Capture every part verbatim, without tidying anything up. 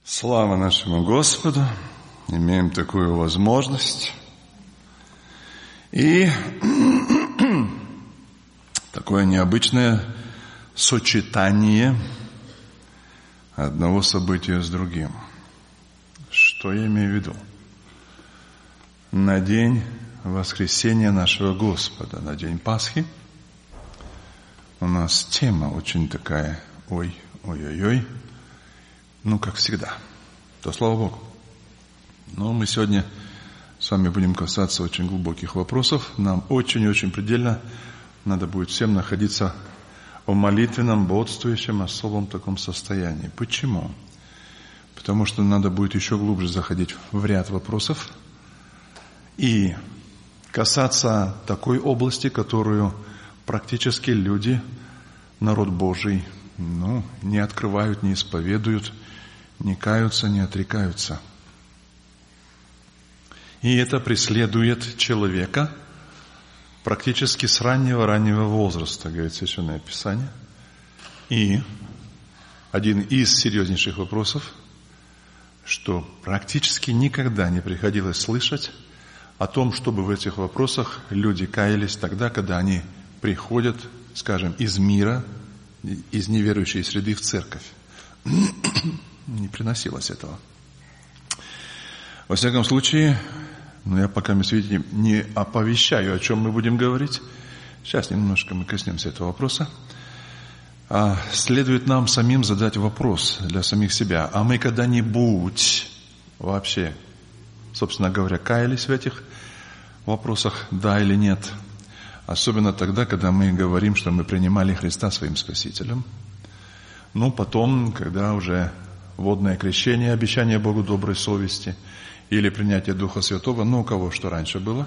Слава нашему Господу, имеем такую возможность. И такое необычное сочетание одного события с другим. Что я имею в виду? На день воскресения нашего Господа, на день Пасхи, у нас тема очень такая, ой, ой-ой-ой, ну, как всегда, то слава Богу. Но мы сегодня с вами будем касаться очень глубоких вопросов. Нам очень-очень предельно надо будет всем находиться в молитвенном, бодрствующем, особом таком состоянии. Почему? Потому что надо будет еще глубже заходить в ряд вопросов и касаться такой области, которую практически люди, народ Божий, ну, не открывают, не исповедуют, не каются, не отрекаются. И это преследует человека практически с раннего-раннего возраста, говорит Священное Писание. И один из серьезнейших вопросов, что практически никогда не приходилось слышать о том, чтобы в этих вопросах люди каялись тогда, когда они приходят, скажем, из мира, из неверующей среды в церковь. Не приносилось этого. Во всяком случае, ну, я пока, видите, не оповещаю, о чем мы будем говорить. Сейчас немножко мы коснемся этого вопроса. А следует нам самим задать вопрос для самих себя. А мы когда-нибудь вообще, собственно говоря, каялись в этих вопросах, да или нет? Особенно тогда, когда мы говорим, что мы принимали Христа своим Спасителем. Ну, потом, когда уже водное крещение, обещание Богу доброй совести или принятие Духа Святого, ну, у кого что раньше было.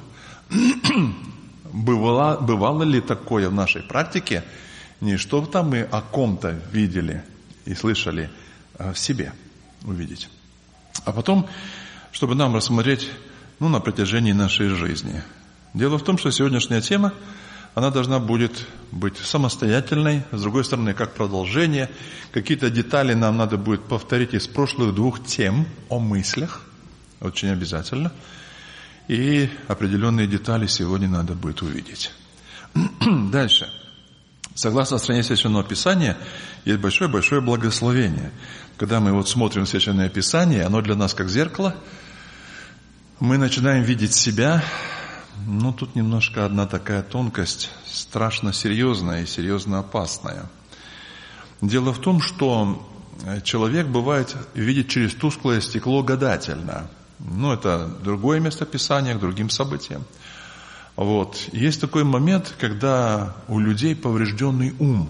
Бывало, бывало ли такое в нашей практике, не что там мы о ком-то видели и слышали, а в себе увидеть. А потом, чтобы нам рассмотреть, ну, на протяжении нашей жизни. Дело в том, что сегодняшняя тема, она должна будет быть самостоятельной, с другой стороны, как продолжение. Какие-то детали нам надо будет повторить из прошлых двух тем о мыслях, очень обязательно. И определенные детали сегодня надо будет увидеть. Дальше. Согласно стране Священного Писания, есть большое-большое благословение. Когда мы вот смотрим Священное Писание, оно для нас как зеркало, мы начинаем видеть себя. Ну, тут немножко одна такая тонкость, страшно серьезная и серьезно опасная. Дело в том, что человек бывает видит через тусклое стекло гадательно. Ну, это другое место Писания, к другим событиям. Вот. Есть такой момент, когда у людей поврежденный ум.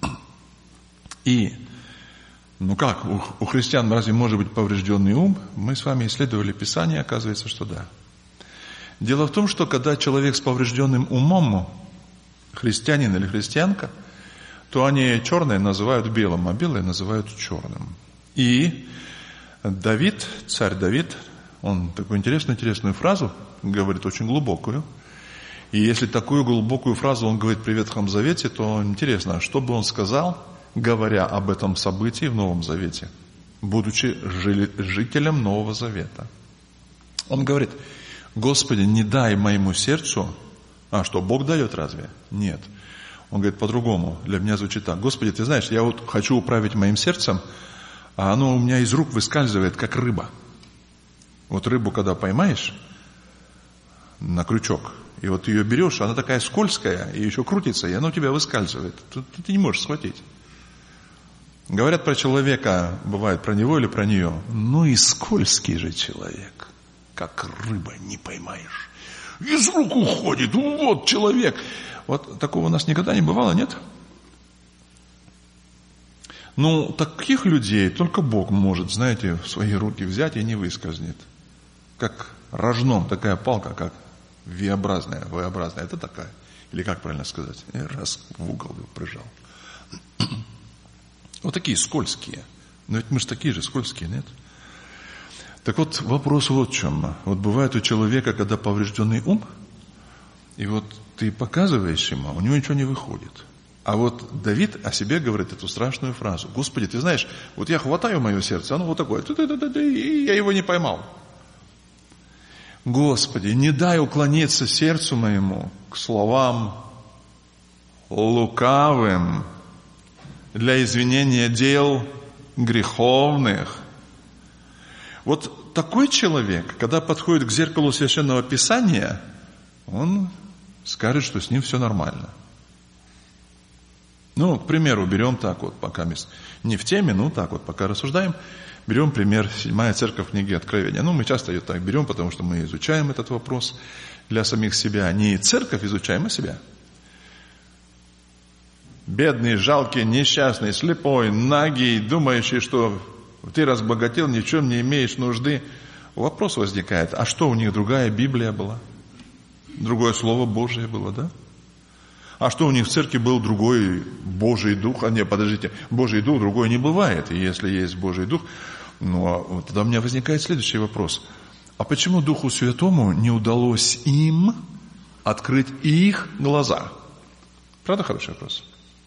И, ну как, у, у христиан разве может быть поврежденный ум? Мы с вами исследовали Писание, оказывается, что да. Дело в том, что когда человек с поврежденным умом, христианин или христианка, то они черное называют белым, а белое называют черным. И Давид, царь Давид, он такую интересную-интересную фразу говорит, очень глубокую. И если такую глубокую фразу он говорит при Ветхом Завете, то интересно, что бы он сказал, говоря об этом событии в Новом Завете, будучи жителем Нового Завета. Он говорит: Господи, не дай моему сердцу, а что, Бог дает разве? Нет. Он говорит по-другому, для меня звучит так: Господи, ты знаешь, я вот хочу управить моим сердцем, а оно у меня из рук выскальзывает, как рыба. Вот рыбу, когда поймаешь на крючок, и вот ее берешь, она такая скользкая, и еще крутится, и она у тебя выскальзывает. Ты, ты не можешь схватить. Говорят про человека, бывает про него или про нее, ну и скользкий же человек. Как рыба не поймаешь. Из рук уходит. Вот человек. Вот такого у нас никогда не бывало, нет? Ну, таких людей только Бог может, знаете, в свои руки взять и не выскользнет. Как рожном, такая палка, как V-образная, V-образная. Это такая. Или как правильно сказать? И раз в угол его прижал. Вот такие скользкие. Но ведь мы же такие же скользкие, нет? Так вот, вопрос вот в чем. Вот бывает у человека, когда поврежденный ум, и вот ты показываешь ему, у него ничего не выходит. А вот Давид о себе говорит эту страшную фразу. Господи, ты знаешь, вот я хватаю мое сердце, оно вот такое, и я его не поймал. Господи, не дай уклониться сердцу моему к словам лукавым для извинения дел греховных. Вот такой человек, когда подходит к зеркалу Священного Писания, он скажет, что с ним все нормально. Ну, к примеру, берем так вот, пока мы не в теме, ну так вот, пока рассуждаем, берем пример седьмая церковь книги Откровения. Ну, мы часто ее так берем, потому что мы изучаем этот вопрос для самих себя. Не церковь изучаем, а себя. Бедный, жалкий, несчастный, слепой, нагий, думающий, что ты разбогател, ни в чем не имеешь нужды. Вопрос возникает, а что у них другая Библия была? Другое Слово Божие было, да? А что у них в церкви был другой Божий Дух? А нет, подождите, Божий Дух другой не бывает. И если есть Божий Дух, ну, тогда у меня возникает следующий вопрос. А почему Духу Святому не удалось им открыть их глаза? Правда хороший вопрос?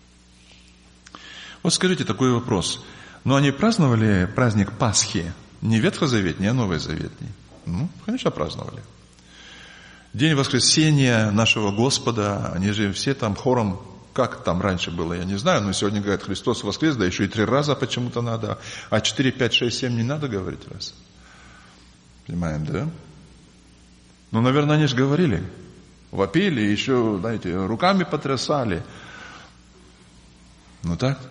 Вот скажите такой вопрос. Но они праздновали праздник Пасхи не ветхозаветний, а новозаветний? Ну, конечно, праздновали. День воскресения нашего Господа, они же все там хором, как там раньше было, я не знаю, но сегодня говорят, Христос воскрес, да еще и три раза почему-то надо, а четыре, пять, шесть, семь не надо говорить раз. Понимаем, да? Ну, наверное, они же говорили, вопили, еще, знаете, руками потрясали. Ну так?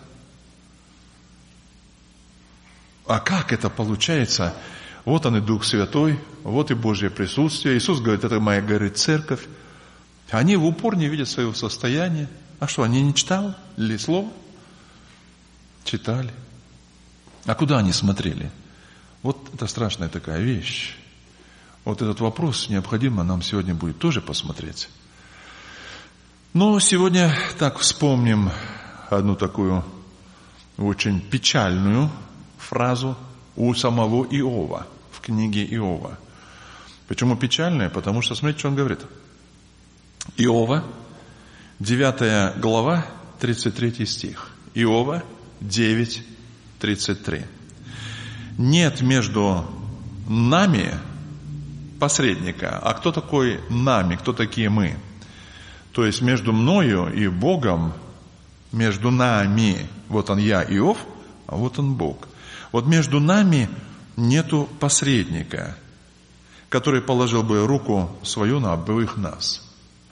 А как это получается? Вот он и Дух Святой, вот и Божье присутствие. Иисус говорит, это моя, говорит, церковь. Они в упор не видят своего состояния. А что, они не читали ли Слово? Читали. А куда они смотрели? Вот это страшная такая вещь. Вот этот вопрос необходимо нам сегодня будет тоже посмотреть. Но сегодня так вспомним одну такую очень печальную фразу у самого Иова, в книге Иова. Почему печальная? Потому что, смотрите, что он говорит. Иова, девятая глава, тридцать третий стих. Иова девять, тридцать три. Нет между нами посредника. А кто такой нами? Кто такие мы? То есть между мною и Богом, между нами, вот он я, Иов, а вот он Бог. Вот между нами нету посредника, который положил бы руку свою на обоих нас.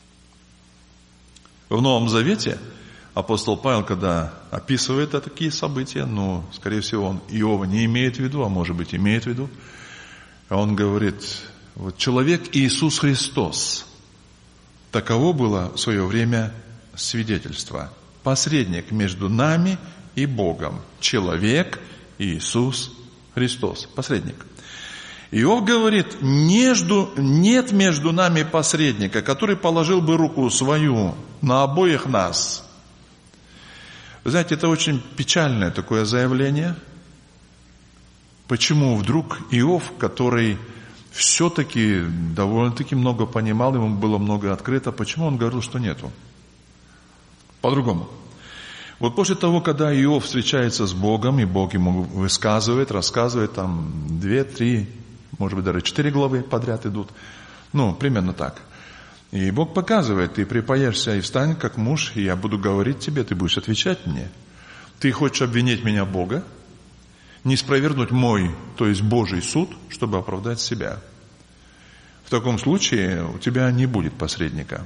В Новом Завете апостол Павел, когда описывает такие события, но, скорее всего, он Иова не имеет в виду, а может быть, имеет в виду, он говорит, вот человек Иисус Христос, таково было в свое время свидетельство. Посредник между нами и Богом. Человек Иисус Христос. Посредник. Иов говорит, между, нет между нами посредника, который положил бы руку свою на обоих нас. Вы знаете, это очень печальное такое заявление. Почему вдруг Иов, который все-таки довольно-таки много понимал, ему было много открыто, почему он говорил, что нету? По-другому. Вот после того, когда Иов встречается с Богом, и Бог ему высказывает, рассказывает, там две, три, может быть, даже четыре главы подряд идут, ну, примерно так. И Бог показывает, ты припоешься и встань как муж, и я буду говорить тебе, ты будешь отвечать мне. Ты хочешь обвинить меня Бога, не спровергнуть мой, то есть Божий суд, чтобы оправдать себя. В таком случае у тебя не будет посредника.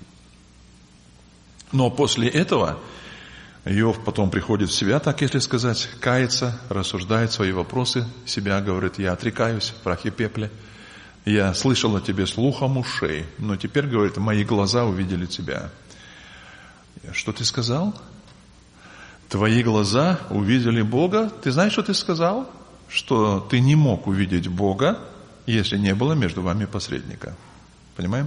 Но после этого Иов потом приходит в себя, так если сказать, кается, рассуждает свои вопросы, себя говорит, я отрекаюсь в прахе пепле, я слышал о тебе слухом ушей, но теперь, говорит, мои глаза увидели тебя. Что ты сказал? Твои глаза увидели Бога. Ты знаешь, что ты сказал? Что ты не мог увидеть Бога, если не было между вами посредника. Понимаем?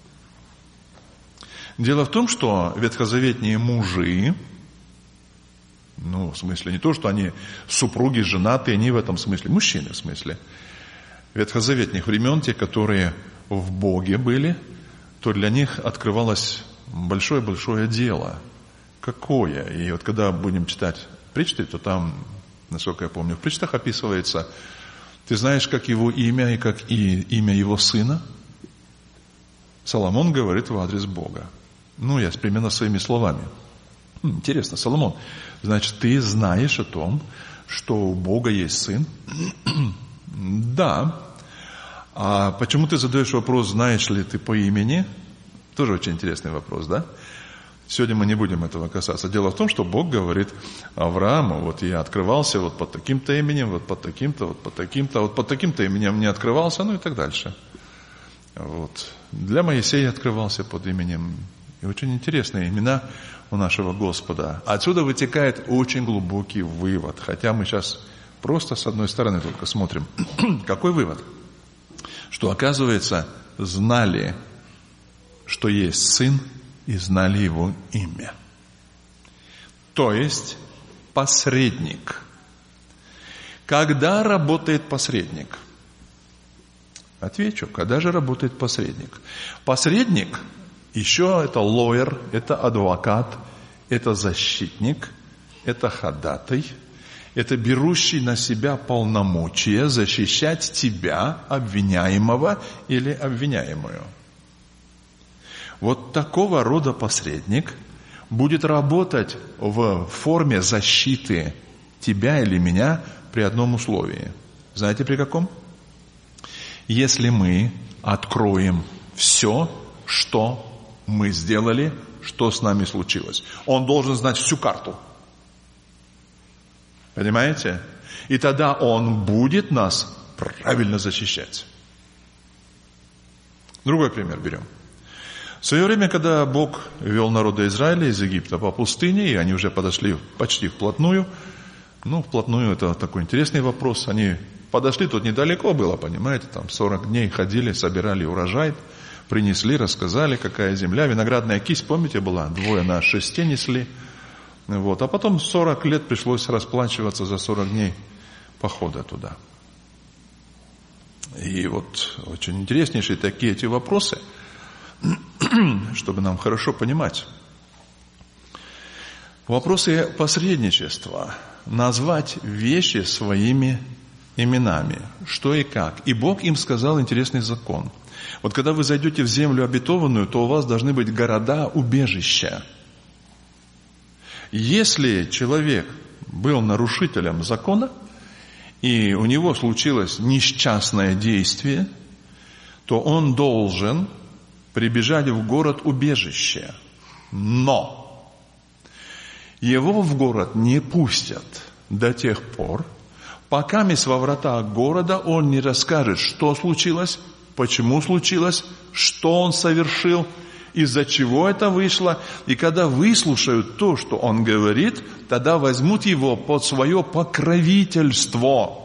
Дело в том, что ветхозаветные мужи, ну, в смысле, не то, что они супруги, женатые, не в этом смысле, мужчины в смысле, ветхозаветных времен, те, которые в Боге были, то для них открывалось большое-большое дело, какое. И вот когда будем читать притчи, то там, насколько я помню, в притчах описывается, ты знаешь, как его имя и как и имя его сына? Соломон говорит в адрес Бога. Ну, я примерно своими словами. Интересно, Соломон, значит, ты знаешь о том, что у Бога есть сын? Да. А почему ты задаешь вопрос, знаешь ли ты по имени? Тоже очень интересный вопрос, да? Сегодня мы не будем этого касаться. Дело в том, что Бог говорит Аврааму, вот я открывался вот под таким-то именем, вот под таким-то, вот под таким-то, вот под таким-то именем не открывался, ну и так дальше. Вот. Для Моисея открывался под именем. И очень интересные имена у нашего Господа. Отсюда вытекает очень глубокий вывод. Хотя мы сейчас просто с одной стороны только смотрим. Какой вывод? Что, оказывается, знали, что есть Сын, и знали Его имя. То есть посредник. Когда работает посредник? Отвечу, когда же работает посредник? Посредник, еще это лоер, это адвокат, это защитник, это ходатай, это берущий на себя полномочия защищать тебя, обвиняемого или обвиняемую. Вот такого рода посредник будет работать в форме защиты тебя или меня при одном условии. Знаете, при каком? Если мы откроем все, что мы сделали, что с нами случилось. Он должен знать всю карту. Понимаете? И тогда он будет нас правильно защищать. Другой пример берем. В свое время, когда Бог вел народа Израиля из Египта по пустыне, и они уже подошли почти вплотную, ну, вплотную это такой интересный вопрос, они подошли, тут недалеко было, понимаете, там сорок дней ходили, собирали урожай, принесли, рассказали, какая земля, виноградная кисть, помните, была, двое на шесте несли, вот, а потом сорок лет пришлось расплачиваться за сорок дней похода туда. И вот очень интереснейшие такие эти вопросы, чтобы нам хорошо понимать. Вопросы посредничества. Назвать вещи своими именами. Что и как. И Бог им сказал интересный закон. Вот когда вы зайдете в землю обетованную, то у вас должны быть города-убежища. Если человек был нарушителем закона, и у него случилось несчастное действие, то он должен прибежать в город-убежище. Но его в город не пустят до тех пор, пока во вратах города он не расскажет, что случилось, почему случилось, что он совершил, из-за чего это вышло. И когда выслушают то, что он говорит, тогда возьмут его под свое покровительство.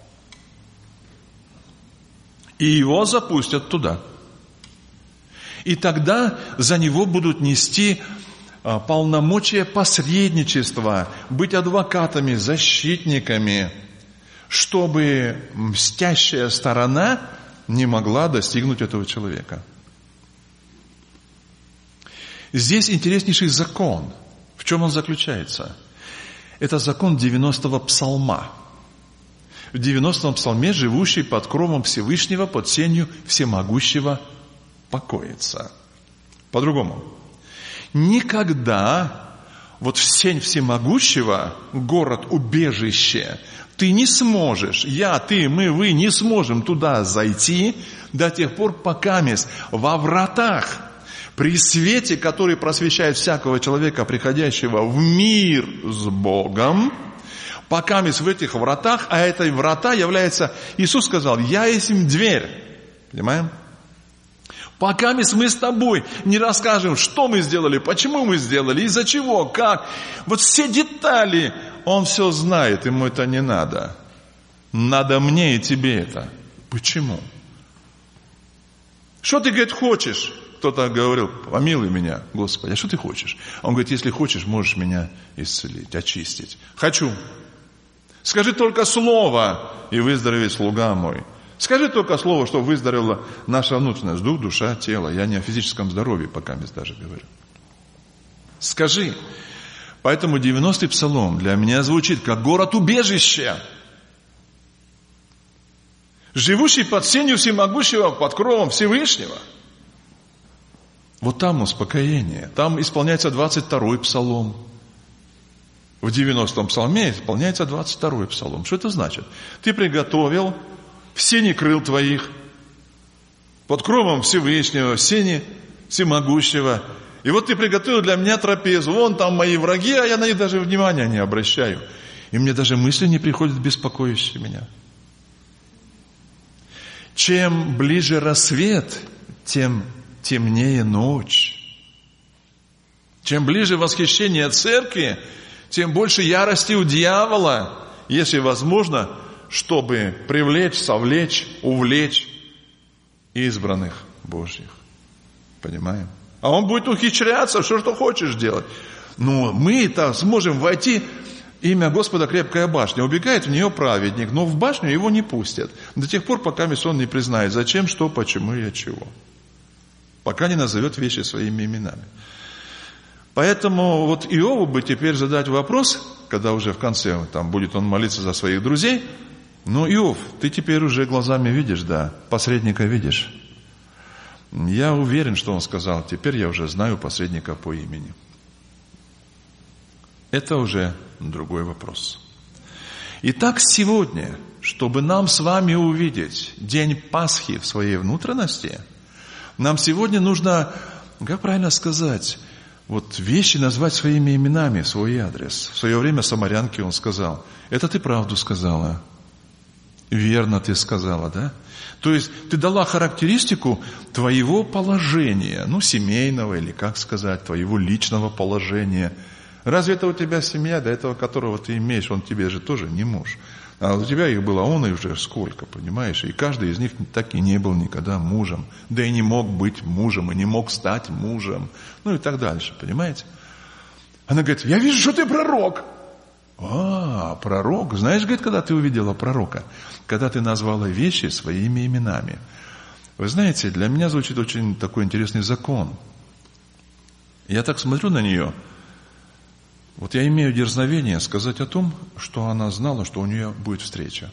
И его запустят туда. И тогда за него будут нести полномочия посредничества, быть адвокатами, защитниками, чтобы мстящая сторона не могла достигнуть этого человека. Здесь интереснейший закон. В чем он заключается? Это закон девяностого псалма. В девяностом псалме живущий под кровом Всевышнего, под сенью всемогущего покоится. По-другому. Никогда вот в сень всемогущего, город-убежище, ты не сможешь, я, ты, мы, вы не сможем туда зайти до тех пор, пока мест во вратах, при свете, который просвещает всякого человека, приходящего в мир с Богом, пока мест в этих вратах, а этой врата является, Иисус сказал, я есть им дверь. Понимаем? Пока мы с тобой не расскажем, что мы сделали, почему мы сделали, из-за чего, как. Вот все детали, он все знает, ему это не надо. Надо мне и тебе это. Почему? Что ты, говорит, хочешь? Кто-то говорил, помилуй меня, Господи, а что ты хочешь? Он говорит, если хочешь, можешь меня исцелить, очистить. Хочу. Скажи только слово, и выздоровеет слуга мой. Скажи только слово, что выздоровела наша внутренность, дух, душа, тело. Я не о физическом здоровье пока даже говорю. Скажи. Поэтому девяностый псалом для меня звучит как город-убежище. Живущий под сенью всемогущего, под кровом Всевышнего. Вот там успокоение. Там исполняется двадцать второй псалом. В девяностом псалме исполняется двадцать второй псалом. Что это значит? Ты приготовил в сени крыл твоих, под кровом Всевышнего, в сени всемогущего. И вот ты приготовил для меня трапезу. Вон там мои враги, а я на них даже внимания не обращаю. И мне даже мысли не приходят, беспокоящие меня. Чем ближе рассвет, тем темнее ночь. Чем ближе восхищение церкви, тем больше ярости у дьявола, если возможно, чтобы привлечь, совлечь, увлечь избранных Божьих. Понимаем? А он будет ухищряться, все, что хочешь делать. Но мы-то сможем войти. Имя Господа крепкая башня. Убегает в нее праведник, но в башню его не пустят. До тех пор, пока он не признает, зачем, что, почему и от чего. Пока не назовет вещи своими именами. Поэтому вот Иову бы теперь задать вопрос, когда уже в конце там будет он молиться за своих друзей. Ну, Иов, ты теперь уже глазами видишь, да, посредника видишь. Я уверен, что он сказал, теперь я уже знаю посредника по имени. Это уже другой вопрос. Итак, сегодня, чтобы нам с вами увидеть день Пасхи в своей внутренности, нам сегодня нужно, как правильно сказать, вот вещи назвать своими именами в свой адрес. В свое время самарянке он сказал, это ты правду сказала, верно ты сказала, да? То есть ты дала характеристику твоего положения, ну, семейного или, как сказать, твоего личного положения. Разве это у тебя семья, до этого которого ты имеешь, он тебе же тоже не муж. А у тебя их было, он и уже сколько, понимаешь? И каждый из них так и не был никогда мужем. Да и не мог быть мужем, и не мог стать мужем. Ну и так дальше, понимаете? Она говорит, я вижу, что ты пророк. А, пророк. Знаешь, говорит, когда ты увидела пророка? Когда ты назвала вещи своими именами. Вы знаете, для меня звучит очень такой интересный закон. Я так смотрю на нее. Вот я имею дерзновение сказать о том, что она знала, что у нее будет встреча.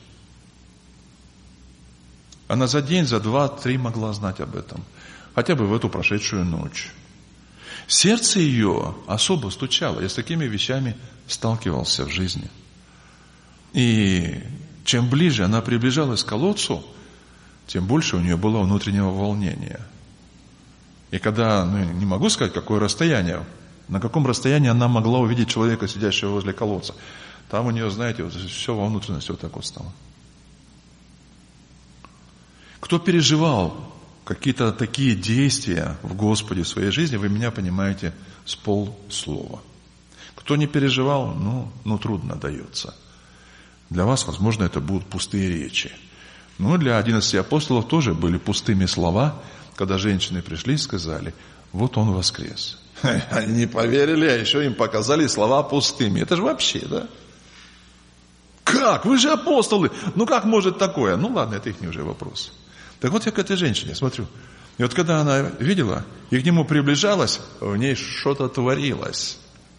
Она за день, за два, три могла знать об этом. Хотя бы в эту прошедшую ночь. Сердце ее особо стучало. Я с такими вещами сталкивался в жизни. И чем ближе она приближалась к колодцу, тем больше у нее было внутреннего волнения. И когда, ну, не могу сказать, какое расстояние, на каком расстоянии она могла увидеть человека, сидящего возле колодца. Там у нее, знаете, вот все во внутренности вот так вот стало. Кто переживал какие-то такие действия в Господе в своей жизни, вы меня понимаете с полслова. Кто не переживал, ну, ну трудно дается. Для вас, возможно, это будут пустые речи. Ну, для одиннадцати апостолов тоже были пустыми слова, когда женщины пришли и сказали, вот он воскрес. Они не поверили, а еще им показали слова пустыми. Это же вообще, да? Как? Вы же апостолы. Ну, как может такое? Ну, ладно, это их не уже вопрос. Так вот я к этой женщине смотрю. И вот когда она видела и к нему приближалась, в ней что-то творилось.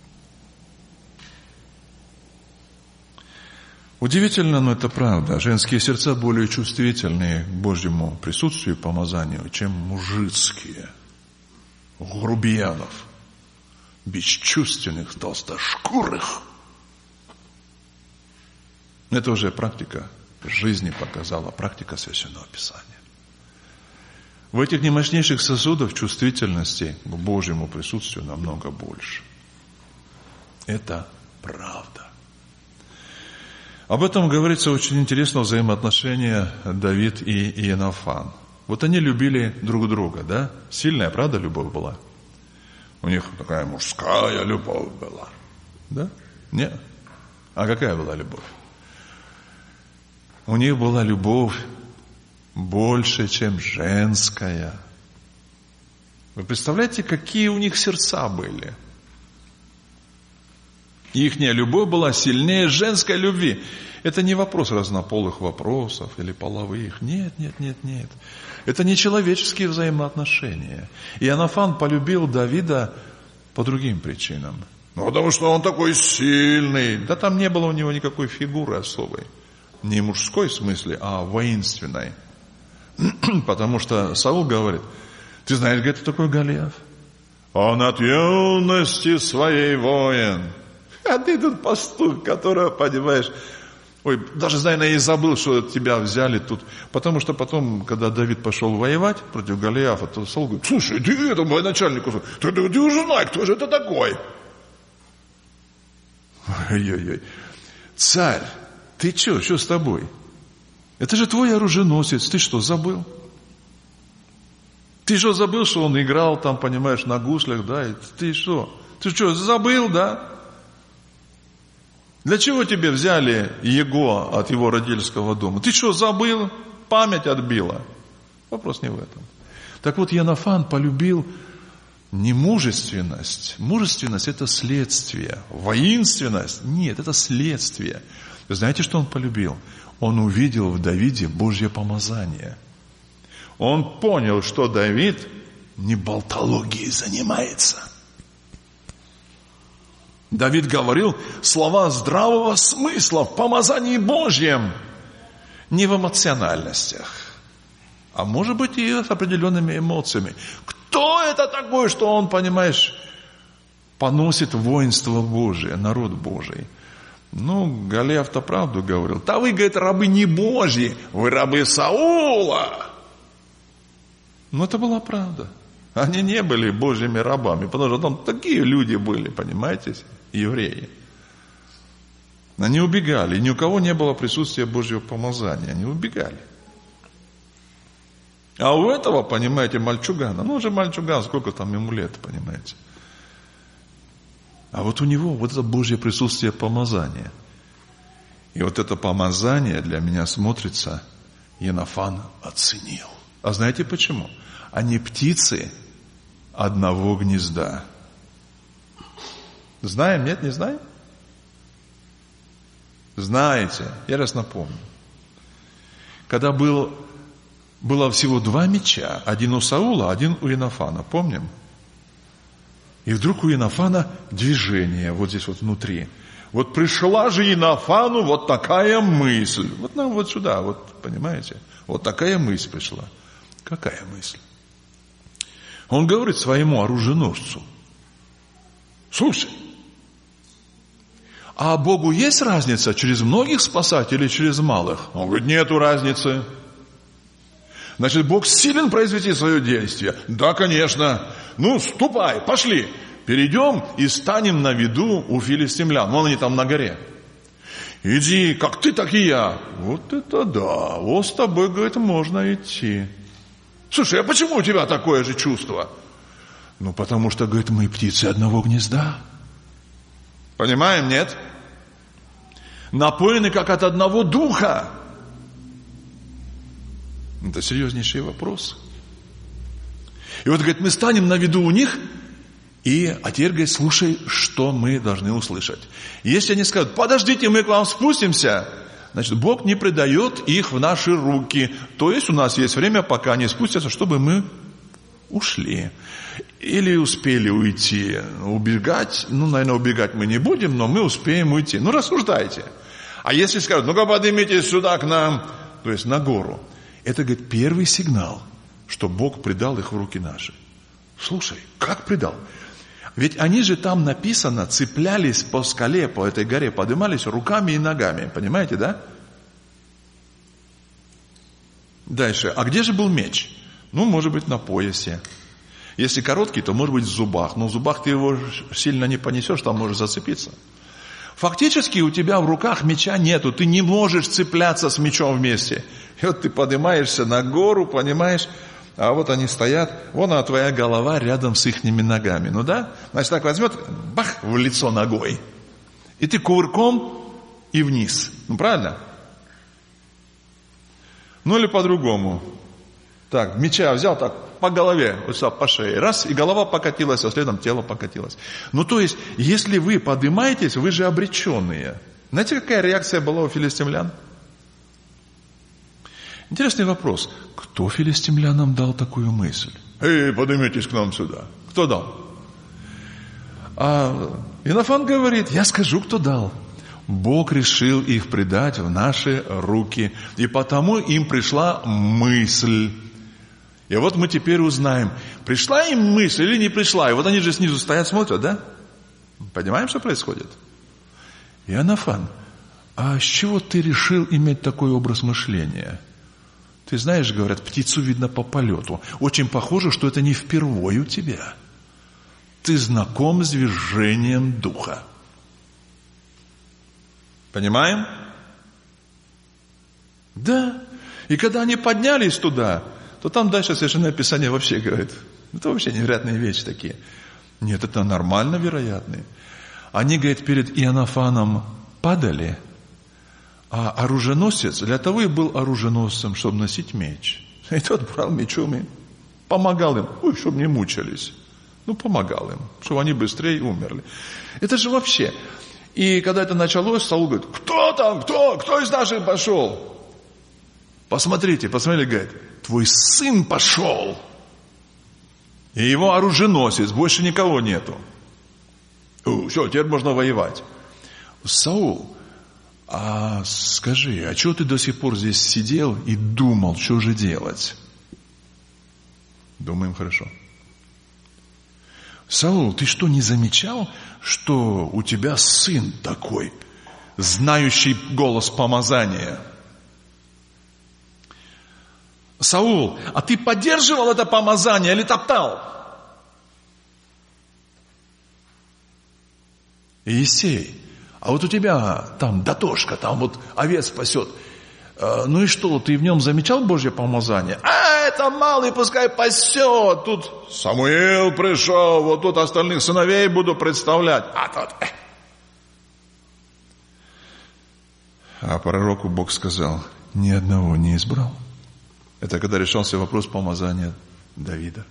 Удивительно, но это правда. Женские сердца более чувствительные к Божьему присутствию и помазанию, чем мужицкие. Грубиянов, бесчувственных, толстошкурых. Это уже практика жизни показала, практика Священного Писания. В этих немощнейших сосудах чувствительности к Божьему присутствию намного больше. Это правда. Об этом говорится очень интересно взаимоотношения Давид и Иоаннафан. Вот они любили друг друга, да? Сильная, правда, любовь была? У них такая мужская любовь была. Да? Нет. А какая была любовь? У них была любовь больше, чем женская. Вы представляете, какие у них сердца были? Ихняя любовь была сильнее женской любви. Это не вопрос разнополых вопросов или половых. Нет, нет, нет, нет. Это не человеческие взаимоотношения. И Иоаннафан полюбил Давида по другим причинам. Ну, потому что он такой сильный. Да там не было у него никакой фигуры особой. Не мужской в смысле, а воинственной. Потому что Саул говорит, ты знаешь, где это такой Голиаф? Он от юности своей воин. А ты тут пастух, которого, понимаешь, ой, даже, наверное, и забыл, что тебя взяли тут. Потому что потом, когда Давид пошел воевать против Голиафа, то Саул говорит, слушай, ты это мой начальник, ты, ты, ты уже знаешь, кто же это такой? Ой-ой-ой. Царь, ты что, что с тобой? Это же твой оруженосец, ты что, забыл? Ты что, забыл, что он играл там, понимаешь, на гуслях, да? Ты что? Ты что, забыл, да? Для чего тебе взяли его от его родительского дома? Ты что, забыл? Память отбила? Вопрос не в этом. Так вот, Иоаннафан полюбил не мужественность. Мужественность – это следствие. Воинственность – нет, это следствие. Вы знаете, что он полюбил? Он увидел в Давиде Божье помазание. Он понял, что Давид не болтологией занимается. Давид говорил слова здравого смысла в помазании Божьем, не в эмоциональностях, а может быть и с определенными эмоциями. Кто это такой, что он, понимаешь, поносит воинство Божие, народ Божий? Ну, Голиаф-то правду говорил. Да вы, говорит, рабы не Божьи, вы рабы Саула. Но это была правда. Они не были Божьими рабами, потому что там такие люди были, понимаете, евреи. Они убегали, и ни у кого не было присутствия Божьего помазания, они убегали. А у этого, понимаете, мальчугана, ну уже мальчуган, сколько там ему лет, понимаете. А вот у него вот это Божье присутствие помазания. И вот это помазание для меня смотрится, Иоаннафан оценил. А знаете почему? Они птицы одного гнезда. Знаем, нет, не знаем? Знаете, я раз напомню. Когда был, было всего два меча, один у Саула, один у Иоаннафана, помним? И вдруг у Иоаннафана движение вот здесь вот внутри. Вот пришла же Иоаннафану вот такая мысль. Вот нам вот сюда, вот понимаете? Вот такая мысль пришла. Какая мысль? Он говорит своему оруженосцу: слушай, а Богу есть разница, через многих спасать или через малых? Он говорит, нету разницы. Значит, Бог силен произвести свое действие? Да, конечно. Ну, ступай, пошли. Перейдем и станем на виду у филистимлян. Вон они там на горе. Иди, как ты, так и я. Вот это да. Вот с тобой, говорит, можно идти. Слушай, а почему у тебя такое же чувство? Ну, потому что, говорит, мы птицы одного гнезда. Понимаем, нет? Напоены как от одного духа. Это серьезнейший вопрос. И вот, говорит, мы станем на виду у них, и, а теперь, говорит, слушай, что мы должны услышать. Если они скажут, подождите, мы к вам спустимся, значит, Бог не предает их в наши руки. То есть у нас есть время, пока они спустятся, чтобы мы ушли. Или успели уйти. Убегать, ну, наверное, убегать мы не будем, но мы успеем уйти. Ну, рассуждайте. А если скажут, ну-ка поднимитесь сюда к нам, то есть на гору. Это, говорит, первый сигнал, что Бог предал их в руки наши. Слушай, как предал? Ведь они же там написано, цеплялись по скале, по этой горе, поднимались руками и ногами. Понимаете, да? Дальше. А где же был меч? Ну, может быть, на поясе. Если короткий, то может быть в зубах. Но в зубах ты его сильно не понесешь, там можешь зацепиться. Фактически у тебя в руках меча нету. Ты не можешь цепляться с мечом вместе. И вот ты поднимаешься на гору, понимаешь? А вот они стоят, вон она твоя голова рядом с ихними ногами. Ну да? Значит, так возьмет, бах, в лицо ногой. И ты кувырком и вниз. Ну правильно? Ну или по-другому. Так, меча взял так по голове, вот сюда, по шее. Раз, и голова покатилась, а следом тело покатилось. Ну то есть, если вы поднимаетесь, вы же обреченные. Знаете, какая реакция была у филистимлян? Интересный вопрос. Кто филистимлянам дал такую мысль? Эй, поднимитесь к нам сюда. Кто дал? А Иоаннафан говорит, я скажу, кто дал. Бог решил их предать в наши руки, и потому им пришла мысль. И вот мы теперь узнаем, пришла им мысль или не пришла. И вот они же снизу стоят, смотрят, да? Понимаем, что происходит? Иоаннафан, а с чего ты решил иметь такой образ мышления? Ты знаешь, говорят, птицу видно по полету. Очень похоже, что это не впервой у тебя. Ты знаком с движением духа. Понимаем? Да. И когда они поднялись туда, то там дальше Священное Писание вообще говорит, это вообще невероятные вещи такие. Нет, это нормально вероятные. Они, говорит, перед Иоаннафаном падали, а оруженосец для того и был оруженосцем, чтобы носить меч. И тот брал мечом и помогал им, ой, чтобы не мучились. Ну, помогал им, чтобы они быстрее умерли. Это же вообще... И когда это началось, Саул говорит, кто там, кто, кто из наших пошел? Посмотрите, посмотрели, говорит, твой сын пошел. И его оруженосец, больше никого нету. У, все, теперь можно воевать. Саул, а скажи, а чего ты до сих пор здесь сидел и думал, что же делать? Думаем хорошо. Саул, ты что, не замечал, что у тебя сын такой, знающий голос помазания? Саул, а ты поддерживал это помазание или топтал? Иисей, а вот у тебя там Дотошка, там вот овец пасет. Ну и что, ты в нем замечал Божье помазание? А, это малый, пускай пасет. Тут Самуил пришел, вот тут остальных сыновей буду представлять. А тут... А пророку Бог сказал, ни одного не избрал. Это когда решался вопрос помазания Давида.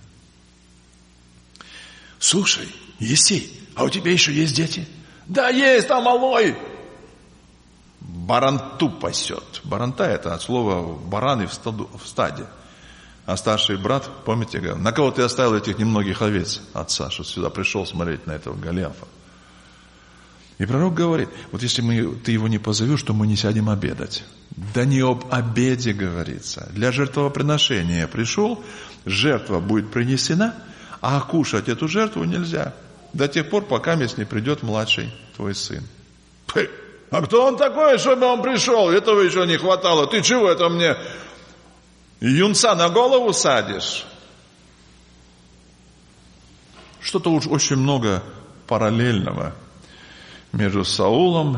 Слушай, Иисей, а у тебя еще есть дети? Да есть, там малой. Баранту пасет. Баранта это от слова бараны в, стаду, в стаде. А старший брат, помните, говорил, на кого ты оставил этих немногих овец отца, что сюда пришел смотреть на этого Голиафа. И пророк говорит, вот если мы, ты его не позовешь, то мы не сядем обедать. Да не об обеде говорится. Для жертвоприношения пришел, жертва будет принесена, а кушать эту жертву нельзя. До тех пор, пока не придет младший твой сын. А кто он такой, чтобы он пришел? Этого еще не хватало. Ты чего это мне юнца на голову садишь? Что-то уж очень много параллельного между Саулом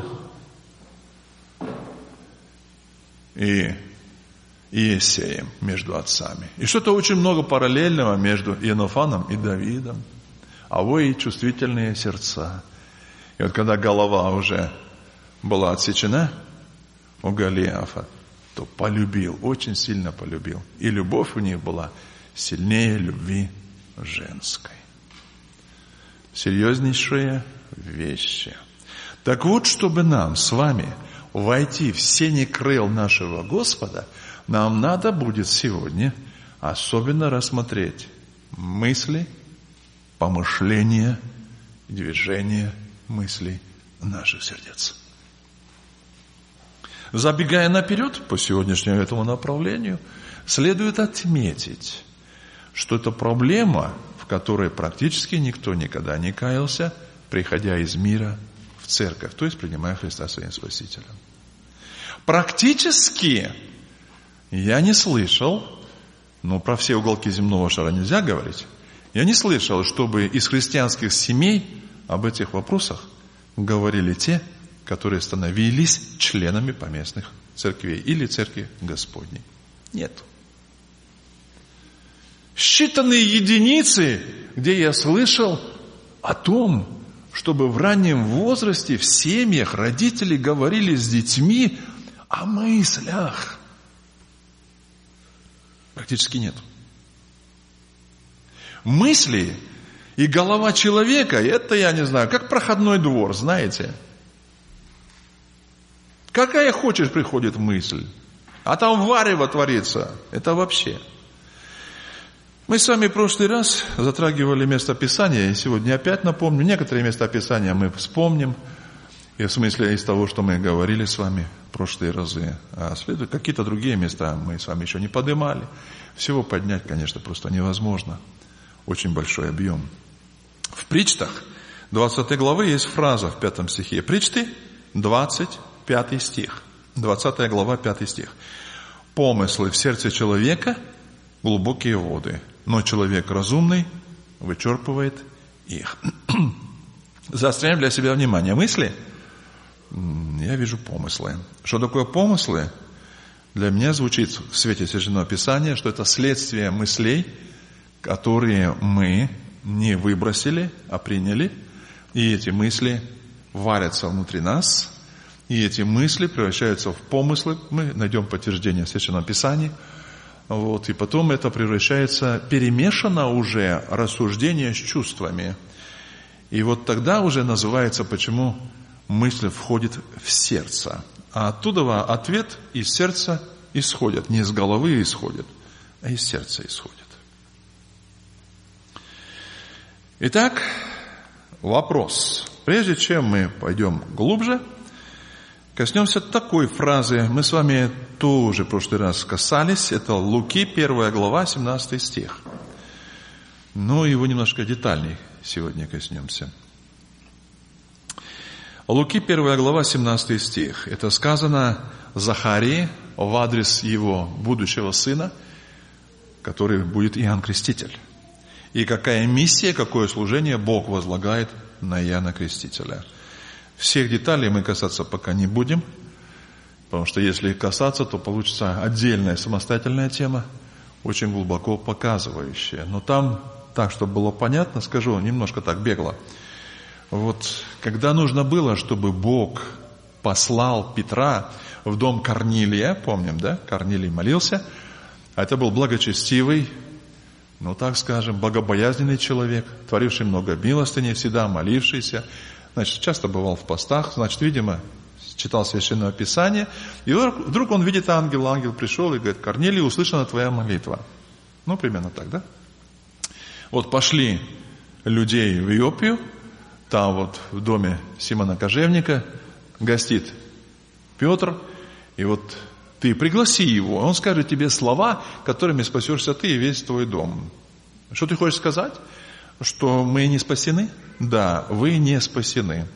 и Иессеем, между отцами. И что-то очень много параллельного между Иоаннафаном и Давидом. А вы и чувствительные сердца. И вот когда голова уже была отсечена у Голиафа, то полюбил, очень сильно полюбил. И любовь у них была сильнее любви женской. Серьезнейшие вещи. Так вот, чтобы нам с вами войти в сени крыл нашего Господа, нам надо будет сегодня особенно рассмотреть мысли, помышления, движения мыслей наших сердец. Забегая наперед по сегодняшнему этому направлению, следует отметить, что это проблема, в которой практически никто никогда не каялся, приходя из мира в церковь, то есть принимая Христа своим Спасителем. Практически я не слышал, ну про все уголки земного шара нельзя говорить, я не слышал, чтобы из христианских семей об этих вопросах говорили те, которые становились членами поместных церквей или церкви Господней. Нет. Считанные единицы, где я слышал о том, чтобы в раннем возрасте в семьях родители говорили с детьми о мыслях. Практически нет. Мысли и голова человека, это, я не знаю, как проходной двор, знаете. Какая хочешь приходит мысль, а там варево творится. Это вообще. Мы с вами в прошлый раз затрагивали место Писания, и сегодня опять напомню. Некоторые места Писания мы вспомним, и в смысле из того, что мы говорили с вами в прошлые разы. А следует какие-то другие места мы с вами еще не поднимали. Всего поднять, конечно, просто невозможно. Очень большой объем. В притчах двадцатой главы есть фраза в пятом стихе. Притчи, двадцать пятый стих. двадцатая глава, пятый стих. «Помыслы в сердце человека – глубокие воды, но человек разумный вычерпывает их». Заостряем для себя внимание. Мысли? Я вижу помыслы. Что такое помыслы? Для меня звучит в свете Священного Писания, что это следствие мыслей, которые мы не выбросили, а приняли. И эти мысли варятся внутри нас. И эти мысли превращаются в помыслы. Мы найдем подтверждение в Священном Писании. Вот, и потом это превращается, перемешано уже рассуждение с чувствами. И вот тогда уже называется, почему мысль входит в сердце. А оттуда ответ из сердца исходит. Не из головы исходит, а из сердца исходит. Итак, вопрос. Прежде чем мы пойдем глубже, коснемся такой фразы. Мы с вами тоже в прошлый раз касались. Это Луки, первая глава, семнадцатый стих. Но его немножко детальней сегодня коснемся. Луки, первая глава, семнадцатый стих. Это сказано Захарии в адрес его будущего сына, который будет Иоанн Креститель. И какая миссия, какое служение Бог возлагает на Иоанна Крестителя. Всех деталей мы касаться пока не будем, потому что если касаться, то получится отдельная самостоятельная тема, очень глубоко показывающая. Но там, так, чтобы было понятно, скажу немножко так бегло. Вот, когда нужно было, чтобы Бог послал Петра в дом Корнилия, помним, да, Корнилий молился, а это был благочестивый, ну, так скажем, богобоязненный человек, творивший много милостыни, всегда молившийся, значит, часто бывал в постах, значит, видимо, читал Священное Писание, и вдруг он видит ангела, ангел пришел и говорит: Корнилий, услышана твоя молитва. Ну, примерно так, да? Вот пошли людей в Иопию, там вот в доме Симона Кожевника гостит Петр, и вот ты пригласи его, он скажет тебе слова, которыми спасешься ты и весь твой дом. Что ты хочешь сказать? Что мы не спасены? Да, вы не спасены.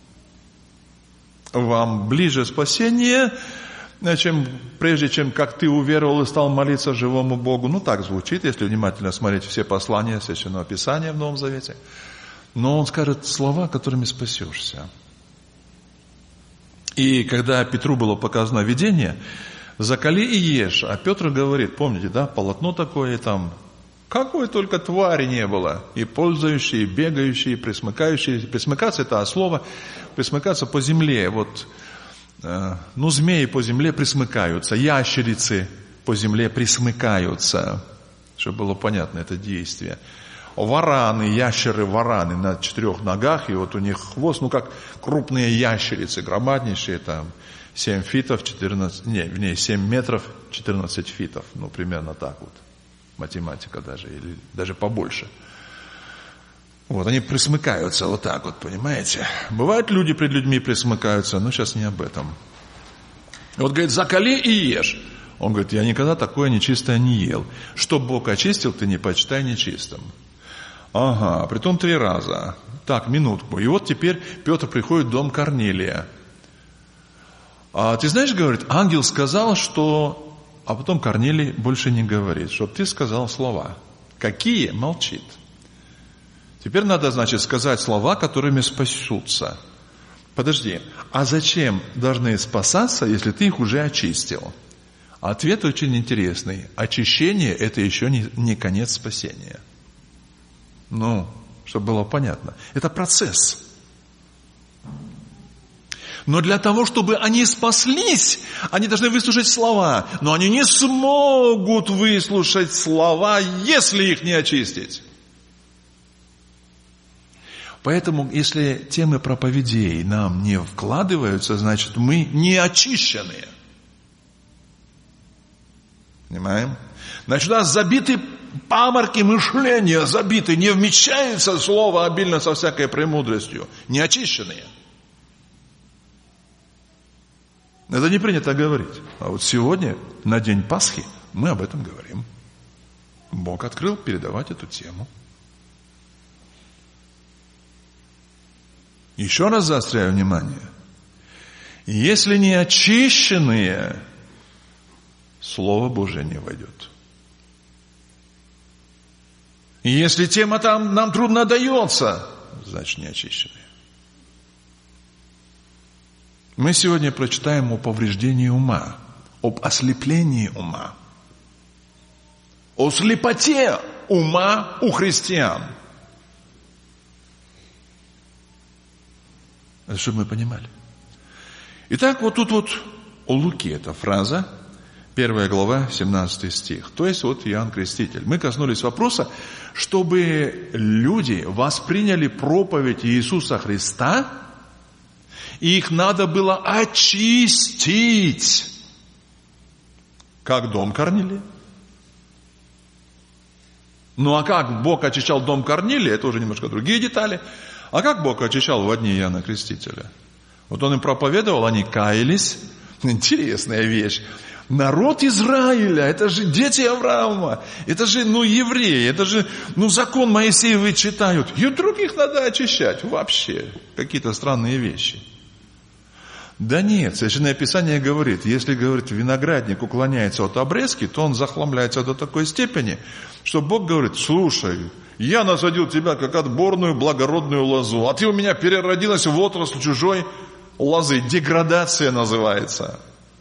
Вам ближе спасение, чем прежде чем как ты уверовал и стал молиться живому Богу. Ну, так звучит, если внимательно смотреть все послания Священного Писания в Новом Завете. Но он скажет слова, которыми спасешься. И когда Петру было показано видение, закали и ешь. А Петр говорит, помните, да, полотно такое там, какой только твари не было. И ползающие, и бегающие, и присмыкающие. Присмыкаться это от слова, присмыкаться по земле. Вот, э, ну, змеи по земле присмыкаются, ящерицы по земле присмыкаются. Чтобы было понятно это действие. Вараны, ящеры-вараны на четырех ногах, и вот у них хвост, ну, как крупные ящерицы, громаднейшие, там, семь фитов, четырнадцать, не, в ней семь метров, четырнадцать фитов, ну, примерно так вот, математика даже, или даже побольше. Вот, они присмыкаются вот так вот, понимаете. Бывают люди пред людьми присмыкаются, но сейчас не об этом. Вот, говорит, закали и ешь. Он говорит, я никогда такое нечистое не ел. Что Бог очистил, ты не почитай нечистым. Ага, притом три раза. Так, минутку. И вот теперь Петр приходит в дом Корнилия. А ты знаешь, говорит, ангел сказал, что... А потом Корнилий больше не говорит, чтобы ты сказал слова. Какие? Молчит. Теперь надо, значит, сказать слова, которыми спасутся. Подожди, а зачем должны спасаться, если ты их уже очистил? Ответ очень интересный. Очищение – это еще не, не конец спасения. Ну, чтобы было понятно. Это процесс. Но для того, чтобы они спаслись, они должны выслушать слова. Но они не смогут выслушать слова, если их не очистить. Поэтому, если темы проповедей нам не вкладываются, значит, мы не очищены. Понимаем? Значит, у нас забиты паморки мышления, забиты, не вмещается слово обильно со всякой премудростью, не очищенные. Это не принято говорить. А вот сегодня, на день Пасхи, мы об этом говорим. Бог открыл передавать эту тему. Еще раз заостряю внимание. Если не очищенные, Слово Божие не войдет. И если тема там нам трудно дается, значит не очищенные. Мы сегодня прочитаем о повреждении ума, об ослеплении ума, о слепоте ума у христиан. Это чтобы мы понимали. Итак, вот тут вот у Луки эта фраза, первая глава, семнадцатый стих. То есть вот Иоанн Креститель. Мы коснулись вопроса, чтобы люди восприняли проповедь Иисуса Христа, и их надо было очистить, как дом Корнилия. Ну а как Бог очищал дом Корнилия, это уже немножко другие детали. А как Бог очищал во дни Иоанна Крестителя? Вот он им проповедовал, они каялись. Интересная вещь. Народ Израиля, это же дети Авраама, это же, ну, евреи, это же, ну, закон Моисеевый читают. И других надо очищать. Вообще, какие-то странные вещи. Да нет, Священное Писание говорит, если, говорит, виноградник уклоняется от обрезки, то он захламляется до такой степени, что Бог говорит: слушай, я насадил тебя как отборную благородную лозу, а ты у меня переродилась в отрасль чужой лозы. Деградация называется.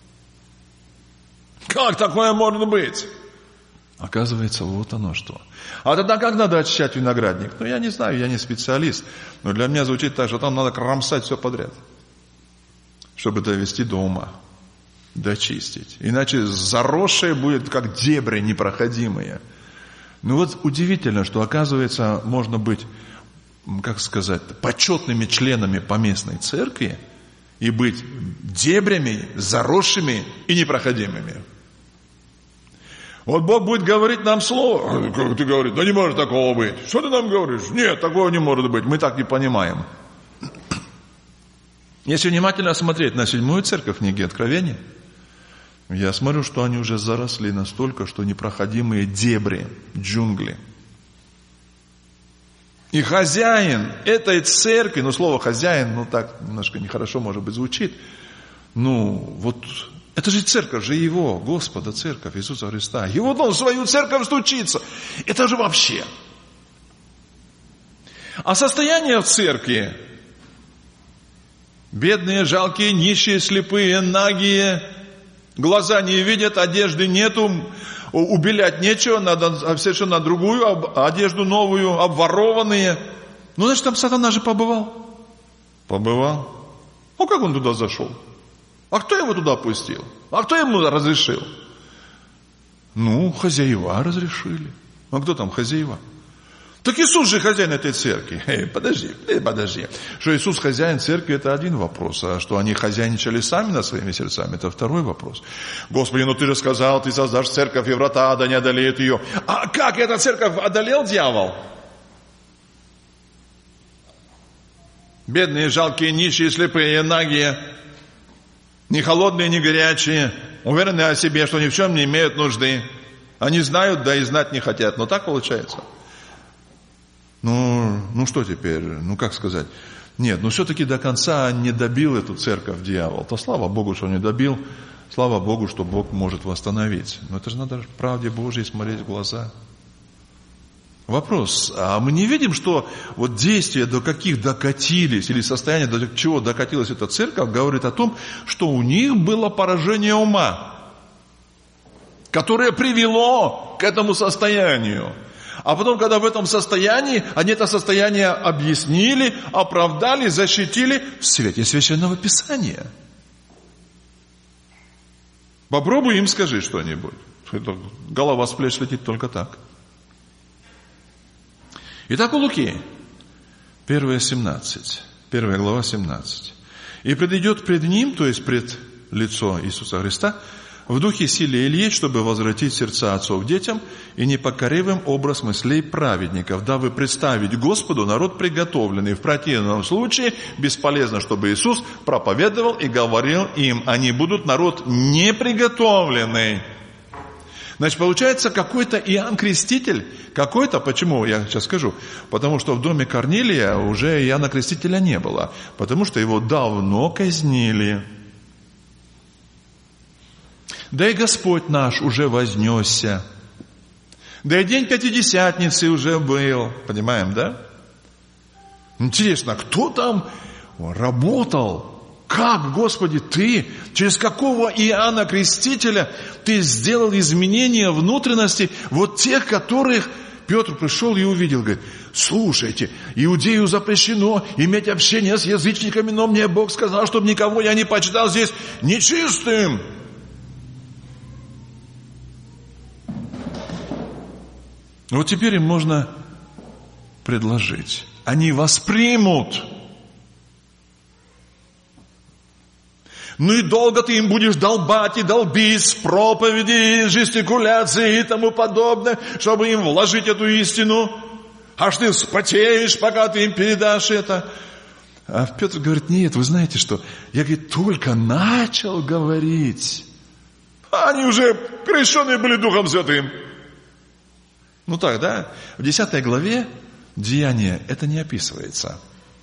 Как такое может быть? Оказывается, вот оно что. А тогда как надо очищать виноградник? Ну, я не знаю, я не специалист, но для меня звучит так, что там надо кромсать все подряд, чтобы довести до ума, дочистить. Иначе заросшее будет, как дебри непроходимые. Ну вот удивительно, что, оказывается, можно быть, как сказать, почетными членами поместной церкви и быть дебрями, заросшими и непроходимыми. Вот Бог будет говорить нам слово. Как ты говоришь? Да не может такого быть. Что ты нам говоришь? Нет, такого не может быть. Мы так не понимаем. Если внимательно смотреть на седьмую церковь книги Откровения, я смотрю, что они уже заросли настолько, что непроходимые дебри, джунгли. И хозяин этой церкви, ну слово хозяин, ну так немножко нехорошо, может быть, звучит. Ну вот это же церковь, же его, Господа, церковь Иисуса Христа. И вот он в свою церковь стучится. Это же вообще. А состояние в церкви: бедные, жалкие, нищие, слепые, нагие, глаза не видят, одежды нету, убелять нечего, надо совершенно другую одежду новую, обворованные. Ну, значит, там сатана же побывал. Побывал. Ну, как он туда зашел? А кто его туда пустил? А кто ему разрешил? Ну, хозяева разрешили. А кто там хозяева? Так Иисус же хозяин этой церкви. Эй, подожди, подожди. Что Иисус хозяин церкви, это один вопрос. А что они хозяйничали сами над своими сердцами, это второй вопрос. Господи, ну ты же сказал, ты создашь церковь, и врата ада не одолеют ее. А как эта церковь одолел дьявол? Бедные, жалкие, нищие, слепые, нагие, не холодные, не горячие, уверенные о себе, что ни в чем не имеют нужды. Они знают, да и знать не хотят. Но так получается. Ну, ну что теперь? Ну как сказать? Нет, но все-таки до конца не добил эту церковь дьявол. То слава Богу, что не добил. Слава Богу, что Бог может восстановить. Но это же надо правде Божьей смотреть в глаза. Вопрос. А мы не видим, что вот действия, до каких докатились, или состояние, до чего докатилась эта церковь, говорит о том, что у них было поражение ума, которое привело к этому состоянию. А потом, когда в этом состоянии, они это состояние объяснили, оправдали, защитили в свете Священного Писания. Попробуй им скажи что-нибудь. Голова с плеч летит только так. Итак, у Луки, первая семнадцать, первая глава семнадцать. «И предойдет пред ним, то есть пред лицо Иисуса Христа, в духе, силе и есть, чтобы возвратить сердца отцов детям и непокоривым образ мыслей праведников, дабы представить Господу народ приготовленный. В противном случае бесполезно, чтобы Иисус проповедовал и говорил им. Они будут народ неприготовленный. Значит, получается, какой-то Иоанн Креститель, какой-то, почему, я сейчас скажу, потому что в доме Корнилия уже Иоанна Крестителя не было, потому что его давно казнили. Да и Господь наш уже вознесся. Да и день Пятидесятницы уже был. Понимаем, да? Интересно, кто там работал? Как, Господи, Ты, через какого Иоанна Крестителя Ты сделал изменения внутренности вот тех, которых Петр пришел и увидел, говорит, слушайте, иудею запрещено иметь общение с язычниками, но мне Бог сказал, чтобы никого я не почитал здесь нечистым. Вот теперь им можно предложить. Они воспримут. Ну и долго ты им будешь долбать и долбить с проповеди, жестикуляции и тому подобное, чтобы им вложить эту истину. Аж ты вспотеешь, пока ты им передашь это. А Петр говорит, нет, вы знаете что? Я, говорит, только начал говорить. Они уже крещеные были Духом Святым. Ну так, да? В десятой главе Деяния это не описывается.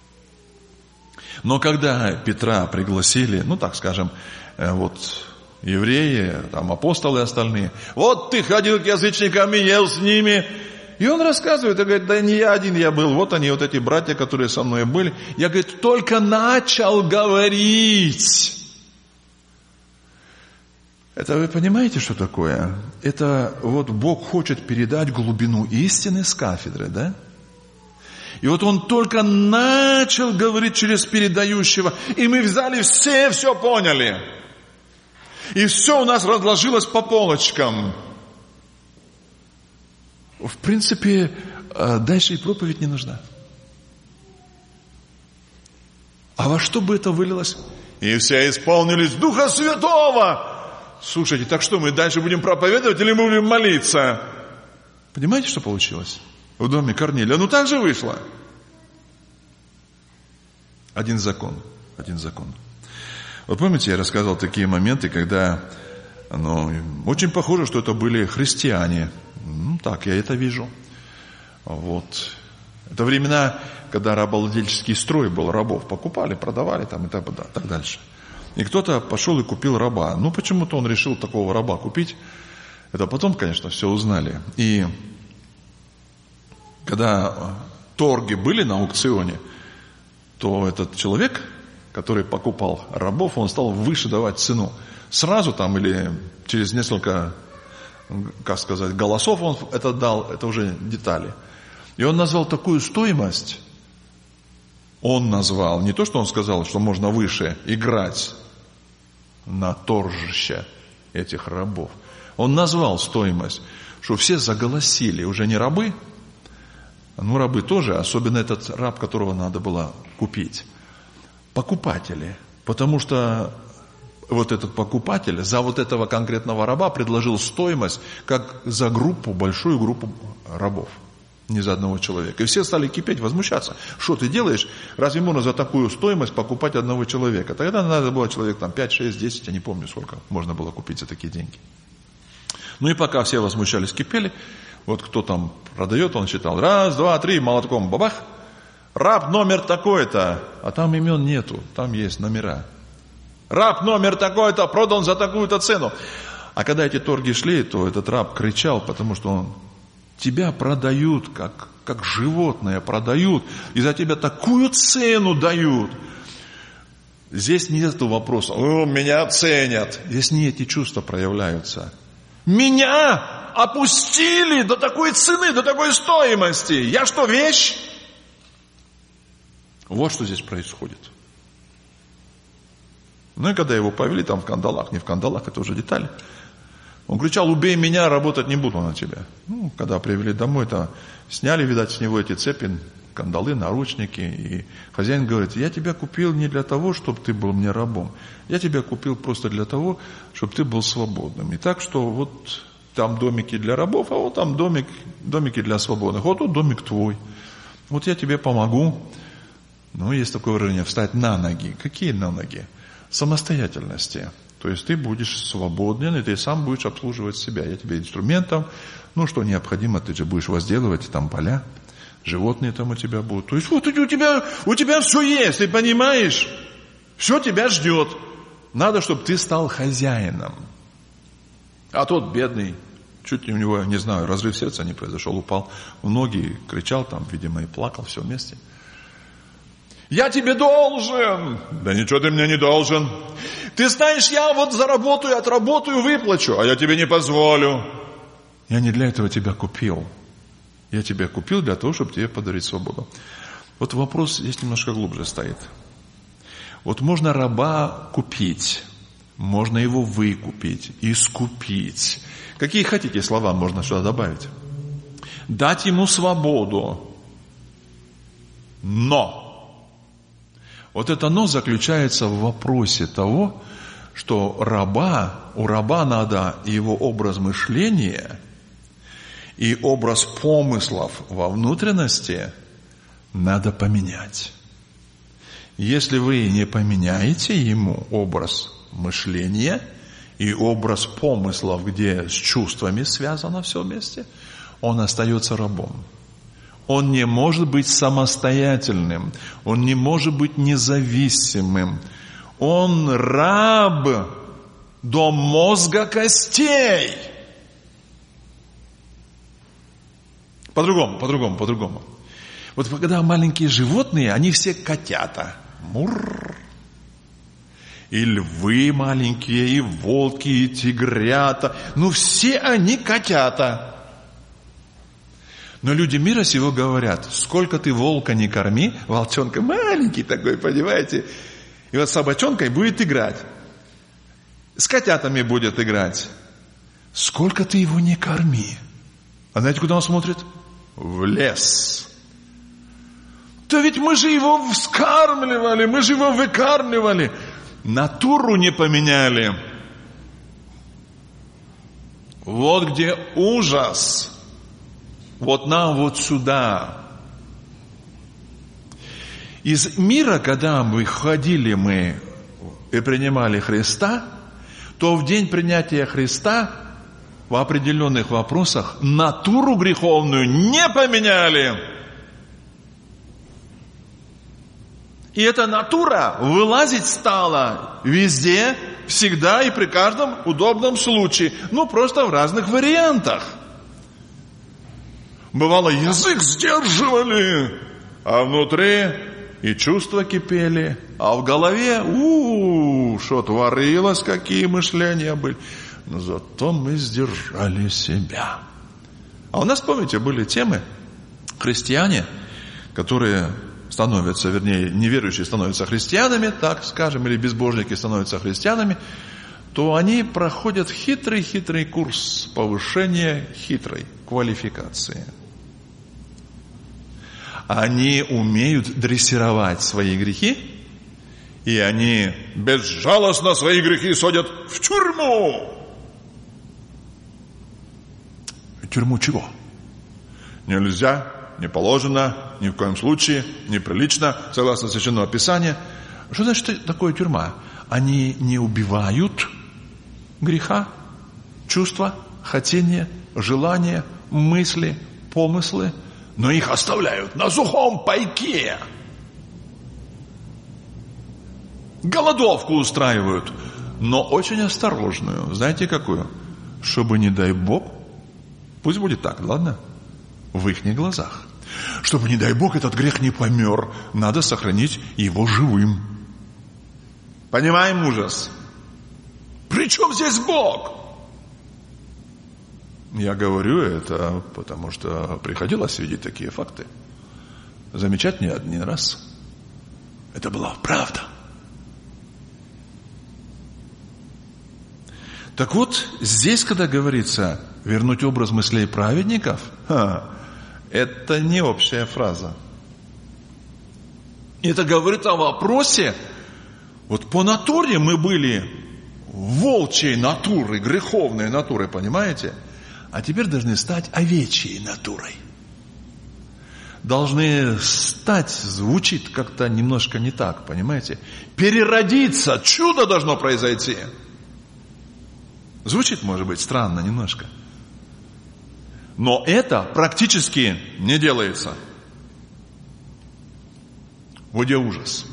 Но когда Петра пригласили, ну так скажем, вот евреи, там апостолы остальные, вот ты ходил к язычникам и ел с ними. И он рассказывает, и говорит, да не я один я был, вот они, вот эти братья, которые со мной были. Я, говорит, только начал говорить. Это вы понимаете, что такое? Это вот Бог хочет передать глубину истины с кафедры, да? И вот он только начал говорить через передающего, и мы взяли все, все поняли. И все у нас разложилось по полочкам. В принципе, дальше и проповедь не нужна. А во что бы это вылилось? И все исполнились Духа Святого. Слушайте, так что, мы дальше будем проповедовать или мы будем молиться? Понимаете, что получилось? В доме Корнилия. Ну так же вышло. Один закон. Один закон. Вот помните, я рассказывал такие моменты, когда, ну, очень похоже, что это были христиане. Ну, так, я это вижу. Вот. Это времена, когда рабовладельческий строй был, рабов покупали, продавали там и так, да, так дальше. И кто-то пошел и купил раба. Ну, почему-то он решил такого раба купить. Это потом, конечно, все узнали. И когда торги были на аукционе, то этот человек, который покупал рабов, он стал выше давать цену. Сразу там или через несколько, как сказать, голосов он это дал, это уже детали. И он назвал такую стоимость, он назвал, не то, что он сказал, что можно выше играть на торжище этих рабов. Он назвал стоимость, что все заголосили, уже не рабы, ну рабы тоже, особенно этот раб, которого надо было купить. Покупатели, потому что вот этот покупатель за вот этого конкретного раба предложил стоимость, как за группу, большую группу рабов. Не за одного человека. И все стали кипеть, возмущаться. Что ты делаешь? Разве можно за такую стоимость покупать одного человека? Тогда надо было человек там пять, шесть, десять, я не помню, сколько можно было купить за такие деньги. Ну и пока все возмущались, кипели, вот кто там продает, он считал, раз, два, три, молотком, бабах, раб номер такой-то, а там имен нету, там есть номера. Раб номер такой-то продан за такую-то цену. А когда эти торги шли, то этот раб кричал, потому что он тебя продают, как, как животное продают, и за тебя такую цену дают. Здесь нет вопроса, о, меня ценят. Здесь не эти чувства проявляются. Меня опустили до такой цены, до такой стоимости. Я что, вещь? Вот что здесь происходит. Ну и когда его повели там в кандалах, не в кандалах, это уже детали. Он кричал, убей меня, работать не буду на тебя. Ну, когда привели домой, то сняли, видать, с него эти цепи, кандалы, наручники. И хозяин говорит: я тебя купил не для того, чтобы ты был мне рабом. Я тебя купил просто для того, чтобы ты был свободным. И так что вот там домики для рабов, а вот там домик, домики для свободных. Вот тут домик твой. Вот я тебе помогу. Ну, есть такое выражение: встать на ноги. Какие на ноги? Самостоятельности. То есть ты будешь свободен, и ты сам будешь обслуживать себя. Я тебе инструментом, ну, что необходимо, ты же будешь возделывать там поля, животные там у тебя будут. То есть вот у тебя, у тебя все есть, ты понимаешь? Все тебя ждет. Надо, чтобы ты стал хозяином. А тот бедный, чуть ли у него, не знаю, разрыв сердца не произошел, упал в ноги, кричал там, видимо, и плакал, все вместе. Я тебе должен. Да ничего ты мне не должен. Ты знаешь, я вот заработаю, отработаю, выплачу, а я тебе не позволю. Я не для этого тебя купил. Я тебя купил для того, чтобы тебе подарить свободу. Вот вопрос здесь немножко глубже стоит. Вот можно раба купить, можно его выкупить, искупить. Какие хотите слова можно сюда добавить? Дать ему свободу. Но вот это «но» заключается в вопросе того, что раба, у раба надо его образ мышления и образ помыслов во внутренности надо поменять. Если вы не поменяете ему образ мышления и образ помыслов, где с чувствами связано все вместе, он остается рабом. Он не может быть самостоятельным, он не может быть независимым. Он раб до мозга костей. По-другому, по-другому, по-другому. Вот когда маленькие животные, они все котята. Мурр. И львы маленькие, и волки, и тигрята. Ну, все они котята. Но люди мира сего говорят: сколько ты волка не корми, волчонка маленький такой, понимаете? И вот с собачонкой будет играть. С котятами будет играть. Сколько ты его не корми. А знаете, куда он смотрит? В лес. Да ведь мы же его вскармливали, мы же его выкармливали. Натуру не поменяли. Вот где ужас. Вот нам вот сюда. Из мира, когда мы ходили мы и принимали Христа, то в день принятия Христа в определенных вопросах натуру греховную не поменяли. И эта натура вылазить стала везде, всегда и при каждом удобном случае. Ну, просто в разных вариантах. Бывало, язык сдерживали, а внутри и чувства кипели, а в голове, у-у-у, что творилось, какие мышления были. Но зато мы сдержали себя. А у нас, помните, были темы, христиане, которые становятся, вернее, неверующие становятся христианами, так скажем, или безбожники становятся христианами, то они проходят хитрый-хитрый курс повышения хитрой квалификации. Они умеют дрессировать свои грехи, и они безжалостно свои грехи судят в тюрьму. В тюрьму чего? Нельзя, не положено, ни в коем случае, неприлично, согласно Священному Писанию. Что значит такое тюрьма? Они не убивают греха, чувства, хотения, желания, мысли, помыслы, но их оставляют на сухом пайке. Голодовку устраивают, но очень осторожную. Знаете, какую? Чтобы, не дай Бог, пусть будет так, ладно? В их глазах. Чтобы, не дай Бог, этот грех не помер, надо сохранить его живым. Понимаем ужас? При чем здесь Бог? Я говорю это, потому что приходилось видеть такие факты. Замечать не один раз. Это была правда. Так вот, здесь, когда говорится вернуть образ мыслей праведников, ха, это не общая фраза. Это говорит о вопросе, вот по натуре мы были волчьей натурой, греховной натурой, понимаете? А теперь должны стать овечьей натурой. Должны стать, звучит как-то немножко не так, понимаете? Переродиться, чудо должно произойти. Звучит, может быть, странно немножко. Но это практически не делается. Вот где ужас.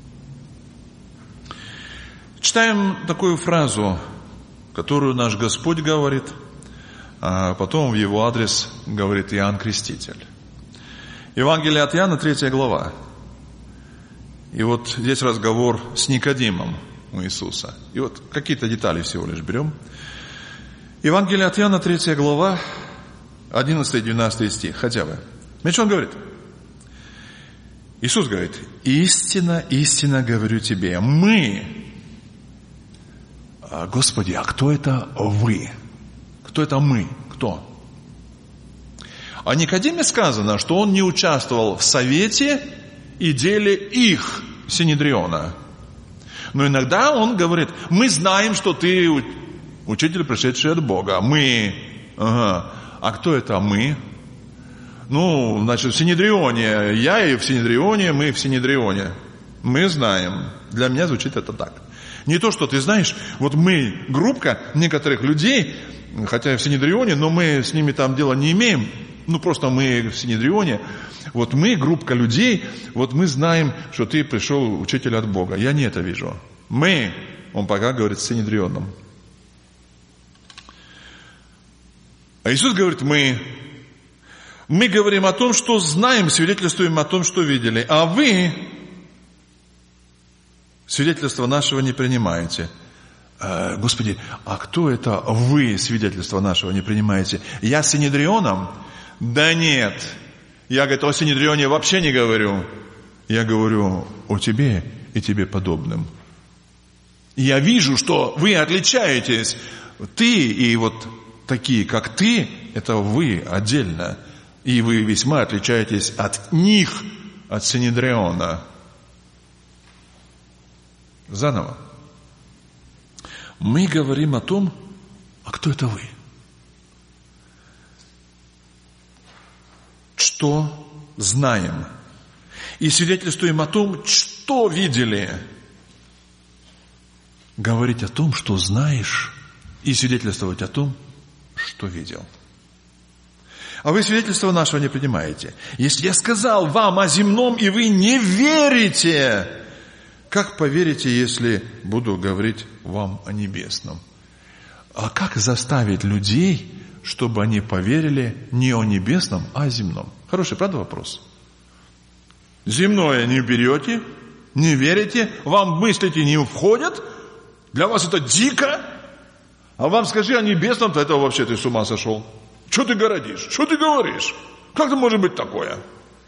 Читаем такую фразу, которую наш Господь говорит, а потом в его адрес говорит Иоанн Креститель. Евангелие от Иоанна, третья глава. И вот здесь разговор с Никодимом у Иисуса. И вот какие-то детали всего лишь берем. Евангелие от Иоанна, третья глава, одиннадцатый-двенадцатый стих, хотя бы. Смотрите, что он говорит? Иисус говорит: истинно, истинно говорю тебе, мы... Господи, а кто это вы? Кто это мы? Кто? О Никодиме сказано, что он не участвовал в совете и деле их, Синедриона. Но иногда он говорит: мы знаем, что ты учитель, пришедший от Бога. Мы. Ага. А кто это мы? Ну, значит, в Синедрионе. Я и в Синедрионе, мы в Синедрионе. Мы знаем. Для меня звучит это так. Не то, что ты знаешь, вот мы, группка некоторых людей, хотя и в Синедрионе, но мы с ними там дела не имеем, ну просто мы в Синедрионе, вот мы, группка людей, вот мы знаем, что ты пришел учитель от Бога. Я не это вижу. Мы, он пока говорит с Синедрионом. А Иисус говорит: мы. Мы говорим о том, что знаем, свидетельствуем о том, что видели, а вы свидетельство нашего не принимаете. Э, Господи, а кто это вы свидетельство нашего не принимаете? Я с Синедрионом? Да нет. Я, говорит, о Синедрионе вообще не говорю. Я говорю о тебе и тебе подобным. Я вижу, что вы отличаетесь. Ты и вот такие, как ты, это вы отдельно. И вы весьма отличаетесь от них, от Синедриона. Заново. Мы говорим о том, а кто это вы? Что знаем. И свидетельствуем о том, что видели. Говорить о том, что знаешь, и свидетельствовать о том, что видел. А вы свидетельство нашего не принимаете. Если я сказал вам о земном, и вы не верите, как поверите, если буду говорить вам о небесном? А как заставить людей, чтобы они поверили не о небесном, а о земном? Хороший, правда, вопрос? Земное не берете, не верите, вам мыслите не входят, для вас это дико, а вам скажи о небесном, то это вообще ты с ума сошел. Что ты городишь? Что ты говоришь? Как это может быть такое?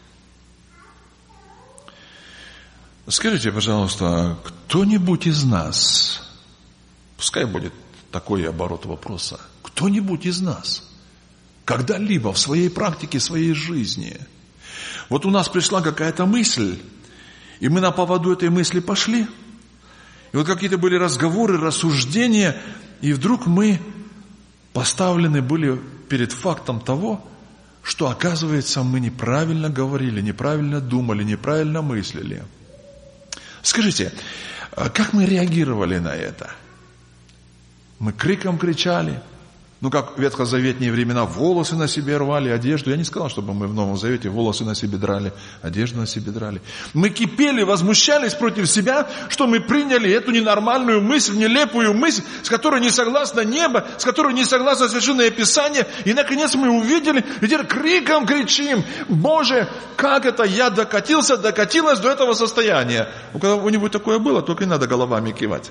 Скажите, пожалуйста, кто-нибудь из нас, пускай будет такой оборот вопроса, кто-нибудь из нас когда-либо в своей практике, своей жизни, вот у нас пришла какая-то мысль, и мы на поводу этой мысли пошли, и вот какие-то были разговоры, рассуждения, и вдруг мы поставлены были перед фактом того, что, оказывается, мы неправильно говорили, неправильно думали, неправильно мыслили. Скажите, как мы реагировали на это? Мы криком кричали, ну как в ветхозаветные времена волосы на себе рвали, одежду. Я не сказал, чтобы мы в Новом Завете волосы на себе драли, одежду на себе драли. Мы кипели, возмущались против себя, что мы приняли эту ненормальную мысль, нелепую мысль, с которой не согласно небо, с которой не согласно Священное Писание. И наконец мы увидели, и теперь криком кричим: Боже, как это я докатился, докатилась до этого состояния. У кого-нибудь такое было, только и надо головами кивать.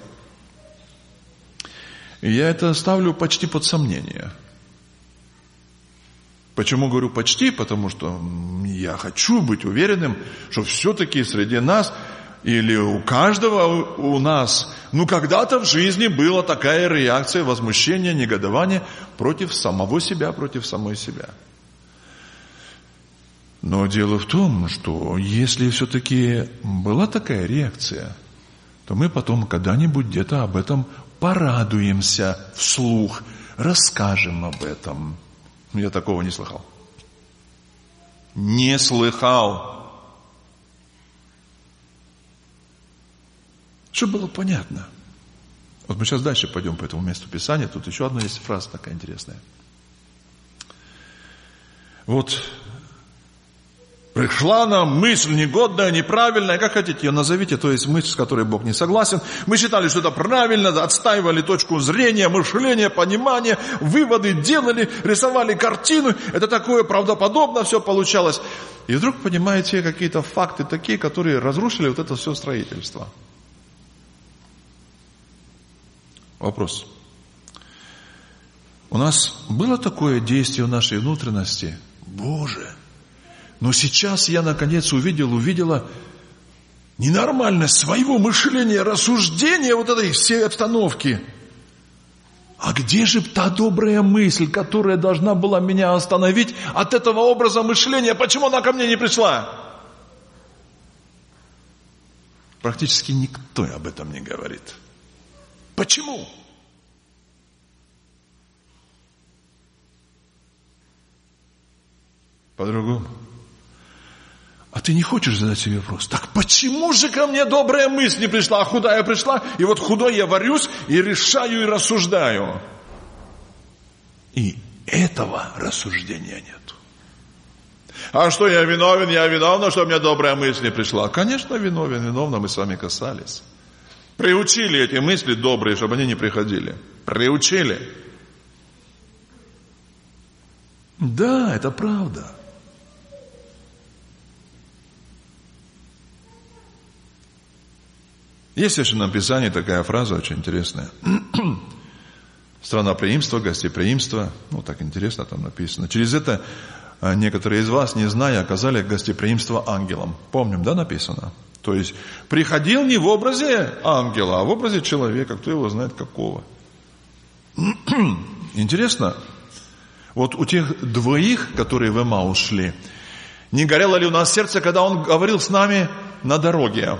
И я это ставлю почти под сомнение. Почему говорю почти? Потому что я хочу быть уверенным, что все-таки среди нас или у каждого у нас, ну когда-то в жизни была такая реакция возмущения, негодования против самого себя, против самой себя. Но дело в том, что если все-таки была такая реакция, то мы потом когда-нибудь где-то об этом порадуемся вслух, расскажем об этом. Я такого не слыхал. Не слыхал. Чтобы было понятно. Вот мы сейчас дальше пойдем по этому месту Писания. Тут еще одна есть фраза такая интересная. Вот пришла нам мысль негодная, неправильная, как хотите ее назовите, то есть мысль, с которой Бог не согласен. Мы считали, что это правильно, отстаивали точку зрения, мышления, понимания, выводы делали, рисовали картину. Это такое правдоподобно все получалось. И вдруг, понимаете, какие-то факты такие, которые разрушили вот это все строительство. Вопрос. У нас было такое действие в нашей внутренности? Боже! Но сейчас я наконец увидел, увидела ненормальность своего мышления, рассуждения вот этой всей обстановки. А где же та добрая мысль, которая должна была меня остановить от этого образа мышления? Почему она ко мне не пришла? Практически никто об этом не говорит. Почему? По-другому. А ты не хочешь задать себе вопрос, так почему же ко мне добрая мысль не пришла, а худая пришла, и вот худой я варюсь, и решаю, и рассуждаю. И этого рассуждения нет. А что я виновен, я виновна, что у меня добрая мысль не пришла? Конечно, виновен, виновна, мы с вами касались. Приучили эти мысли добрые, чтобы они не приходили. Приучили. Да, это правда. Есть в Священном Писании такая фраза очень интересная. Страноприимство, гостеприимство. Ну, так интересно там написано. Через это некоторые из вас, не зная, оказали гостеприимство ангелам. Помним, да, написано? То есть, приходил не в образе ангела, а в образе человека. Кто его знает какого. Интересно. Вот у тех двоих, которые в Эмаус шли, не горело ли у нас сердце, когда он говорил с нами на дороге?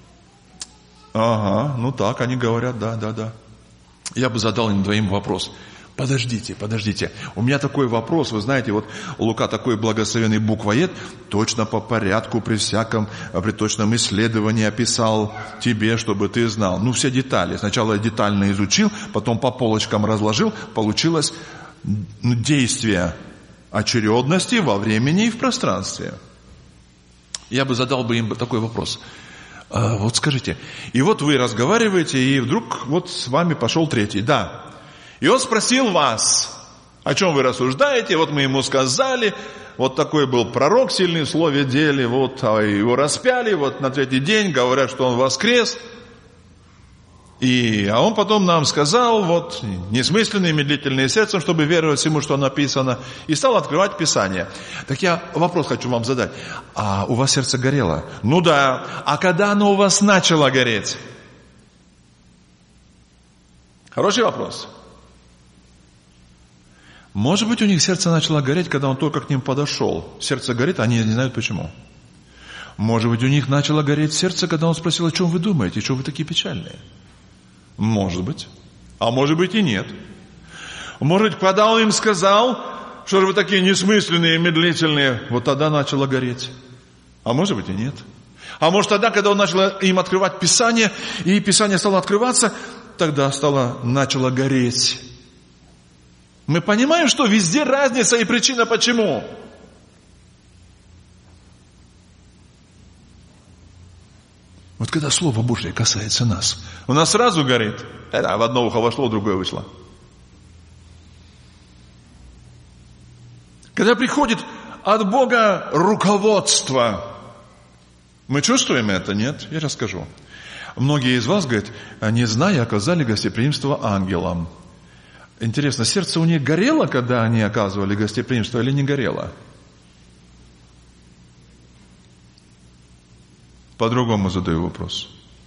Ага, ну так, они говорят, да, да, да. Я бы задал им двоим вопрос. Подождите, подождите. У меня такой вопрос, вы знаете, вот Лука такой благословенный буквоед, точно по порядку, при всяком, при точном исследовании описал тебе, чтобы ты знал. Ну, все детали. Сначала я детально изучил, потом по полочкам разложил, получилось действие очередности во времени и в пространстве. Я бы задал бы им такой вопрос. А, вот скажите, и вот вы разговариваете, и вдруг вот с вами пошел третий. Да. И он спросил вас, о чем вы рассуждаете, вот мы ему сказали, вот такой был пророк сильный в слове деле, вот его распяли, вот на третий день говорят, что он воскрес. И, а он потом нам сказал, вот, несмысленные, медлительные сердцем, чтобы веровать всему, что написано, и стал открывать Писание. Так я вопрос хочу вам задать. А у вас сердце горело? Ну да. А когда оно у вас начало гореть? Хороший вопрос. Может быть, у них сердце начало гореть, когда он только к ним подошел. Сердце горит, а они не знают почему. Может быть, у них начало гореть сердце, когда он спросил, о чем вы думаете, что вы такие печальные? Может быть. А может быть и нет. Может, когда он им сказал, что же вы такие несмысленные, медлительные, вот тогда начало гореть. А может быть и нет. А может тогда, когда он начал им открывать Писание, и Писание стало открываться, тогда стало, начало гореть. Мы понимаем, что везде разница и причина почему. Вот когда Слово Божье касается нас, у нас сразу горит. Да, в одно ухо вошло, в другое вышло. Когда приходит от Бога руководство, мы чувствуем это? Нет? Я расскажу. Многие из вас, говорят, не зная, оказали гостеприимство ангелам. Интересно, сердце у них горело, когда они оказывали гостеприимство, или не горело? По-другому задаю вопрос.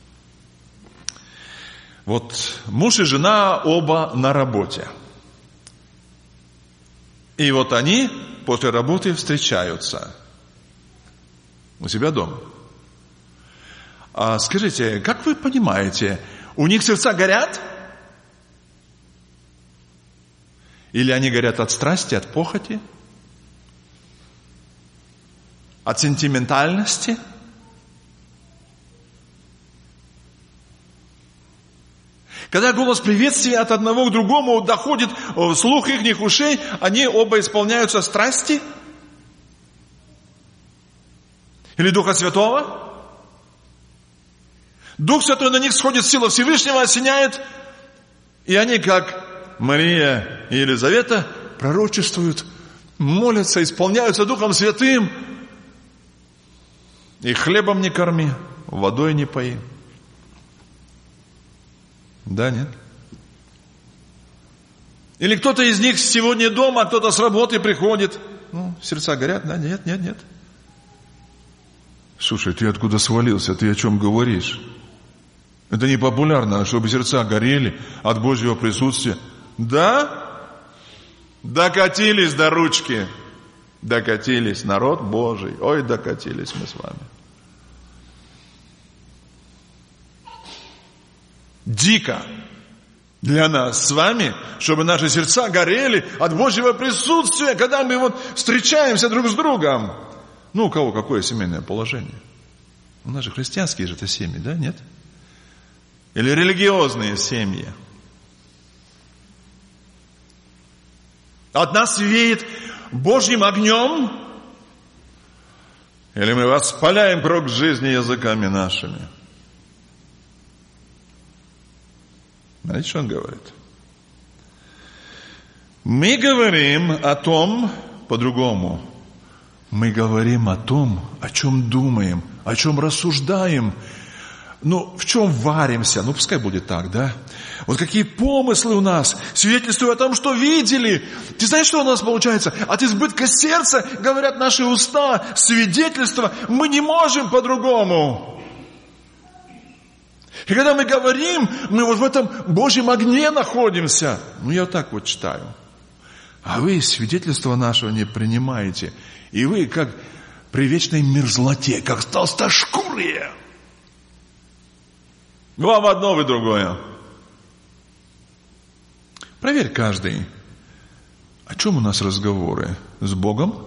Вот муж и жена оба на работе. И вот они после работы встречаются. У себя дома. А скажите, как вы понимаете, у них сердца горят? Или они горят от страсти, от похоти? От сентиментальности? Когда голос приветствия от одного к другому доходит в слух ихних ушей, они оба исполняются страсти? Или Духа Святого? Дух Святой на них сходит, сила Всевышнего осеняет, и они, как Мария и Елизавета, пророчествуют, молятся, исполняются Духом Святым. И хлебом не корми, водой не пои. Да, нет? Или кто-то из них сегодня дома, а кто-то с работы приходит. Ну, сердца горят, да, нет, нет, нет. Слушай, ты откуда свалился? Ты о чем говоришь? Это не популярно, чтобы сердца горели от Божьего присутствия. Да? Докатились до ручки. Докатились. Народ Божий. Ой, докатились мы с вами. Дико для нас с вами, чтобы наши сердца горели от Божьего присутствия, когда мы вот встречаемся друг с другом. Ну, у кого какое семейное положение? У нас же христианские же это семьи, да, нет? Или религиозные семьи. От нас веет Божьим огнем, или мы воспаляем круг жизни языками нашими. Знаете, что он говорит? Мы говорим о том по-другому. Мы говорим о том, о чем думаем, о чем рассуждаем. Ну, в чем варимся? Ну, пускай будет так, да? Вот какие помыслы у нас, свидетельствуют о том, что видели. Ты знаешь, что у нас получается? От избытка сердца, говорят наши уста, свидетельства. Мы не можем по-другому. И когда мы говорим, мы вот в этом Божьем огне находимся. Ну, я вот так вот читаю. А вы свидетельства нашего не принимаете. И вы как при вечной мерзлоте, как толстошкурые. Вам одно, вы другое. Проверь каждый. О чем у нас разговоры? С Богом?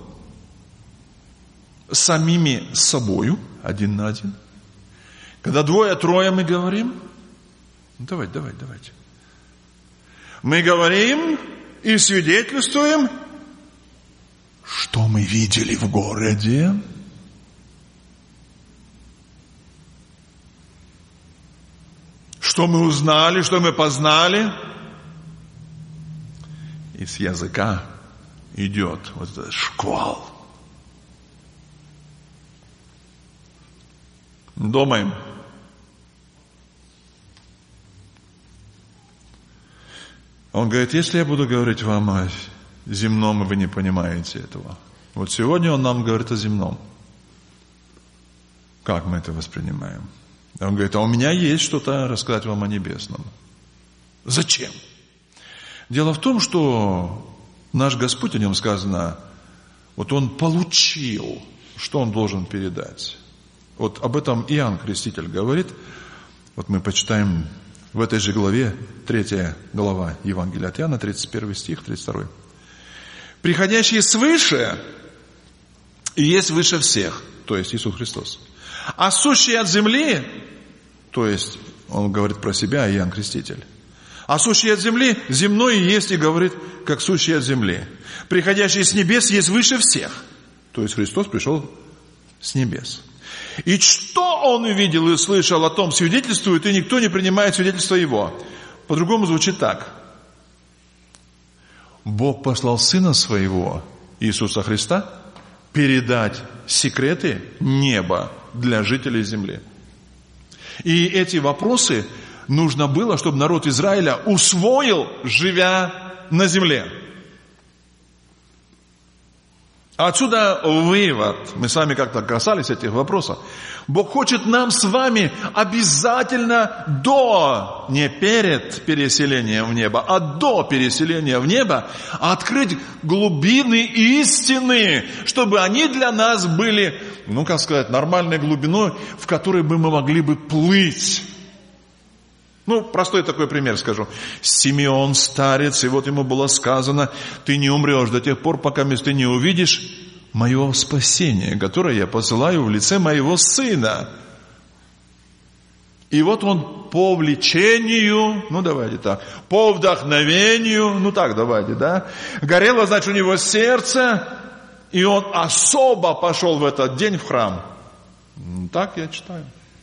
С самими собою, один на один? Когда двое-трое мы говорим? Ну, давайте, давайте, давайте. Мы говорим и свидетельствуем, что мы видели в городе. Что мы узнали, что мы познали. И с языка идет вот этот шквал. Думаем. Он говорит, если я буду говорить вам о земном, и вы не понимаете этого. Вот сегодня он нам говорит о земном. Как мы это воспринимаем? Он говорит, а у меня есть что-то рассказать вам о небесном. Зачем? Дело в том, что наш Господь, о нем сказано, вот он получил, что он должен передать. Вот об этом Иоанн Креститель говорит. Вот мы почитаем в этой же главе, третья глава Евангелия от Иоанна, тридцать первый стих, тридцать второй. «Приходящий свыше и есть выше всех», то есть Иисус Христос. «А сущий от земли», то есть он говорит про себя, Иоанн Креститель. «А сущий от земли, земной есть и говорит, как сущий от земли. Приходящий с небес есть выше всех». То есть Христос пришел с небес. «И что он увидел и слышал, о том свидетельствует, и никто не принимает свидетельство его». По-другому звучит так. Бог послал Сына Своего, Иисуса Христа, передать секреты неба для жителей земли. И эти вопросы нужно было, чтобы народ Израиля усвоил, живя на земле. Отсюда вывод. Мы с вами как-то касались этих вопросов. Бог хочет нам с вами обязательно до, не перед переселением в небо, а до переселения в небо открыть глубины истины, чтобы они для нас были, ну как сказать, нормальной глубиной, в которой бы мы могли бы плыть. Ну, простой такой пример скажу. Симеон старец, и вот ему было сказано: ты не умрешь до тех пор, пока ты не увидишь мое спасение, которое я посылаю в лице моего сына. И вот он по влечению, ну давайте так, по вдохновению, ну так давайте, да, горело, значит, у него сердце, и он особо пошел в этот день в храм. Так я читаю.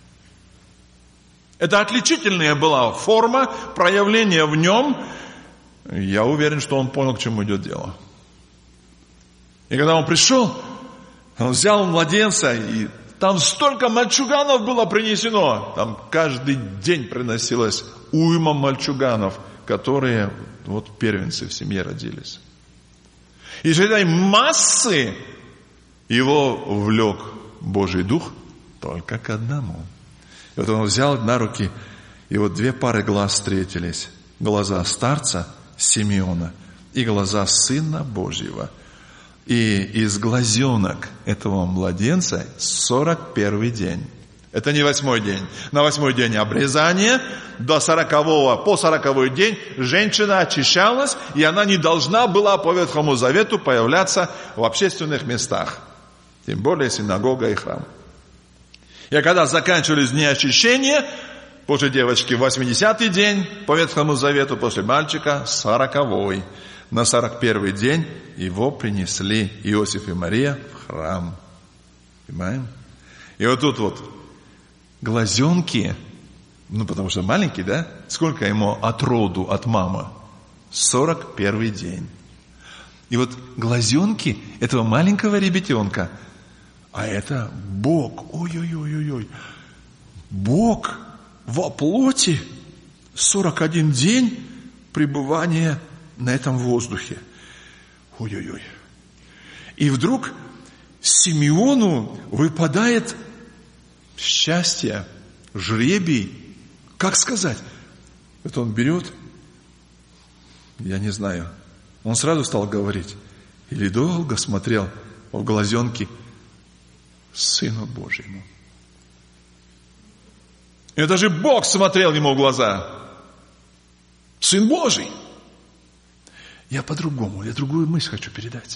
Это отличительная была форма проявления в нем. Я уверен, что он понял, к чему идет дело. И когда он пришел, он взял младенца, и там столько мальчуганов было принесено. Там каждый день приносилось уйма мальчуганов, которые вот первенцы в семье родились. И из этой массы его влек Божий Дух только к одному. И вот он взял на руки, и вот две пары глаз встретились. Глаза старца Симеона и глаза Сына Божьего. И из глазенок этого младенца сорок первый день. Это не восьмой день. На восьмой день обрезание, до сорокового, по сороковой день женщина очищалась, и она не должна была по Ветхому Завету появляться в общественных местах. Тем более синагога и храм. И когда заканчивались дни очищения, после девочки восьмидесятый день, по Ветхому Завету, после мальчика сороковой. На сорок первый день его принесли Иосиф и Мария в храм. Понимаем? И вот тут вот глазенки, ну потому что маленький, да? Сколько ему от роду, от мамы? сорок первый день. И вот глазенки этого маленького ребятенка, а это Бог, ой-ой-ой-ой, Бог во плоти, сорок один день пребывания на этом воздухе. Ой-ой-ой. И вдруг Симеону выпадает счастье, жребий. Как сказать? Это он берет, я не знаю, он сразу стал говорить, или долго смотрел в глазенки Сыну Божьему. И даже Бог смотрел ему в глаза. Сын Божий. Я по-другому, я другую мысль хочу передать.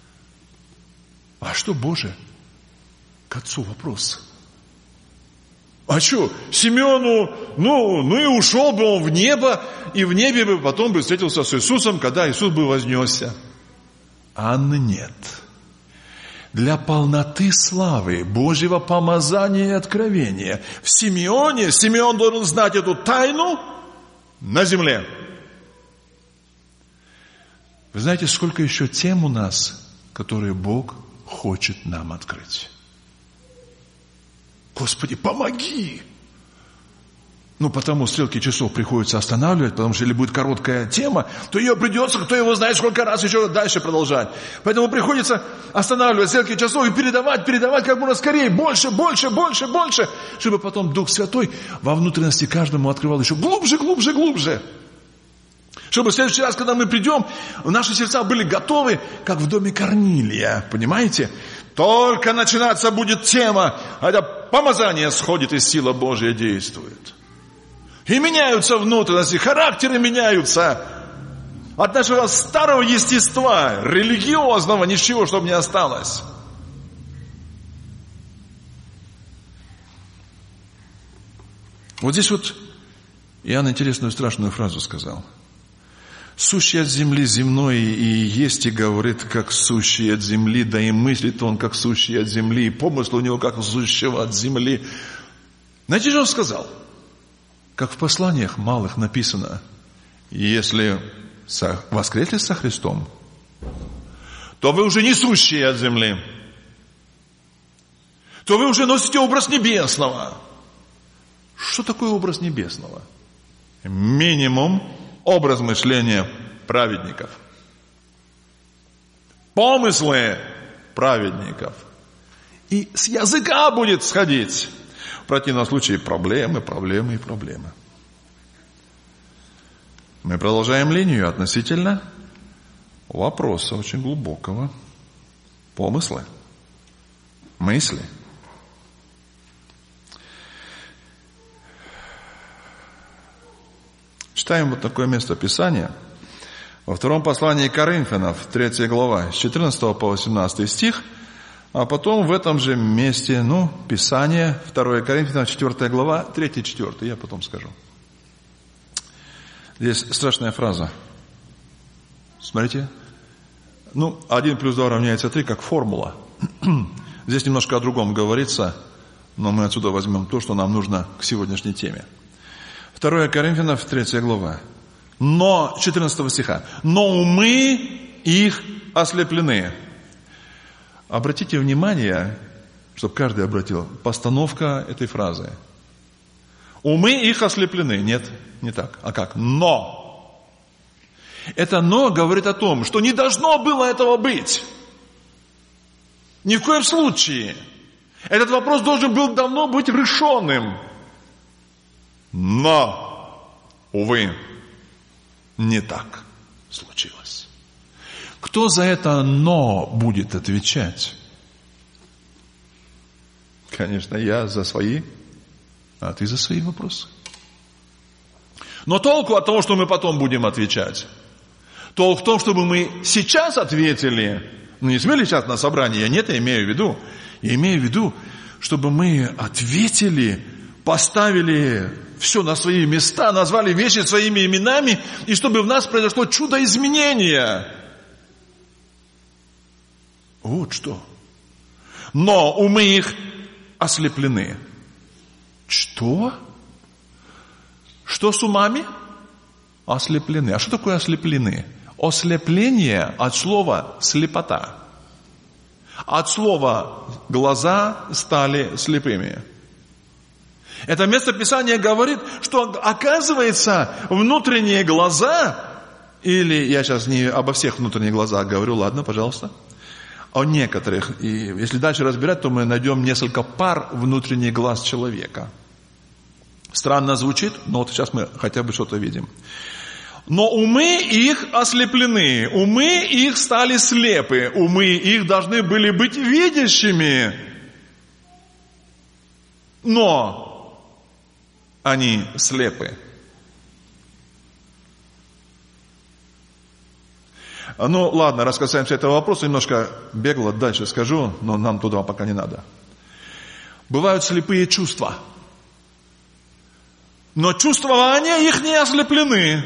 А что Боже? К Отцу вопрос. А что, Симеону, ну, ну и ушел бы он в небо, и в небе бы потом бы встретился с Иисусом, когда Иисус бы вознесся. Анны нет. Для полноты славы, Божьего помазания и откровения в Симеоне, Симеон должен знать эту тайну на земле. Вы знаете, сколько еще тем у нас, которые Бог хочет нам открыть? Господи, помоги! Ну, потому стрелки часов приходится останавливать, потому что если будет короткая тема, то ее придется, кто его знает, сколько раз еще дальше продолжать. Поэтому приходится останавливать стрелки часов и передавать, передавать как можно скорее, больше, больше, больше, больше, чтобы потом Дух Святой во внутренности каждому открывал еще глубже, глубже, глубже. Чтобы в следующий раз, когда мы придем, наши сердца были готовы, как в доме Корнилия, понимаете? Только начинаться будет тема, а это помазание сходит, и сила Божья действует. И меняются внутренности, характеры меняются. От нашего старого естества, религиозного, ничего, чтобы не осталось. Вот здесь вот Иоанн интересную страшную фразу сказал. Сущий от земли земной и есть, и говорит, как сущий от земли, да и мыслит он, как сущий от земли, и помысл у него, как сущего от земли. Знаете, что он сказал? Как в посланиях малых написано, если воскресли со Христом, то вы уже не сущие от земли, то вы уже носите образ небесного. Что такое образ небесного? Минимум образ мышления праведников. Помыслы праведников. И с языка будет сходить. В противном случае проблемы, проблемы и проблемы. Мы продолжаем линию относительно вопроса очень глубокого. Помыслы, мысли. Читаем вот такое место Писания. Во втором послании Коринфянам, третья глава, с четырнадцатого по восемнадцатый стих, а потом в этом же месте, ну, Писание, второе Коринфянам, четвёртая глава, третья, четвёртая, я потом скажу. Здесь страшная фраза. Смотрите. Ну, один плюс два равняется три, как формула. Здесь немножко о другом говорится, но мы отсюда возьмем то, что нам нужно к сегодняшней теме. второе Коринфянам, третья глава. Но, четырнадцатого стиха. Но умы их ослеплены. Обратите внимание, чтобы каждый обратил, постановка этой фразы. Умы их ослеплены. Нет, не так. А как? Но. Это «но» говорит о том, что не должно было этого быть. Ни в коем случае. Этот вопрос должен был давно быть решенным. Но, увы, не так случилось. Кто за это «но» будет отвечать? Конечно, я за свои, а ты за свои вопросы. Но толку от того, что мы потом будем отвечать. Толк в том, чтобы мы сейчас ответили. Ну, не смели сейчас на собрании, я нет, я имею в виду. Я имею в виду, чтобы мы ответили, поставили все на свои места, назвали вещи своими именами, и чтобы в нас произошло чудо изменения. Вот что. Но умы их ослеплены. Что? Что с умами? Ослеплены. А что такое ослеплены? Ослепление от слова слепота. От слова глаза стали слепыми. Это место Писания говорит, что оказывается внутренние глаза, или я сейчас не обо всех внутренних глазах говорю, ладно, пожалуйста, о некоторых, и если дальше разбирать, то мы найдем несколько пар внутренних глаз человека. Странно звучит, но вот сейчас мы хотя бы что-то видим. Но умы их ослеплены, умы их стали слепы, умы их должны были быть видящими. Но они слепы. Ну, ладно, раз касаемся этого вопроса, немножко бегло дальше скажу, но нам туда пока не надо. Бывают слепые чувства. Но чувствования их не ослеплены.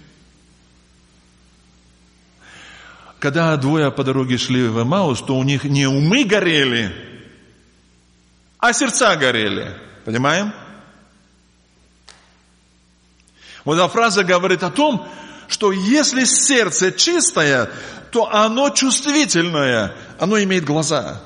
Когда двое по дороге шли в Эмаус, то у них не умы горели, а сердца горели. Понимаем? Вот эта фраза говорит о том, что если сердце чистое, то оно чувствительное, оно имеет глаза.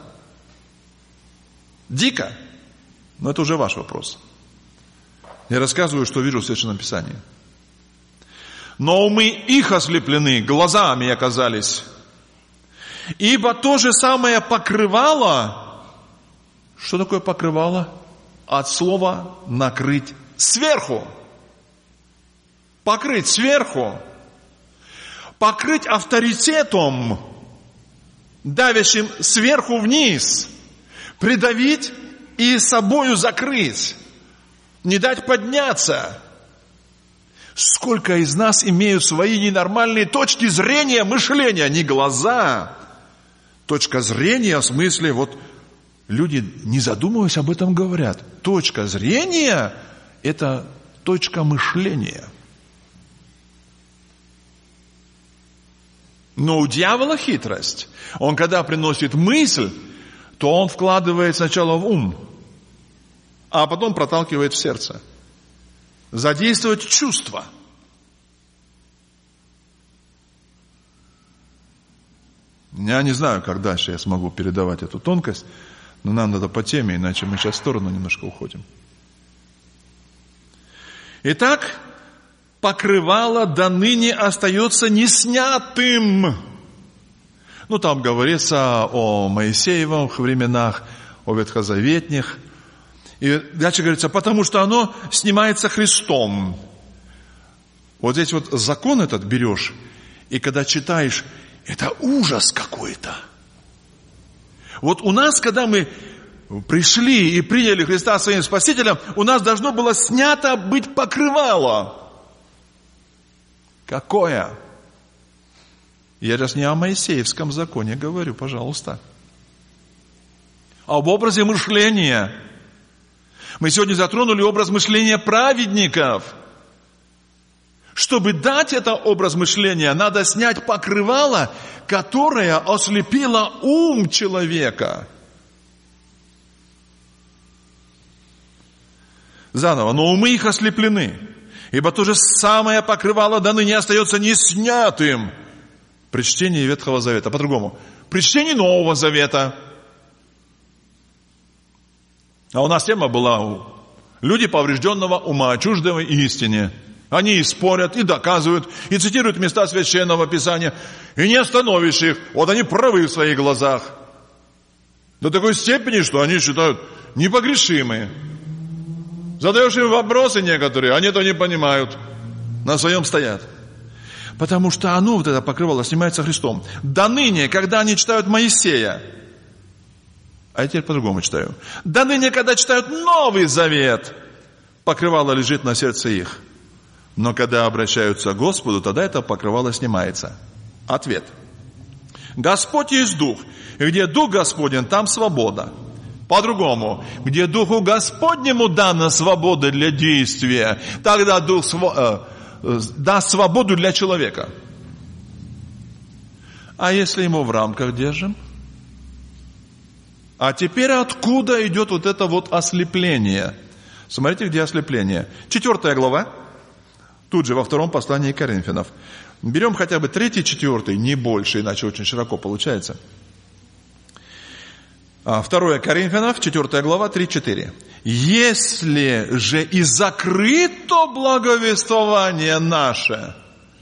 Дико, но это уже ваш вопрос. Я рассказываю, что вижу в Священном Писании. Но умы их ослеплены, глазами оказались. Ибо то же самое покрывало. Что такое покрывало? От слова накрыть сверху. Покрыть сверху. Покрыть авторитетом, давящим сверху вниз. Придавить и собою закрыть. Не дать подняться. Сколько из нас имеют свои ненормальные точки зрения, мышления, не глаза. Точка зрения в смысле, вот люди, не задумываясь об этом, говорят. Точка зрения – это точка мышления. Но у дьявола хитрость. Он, когда приносит мысль, то он вкладывает сначала в ум, а потом проталкивает в сердце. Задействовать чувства. Я не знаю, как дальше я смогу передавать эту тонкость, но нам надо по теме, иначе мы сейчас в сторону немножко уходим. Итак, покрывало до ныне остается неснятым. Ну, там говорится о Моисеевых временах, о ветхозаветних. И дальше говорится, потому что оно снимается Христом. Вот здесь вот закон этот берешь, и когда читаешь, это ужас какой-то. Вот у нас, когда мы пришли и приняли Христа своим Спасителем, у нас должно было снято быть покрывало. Какое? Я сейчас не о Моисеевском законе говорю, пожалуйста. А об образе мышления. Мы сегодня затронули образ мышления праведников. Чтобы дать этот образ мышления, надо снять покрывало, которое ослепило ум человека. Заново. Но умы их ослеплены. Ибо то же самое покрывало до ныне остается не снятым при чтении Ветхого Завета. По-другому. При чтении Нового Завета. А у нас тема была «Люди поврежденного ума, чуждого истине». Они и спорят, и доказывают, и цитируют места Священного Писания. И не остановишь их. Вот они правы в своих глазах. До такой степени, что они считают непогрешимые. Задаешь им вопросы некоторые, они это не понимают. На своем стоят. Потому что оно, вот это покрывало, снимается Христом. До ныне, когда они читают Моисея, а я теперь по-другому читаю. До ныне, когда читают Новый Завет, покрывало лежит на сердце их. Но когда обращаются к Господу, тогда это покрывало снимается. Ответ. Господь есть Дух. И где Дух Господень, там свобода. По-другому. Где Духу Господнему дана свобода для действия, тогда Дух св... э, даст свободу для человека. А если ему в рамках держим? А теперь откуда идет вот это вот ослепление? Смотрите, где ослепление. Четвертая глава. Тут же во втором послании Коринфянов. Берем хотя бы третий, четвертый, не больше, иначе очень широко получается. Второе Коринфянов, четвертая глава, три-четыре. Если же и закрыто благовествование наше,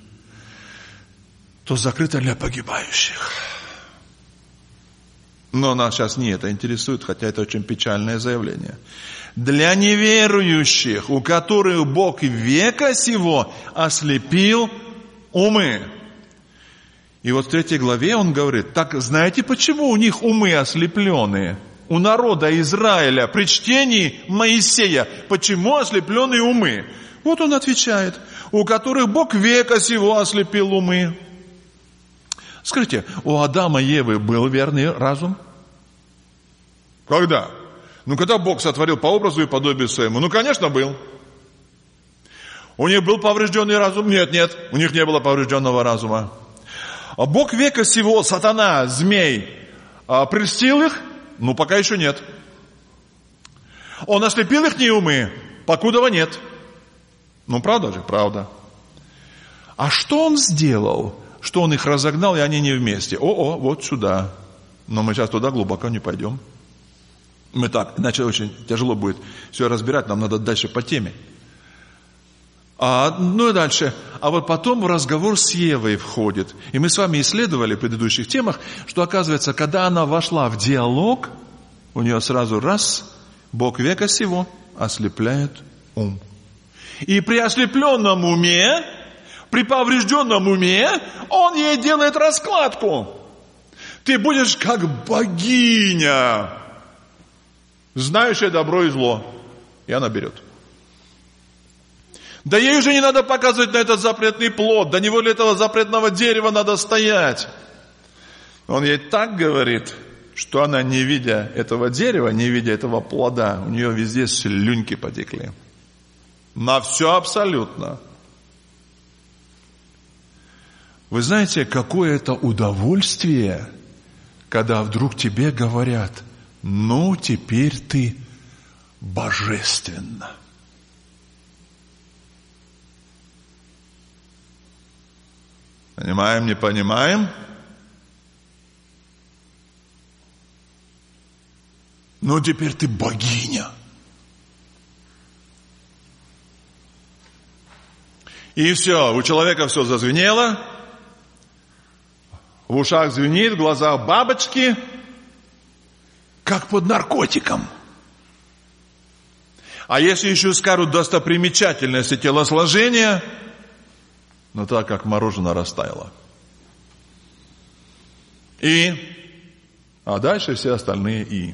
то закрыто для погибающих. Но нас сейчас не это интересует, хотя это очень печальное заявление. Для неверующих, у которых Бог века сего ослепил умы. И вот в третьей главе он говорит, так знаете, почему у них умы ослепленные? У народа Израиля при чтении Моисея, почему ослепленные умы? Вот он отвечает, у которых Бог века сего ослепил умы. Скажите, у Адама и Евы был верный разум? Когда? Ну, когда Бог сотворил по образу и подобию своему? Ну, конечно, был. У них был поврежденный разум? Нет, нет, у них не было поврежденного разума. А Бог века сего, сатана, змей, прельстил их? Ну, пока еще нет. Он ослепил их не умы? Покудова нет. Ну, правда же? Правда. А что он сделал? Что он их разогнал, и они не вместе? О-о, вот сюда. Но мы сейчас туда глубоко не пойдем. Мы так, иначе очень тяжело будет все разбирать, нам надо дальше по теме. А, ну и дальше. А вот потом в разговор с Евой входит. И мы с вами исследовали в предыдущих темах, что оказывается, когда она вошла в диалог, у нее сразу раз, Бог века сего ослепляет ум. И при ослепленном уме, при поврежденном уме, он ей делает раскладку. Ты будешь как богиня, знающая добро и зло. И она берет. Да ей уже не надо показывать на этот запретный плод, до него ли этого запретного дерева надо стоять. Он ей так говорит, что она, не видя этого дерева, не видя этого плода, у нее везде слюньки потекли. На все абсолютно. Вы знаете, какое это удовольствие, когда вдруг тебе говорят, ну, теперь ты божественна. Понимаем, не понимаем? Ну, теперь ты богиня. И все, у человека все зазвенело, в ушах звенит, в глазах бабочки, как под наркотиком. А если еще скажут достопримечательности телосложения, ну так как мороженое растаяло. И, а дальше все остальные и.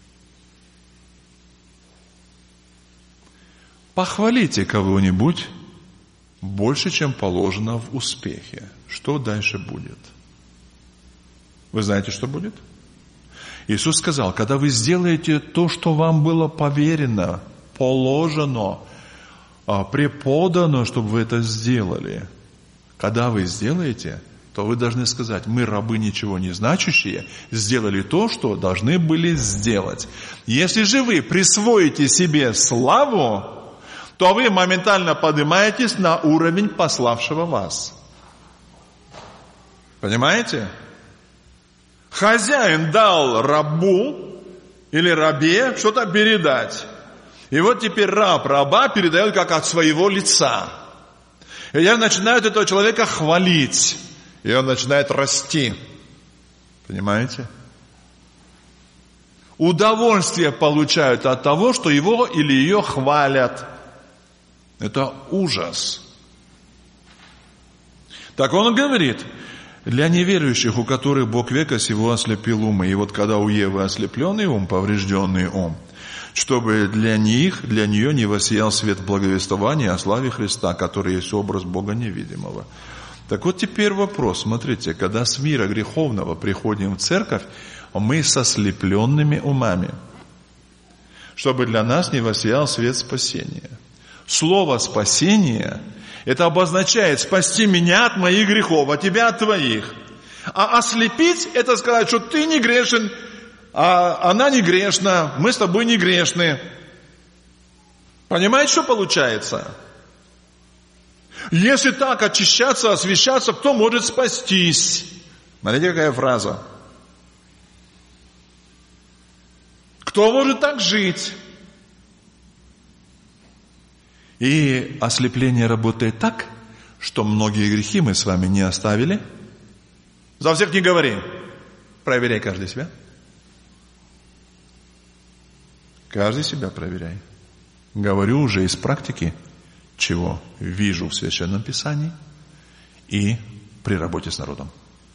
Похвалите кого-нибудь больше, чем положено в успехе. Что дальше будет? Вы знаете, что будет? Иисус сказал, когда вы сделаете то, что вам было поверено, положено, преподано, чтобы вы это сделали, когда вы сделаете, то вы должны сказать, мы, рабы ничего не значащие, сделали то, что должны были сделать. Если же вы присвоите себе славу, то вы моментально поднимаетесь на уровень пославшего вас. Понимаете? Хозяин дал рабу или рабе что-то передать. И вот теперь раб раба передает как от своего лица. И я начинаю этого человека хвалить. И он начинает расти. Понимаете? Удовольствие получают от того, что его или ее хвалят. Это ужас. Так он говорит, для неверующих, у которых Бог века сего ослепил умы. И вот когда у Евы ослепленный ум, поврежденный ум, чтобы для них, для нее не воссиял свет благовествования о славе Христа, который есть образ Бога невидимого. Так вот теперь вопрос. Смотрите, когда с мира греховного приходим в церковь, мы со ослепленными умами, чтобы для нас не воссиял свет спасения. Слово «спасение» это обозначает спасти меня от моих грехов, а тебя от твоих. А ослепить – это сказать, что ты не грешен, а она не грешна, мы с тобой не грешны. Понимаете, что получается? Если так очищаться, освящаться, кто может спастись? Смотрите, какая фраза. Кто может так жить? И ослепление работает так, что многие грехи мы с вами не оставили. За всех не говори. Проверяй каждый себя. Каждый себя проверяй. Говорю уже из практики, чего вижу в Священном Писании и при работе с народом.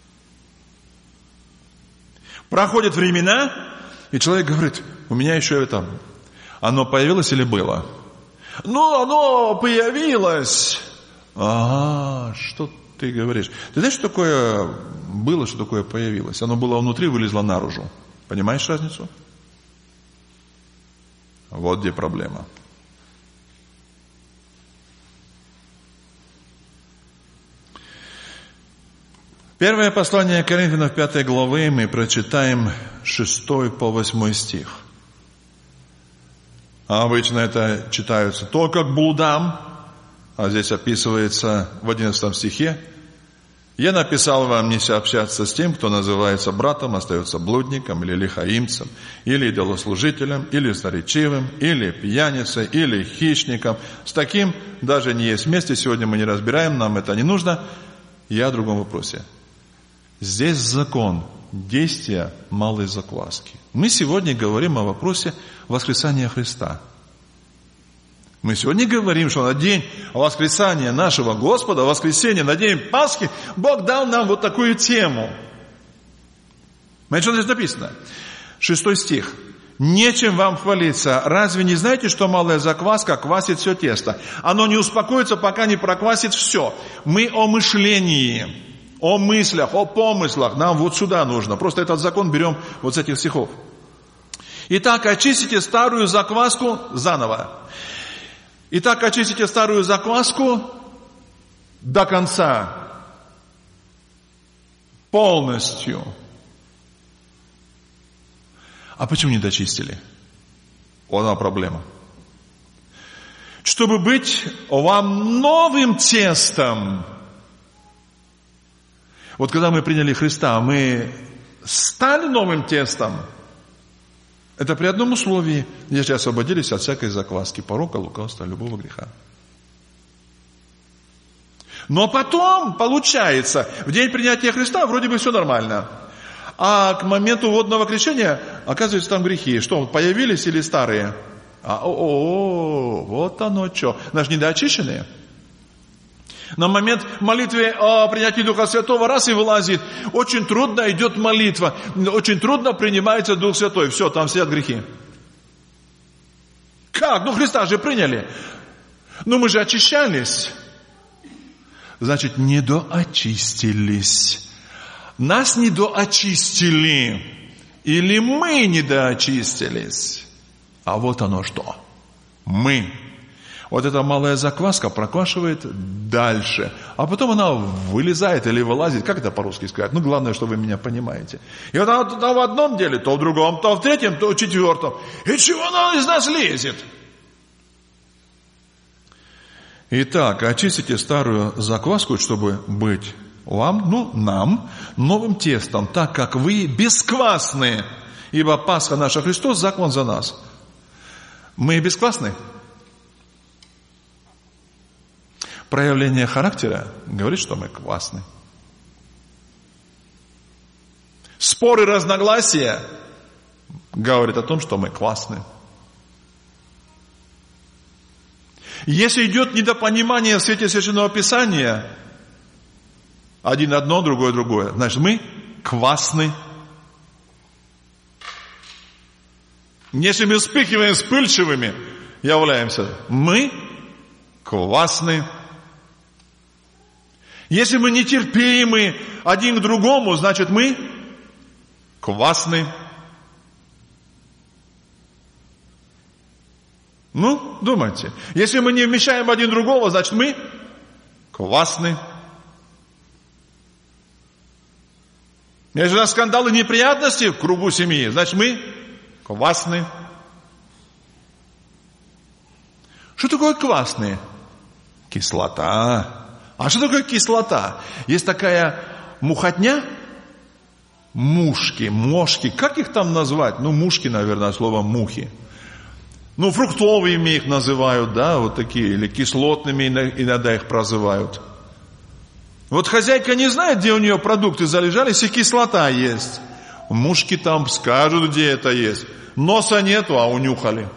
Проходят времена, и человек говорит, у меня еще это, оно появилось или было? Ну, оно появилось. Ага, что ты говоришь? Ты знаешь, что такое было, что такое появилось? Оно было внутри, вылезло наружу. Понимаешь разницу? Вот где проблема. Первое послание Коринфянам, пятой главы, мы прочитаем шестой по восьмой стих. Обычно это читаются только к блудам, а здесь описывается в одиннадцатом стихе. Я написал вам не сообщаться с тем, кто называется братом, остается блудником, или лихаимцем, или идолослужителем, или старичивым, или пьяницей, или хищником. С таким даже не есть вместе, сегодня мы не разбираем, нам это не нужно. Я о другом вопросе. Здесь закон действия малой закваски. Мы сегодня говорим о вопросе воскресания Христа. Мы сегодня говорим, что на день воскресания нашего Господа, воскресенье, на день Пасхи, Бог дал нам вот такую тему. Знаете, что здесь написано? Шестой стих. Нечем вам хвалиться. Разве не знаете, что малая закваска квасит все тесто? Оно не успокоится, пока не проквасит все. Мы о мышлении, о мыслях, о помыслах. Нам вот сюда нужно. Просто этот закон берем вот с этих стихов. Итак, очистите старую закваску заново. Итак, очистите старую закваску до конца. Полностью. А почему не дочистили? Вот она проблема. Чтобы быть вам новым тестом. Вот когда мы приняли Христа, мы стали новым тестом. Это при одном условии, если освободились от всякой закваски, порока, лукавства, любого греха. Но потом, получается, в день принятия Христа вроде бы все нормально. А к моменту водного крещения, оказывается, там грехи. Что, появились или старые? А, о, о, вот оно что. Наши недоочищенные. На момент молитвы о принятии Духа Святого раз и вылазит. Очень трудно идет молитва. Очень трудно принимается Дух Святой. Все, там сидят грехи. Как? Ну Христа же приняли. Ну мы же очищались. Значит, недоочистились. Нас недоочистили. Или мы недоочистились. А вот оно что. Мы. Вот эта малая закваска проквашивает дальше. А потом она вылезает или вылазит. Как это по-русски сказать? Ну, главное, что вы меня понимаете. И вот она то в одном деле, то в другом, то в третьем, то в четвертом. И чего она из нас лезет? Итак, очистите старую закваску, чтобы быть вам, ну, нам, новым тестом, так как вы бесквасны. Ибо Пасха наша Христос, закон за нас. Мы бесквасны? Проявление характера говорит, что мы квасны. Споры, разногласия говорят о том, что мы квасны. Если идет недопонимание в свете Священного Писания, один одно, другое другое, значит, мы квасны. Если мы вспыхиваем вспыльчивыми, являемся, мы квасны. Если мы нетерпимы один к другому, значит, мы квасны. Ну, думайте. Если мы не вмещаем один другого, значит, мы квасны. Если у нас скандалы, неприятности в кругу семьи, значит, мы квасны. Что такое квасные? Кислота. А что такое кислота? Есть такая мухотня, мушки, мошки, как их там назвать? Ну, мушки, наверное, слово мухи. Ну, фруктовыми их называют, да, вот такие, или кислотными иногда их прозывают. Вот хозяйка не знает, где у нее продукты залежали, если кислота есть. Мушки там скажут, где это есть. Носа нету, а унюхали.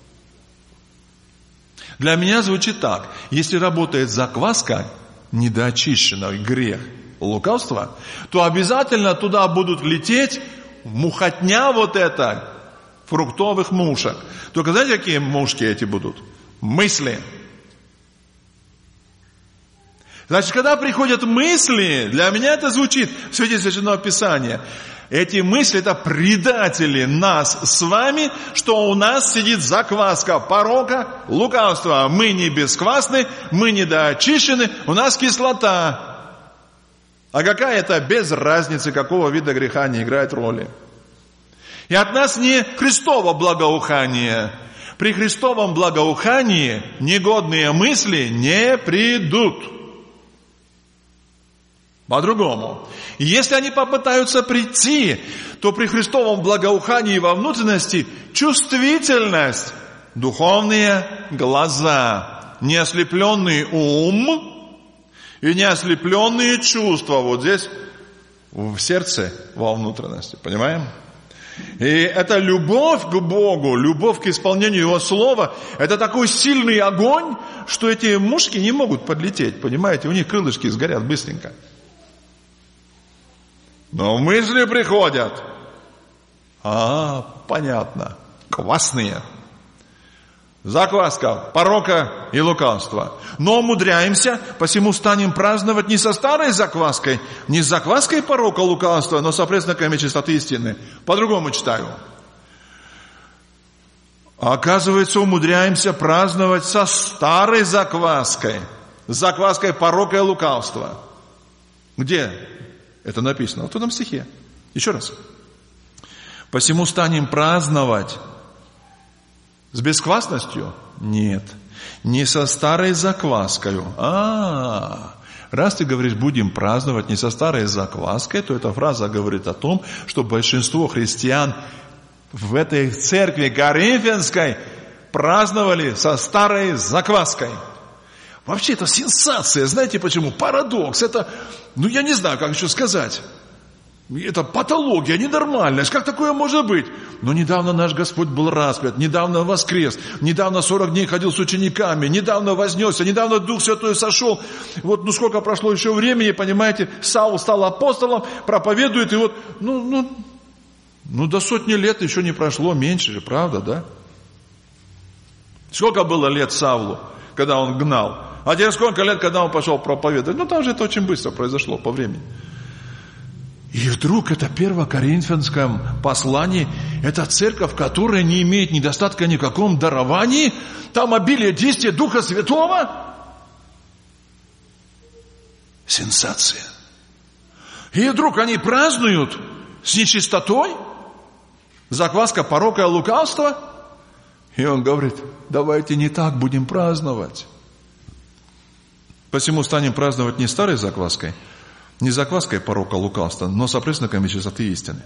Для меня звучит так. Если работает закваска, недоочищенный грех, лукавство, то обязательно туда будут лететь мухотня вот эта, фруктовых мушек. Только знаете, какие мушки эти будут? Мысли. Значит, когда приходят мысли, для меня это звучит в свете Священного Писания. Эти мысли — это предатели нас с вами, что у нас сидит закваска порока, лукавства. Мы не бесквасны, мы недоочищены, у нас кислота. А какая это без разницы, какого вида греха не играет роли. И от нас не Христово благоухание. При Христовом благоухании негодные мысли не придут. По-другому. Если они попытаются прийти, то при Христовом благоухании во внутренности чувствительность, духовные глаза, не ослепленный ум и не ослепленные чувства вот здесь, в сердце, во внутренности. Понимаем? И это любовь к Богу, любовь к исполнению Его Слова, это такой сильный огонь, что эти мушки не могут подлететь. Понимаете? У них крылышки сгорят быстренько. Но мысли приходят. А, понятно. Квасные. Закваска порока и лукавства. Но умудряемся, посему станем праздновать не со старой закваской, не с закваской порока лукавства, но с опресноками чистоты истины. По-другому читаю. Оказывается, умудряемся праздновать со старой закваской, с закваской порока и лукавства. Где это написано? Вот в этом стихе. Еще раз. Посему станем праздновать с бесквасностью? Нет. Не со старой закваской. А, раз ты говоришь, будем праздновать не со старой закваской, то эта фраза говорит о том, что большинство христиан в этой церкви Коринфянской праздновали со старой закваской. Вообще это сенсация. Знаете почему? Парадокс. Это, ну я не знаю, как еще сказать. Это патология, ненормальность. Как такое может быть? Но недавно наш Господь был распят, недавно воскрес, недавно сорок дней ходил с учениками, недавно вознесся, недавно Дух Святой сошел. Вот ну сколько прошло еще времени, понимаете, Саул стал апостолом, проповедует, и вот, ну, ну, ну до сотни лет еще не прошло, меньше же, правда, да? Сколько было лет Савлу, когда он гнал? А теперь сколько лет, когда он пошел проповедовать? Ну там же это очень быстро произошло по времени. И вдруг это первокоринфянском послании, это церковь, которая не имеет недостатка ни в каком даровании, там обилие действия Духа Святого. Сенсация. И вдруг они празднуют с нечистотой, закваска порока и лукавства. И он говорит, давайте не так будем праздновать. Посему станем праздновать не старой закваской, не закваской порока лукавства, но с опресноками чистоты истины.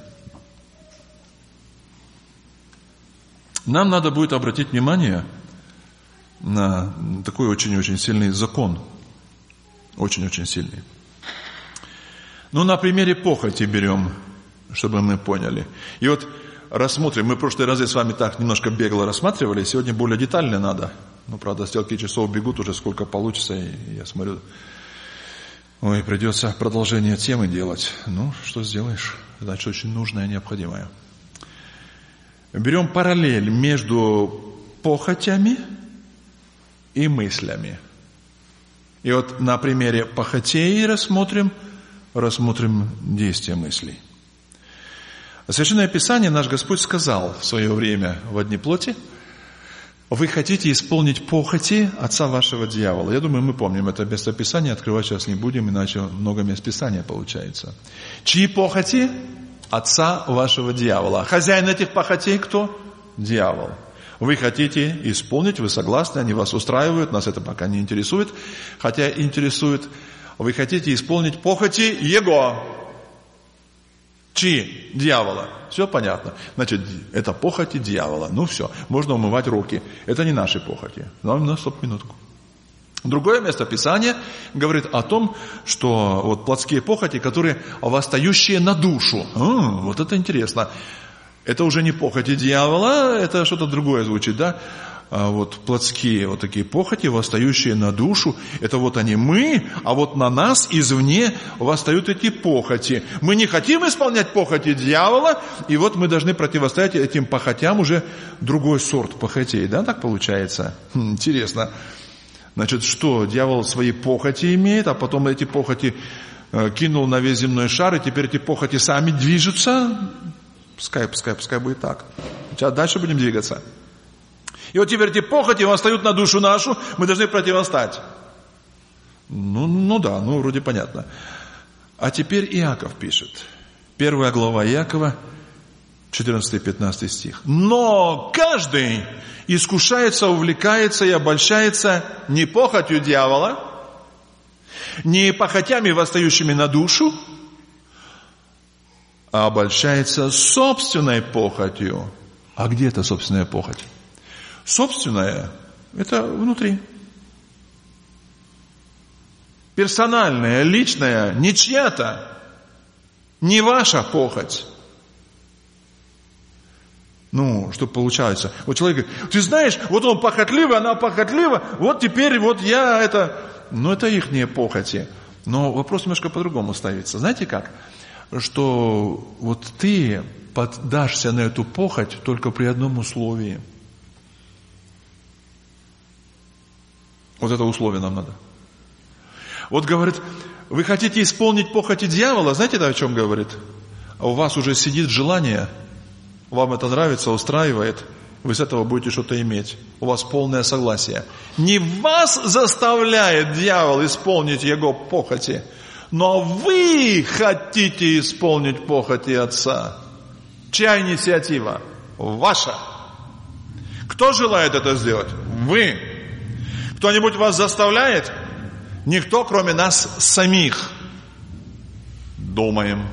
Нам надо будет обратить внимание на такой очень-очень сильный закон. Очень-очень сильный. Ну, на примере похоти берем, чтобы мы поняли. И вот рассмотрим. Мы в прошлый раз с вами так немножко бегло рассматривали. Сегодня более детально надо. Ну, правда, стрелки часов бегут уже сколько получится. И я смотрю... Ой, придется продолжение темы делать. Ну, что сделаешь? Значит, очень нужное и необходимое. Берем параллель между похотями и мыслями. И вот на примере похотей рассмотрим, рассмотрим действия мыслей. Священное Писание наш Господь сказал в свое время в одни плоти: вы хотите исполнить похоти отца вашего дьявола. Я думаю, мы помним это место Писания, открывать сейчас не будем, иначе много мест Писания получается. Чьи похоти? Отца вашего дьявола. Хозяин этих похотей кто? Дьявол. Вы хотите исполнить, вы согласны, они вас устраивают, нас это пока не интересует, хотя интересует. Вы хотите исполнить похоти Его. Чьи? Дьявола. Все понятно. Значит, это похоти дьявола. Ну все, можно умывать руки. Это не наши похоти. Нам на стоп минутку. Другое место Писания говорит о том, что вот плотские похоти, которые восстающие на душу. М-м, вот это интересно. Это уже не похоти дьявола, это что-то другое звучит, да? А вот плотские вот такие похоти, восстающие на душу, это вот они мы, а вот на нас извне восстают эти похоти. Мы не хотим исполнять похоти дьявола, и вот мы должны противостоять этим похотям уже другой сорт похотей, да, так получается? Хм, интересно. Значит, что, дьявол свои похоти имеет, а потом эти похоти э, кинул на весь земной шар, и теперь эти похоти сами движутся? Пускай, пускай, пускай будет так. Сейчас дальше будем двигаться. И вот теперь эти похоти восстают на душу нашу, мы должны противостать. Ну, ну да, ну вроде понятно. А теперь Иаков пишет. Первая глава Иакова, четырнадцатый-пятнадцатый стих. Но каждый искушается, увлекается и обольщается не похотью дьявола, не похотями, восстающими на душу, а обольщается собственной похотью. А где эта собственная похоть? Собственная – это внутри. Персональная, личная, не чья-то, не ваша похоть. Ну, что получается? Вот человек говорит, ты знаешь, вот он похотливый, она похотлива, вот теперь вот я это... Ну, это ихние похоти. Но вопрос немножко по-другому ставится. Знаете как? Что вот ты поддашься на эту похоть только при одном условии. Вот это условие нам надо. Вот говорит, вы хотите исполнить похоти дьявола, знаете, это о чем говорит? А у вас уже сидит желание, вам это нравится, устраивает, вы с этого будете что-то иметь. У вас полное согласие. Не вас заставляет дьявол исполнить его похоти, но вы хотите исполнить похоти Отца. Чья инициатива? Ваша. Кто желает это сделать? Вы. Кто-нибудь вас заставляет? Никто, кроме нас самих. Думаем.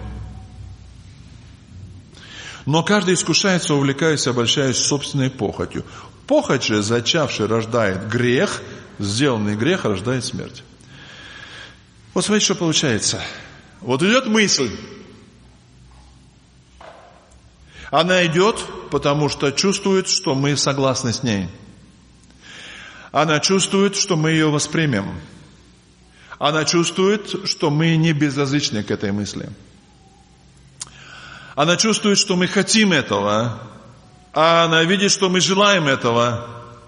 Но каждый искушается, увлекаясь, обольщаясь собственной похотью. Похоть же, зачавший, рождает грех, сделанный грех рождает смерть. Вот смотрите, что получается. Вот идет мысль. Она идет, потому что чувствует, что мы согласны с ней. Она чувствует, что мы ее воспримем. Она чувствует, что мы не безразличны к этой мысли. Она чувствует, что мы хотим этого. А она видит, что мы желаем этого.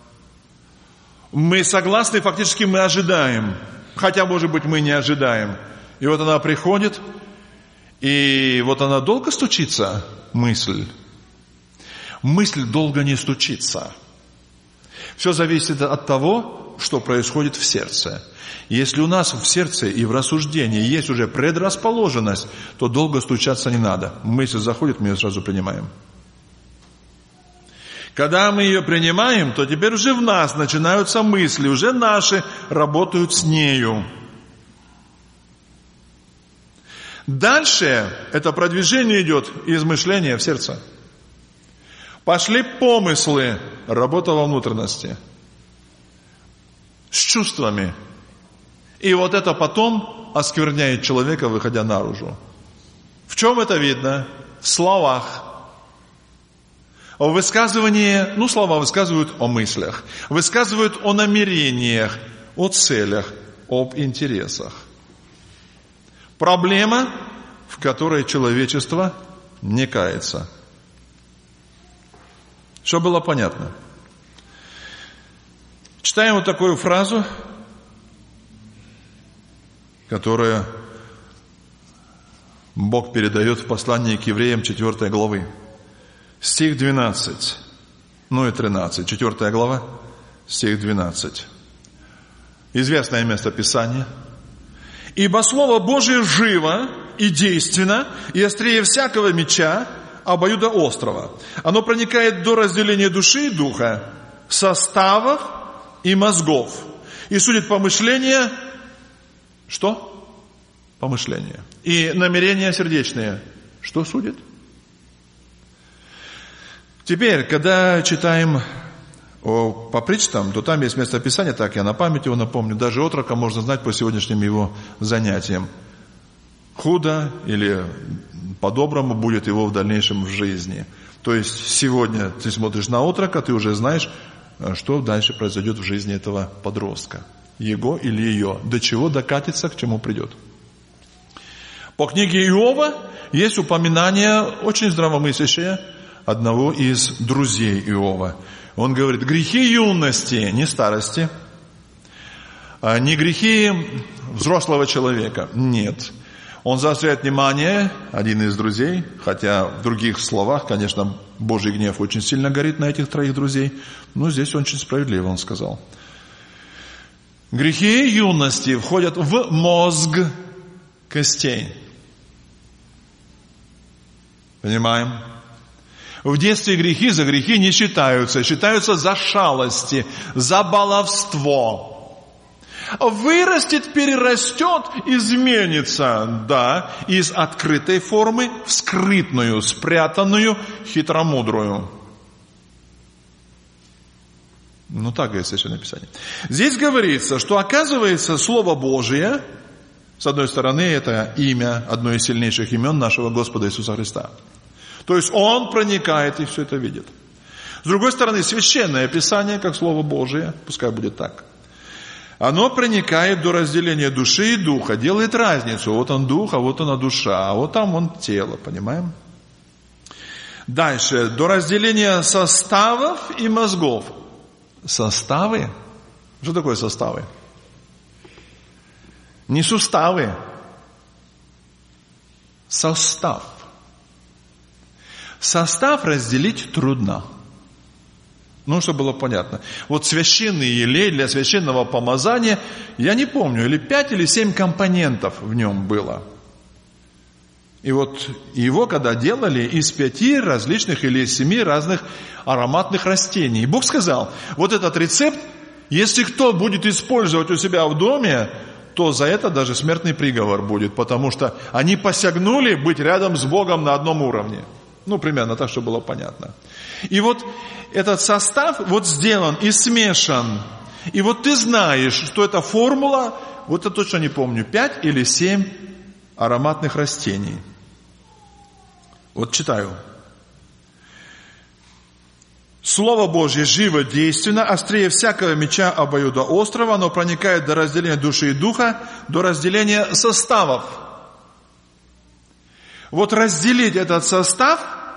Мы согласны, фактически мы ожидаем. Хотя, может быть, мы не ожидаем. И вот она приходит, и вот она долго стучится, мысль. Мысль долго не стучится. Все зависит от того, что происходит в сердце. Если у нас в сердце и в рассуждении есть уже предрасположенность, то долго стучаться не надо. Мысль заходит, мы ее сразу принимаем. Когда мы ее принимаем, то теперь уже в нас начинаются мысли, уже наши работают с нею. Дальше это продвижение идет из мышления в сердце. Пошли помыслы, работа во внутренности, с чувствами. И вот это потом оскверняет человека, выходя наружу. В чем это видно? В словах. В высказывании, ну, слова высказывают о мыслях, высказывают о намерениях, о целях, об интересах. Проблема, в которой человечество не кается. Что было понятно? Читаем вот такую фразу, которую Бог передает в послании к евреям четвёртой главы. Стих двенадцать, ну и тринадцать, четвёртая глава, стих двенадцать. Известное место Писания. «Ибо Слово Божие живо и действенно, и острее всякого меча, обоюдоострого. Оно проникает до разделения души и духа, составов и мозгов, и судит помышления». Что? Помышления. И намерения сердечные. Что судит? Теперь, когда читаем о, по притчам, то там есть место Писания, так я на память его напомню, даже отрока можно знать по сегодняшним его занятиям. Худо или по-доброму будет его в дальнейшем в жизни. То есть сегодня ты смотришь на отрока, ты уже знаешь, что дальше произойдет в жизни этого подростка. Его или ее. До чего докатится, к чему придет. По книге Иова есть упоминание очень здравомыслящее одного из друзей Иова. Он говорит, грехи юности, не старости, не грехи взрослого человека, нет. Он заостряет внимание, один из друзей, хотя в других словах, конечно, Божий гнев очень сильно горит на этих троих друзей, но здесь очень справедливо он сказал. Грехи юности входят в мозг костей. Понимаем? В детстве грехи за грехи не считаются, считаются за шалости, за баловство. Вырастет, перерастет, изменится, да, из открытой формы в скрытную, спрятанную, хитромудрую. Ну, так говорит Священное Писание. Здесь говорится, что оказывается Слово Божие, с одной стороны, это имя, одно из сильнейших имен нашего Господа Иисуса Христа. То есть Он проникает и все это видит. С другой стороны, Священное Писание, как Слово Божие, пускай будет так, оно проникает до разделения души и духа, делает разницу. Вот он дух, а вот она душа, а вот там он тело, понимаем? Дальше, до разделения составов и мозгов. Составы? Что такое составы? Не суставы. Состав. Состав разделить трудно. Ну, чтобы было понятно. Вот священный елей для священного помазания, я не помню, или пять, или семь компонентов в нем было. И вот его, когда делали, из пяти различных или из семи разных ароматных растений. И Бог сказал, вот этот рецепт, если кто будет использовать у себя в доме, то за это даже смертный приговор будет, потому что они посягнули быть рядом с Богом на одном уровне. Ну, примерно так, чтобы было понятно. И вот этот состав вот сделан и смешан И вот ты знаешь, что эта формула, вот я точно не помню, пять или семь ароматных растений. Вот читаю. Слово Божье живо, действенно, острее всякого меча обоюдоострого, оно проникает до разделения души и духа, до разделения составов. Вот разделить этот состав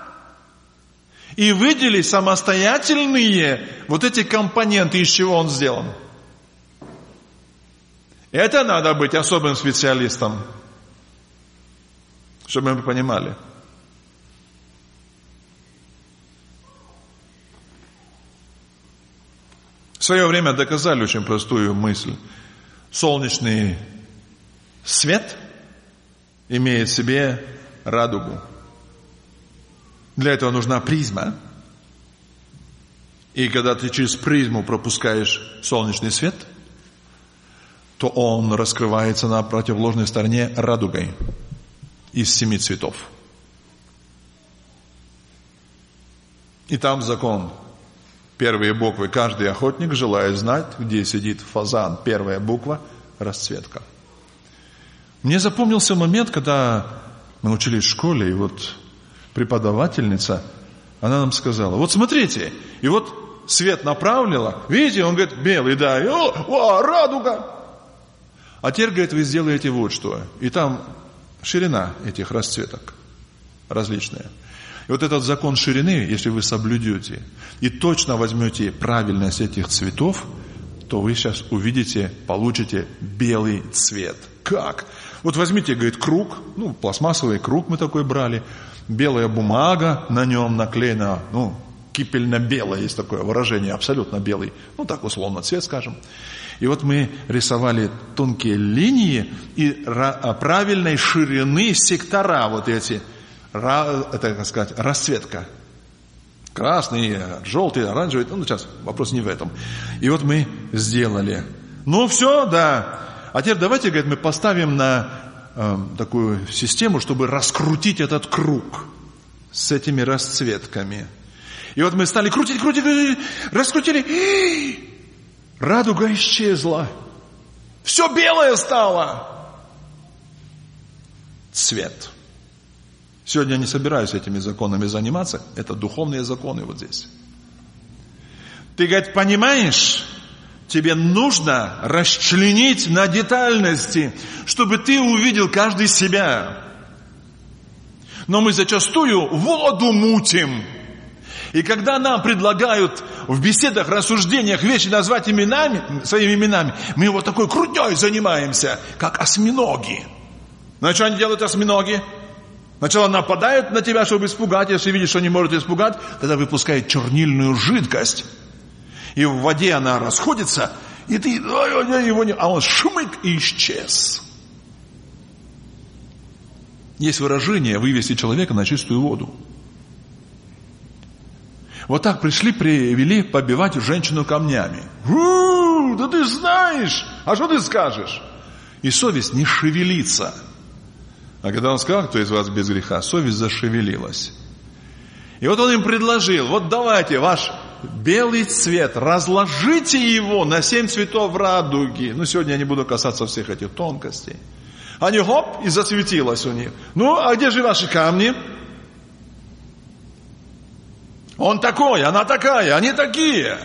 и выделить самостоятельные вот эти компоненты, из чего он сделан. Это надо быть особым специалистом, чтобы мы понимали. В свое время доказали очень простую мысль. Солнечный свет имеет в себе радугу. Для этого нужна призма. И когда ты через призму пропускаешь солнечный свет, то он раскрывается на противоположной стороне радугой из семи цветов. И там закон. Первые буквы. Каждый охотник желает знать, где сидит фазан. Первая буква – расцветка. Мне запомнился момент, когда мы учились в школе, и вот преподавательница, она нам сказала, вот смотрите, и вот свет направила, видите, он говорит, белый, да, и, о, о, радуга. А теперь, говорит, вы сделаете вот что. И там ширина этих расцветок различная. И вот этот закон ширины, если вы соблюдете и точно возьмете правильность этих цветов, то вы сейчас увидите, получите белый цвет. Как? Вот возьмите, говорит, круг, ну, пластмассовый круг мы такой брали, белая бумага, на нем наклеена, ну, кипельно-белое, есть такое выражение, абсолютно белый, ну, так условно цвет, скажем. И вот мы рисовали тонкие линии и правильной ширины сектора вот эти, это, так сказать, расцветка. Красный, желтый, оранжевый, ну, сейчас вопрос не в этом. И вот мы сделали. Ну, все, да. А теперь давайте, говорит, мы поставим на э, такую систему, чтобы раскрутить этот круг с этими расцветками. И вот мы стали крутить, крутить, крутить, раскрутили. Радуга исчезла. Все белое стало. Цвет. Сегодня я не собираюсь этими законами заниматься. Это духовные законы вот здесь. Ты, говорит, понимаешь, тебе нужно расчленить на детальности, чтобы ты увидел каждый себя. Но мы зачастую воду мутим. И когда нам предлагают в беседах, рассуждениях вещи назвать именами, своими именами, мы вот такой крутей занимаемся, как осьминоги. Ну, что они делают, осьминоги? Сначала нападают на тебя, чтобы испугать. Если видишь, что не может испугать, тогда выпускает чернильную жидкость. И в воде она расходится, и ты, его не, а он шмык и исчез. Есть выражение вывести человека на чистую воду. Вот так пришли, привели побивать женщину камнями. У-у-у, да ты знаешь, а что ты скажешь? И совесть не шевелится. А когда он сказал, кто из вас без греха, совесть зашевелилась. И вот он им предложил, вот давайте ваш белый цвет, разложите его на семь цветов радуги. Ну, сегодня я не буду касаться всех этих тонкостей. Они хоп, и засветилось у них. Ну, а где же ваши камни? Он такой, она такая, они такие.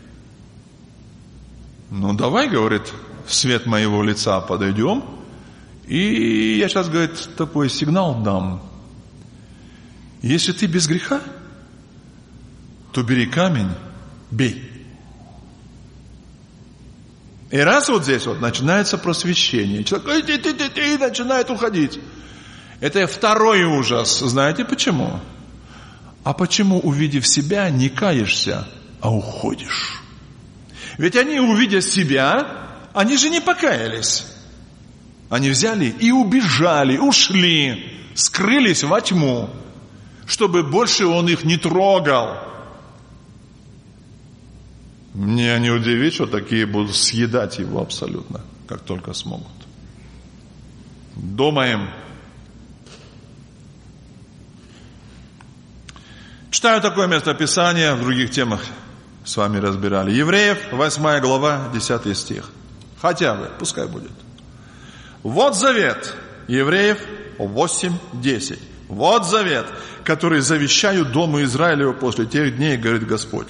Ну, давай, говорит, в свет моего лица подойдем. И я сейчас, говорит, такой сигнал дам. Если ты без греха, то бери камень, бей. И раз вот здесь вот начинается просвещение. Человек ты, ты, ты, ты, начинает уходить. Это второй ужас. Знаете почему? А почему, увидев себя, не каешься, а уходишь? Ведь они, увидя себя, они же не покаялись. Они взяли и убежали, ушли, скрылись во тьму, чтобы больше он их не трогал. Мне не удивить, что такие будут съедать его абсолютно, как только смогут. Думаем. Читаю такое местописание в других темах. с вами разбирали. Евреев, восьмая глава, десятый стих. Хотя бы, пускай будет. Вот завет. Евреев восемь, десять. Вот завет, который завещаю дому Израилеву после тех дней, говорит Господь.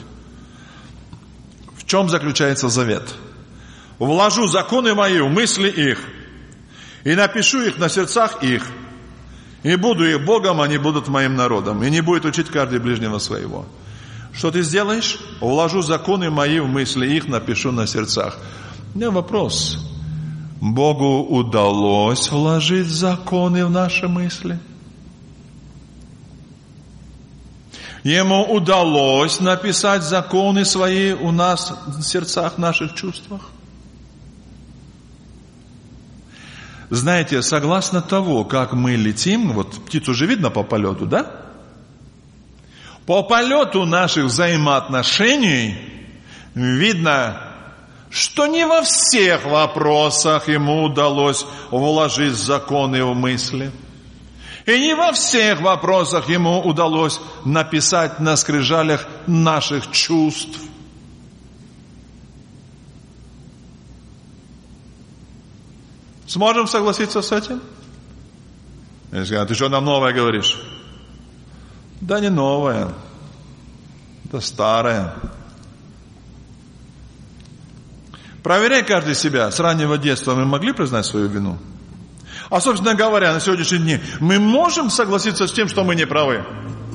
В чем заключается завет? Вложу законы мои в мысли их, и напишу их на сердцах их, и буду их Богом, они будут моим народом, и не будет учить каждый ближнего своего. Что ты сделаешь? Вложу законы мои в мысли их, напишу на сердцах. У меня вопрос. Богу удалось вложить законы в наши мысли? Ему удалось написать законы свои у нас в сердцах, в наших чувствах? Знаете, согласно того, как мы летим, вот птицу же видно по полету, да? По полету наших взаимоотношений видно, что не во всех вопросах ему удалось вложить законы в мысли. И не во всех вопросах ему удалось написать на скрижалях наших чувств. Сможем согласиться с этим? Я скажу, ты что нам новое говоришь? Да не новое, да старое. Проверяй каждый себя. С раннего детства мы могли признать свою вину? А, собственно говоря, на сегодняшний день мы можем согласиться с тем, что мы не правы?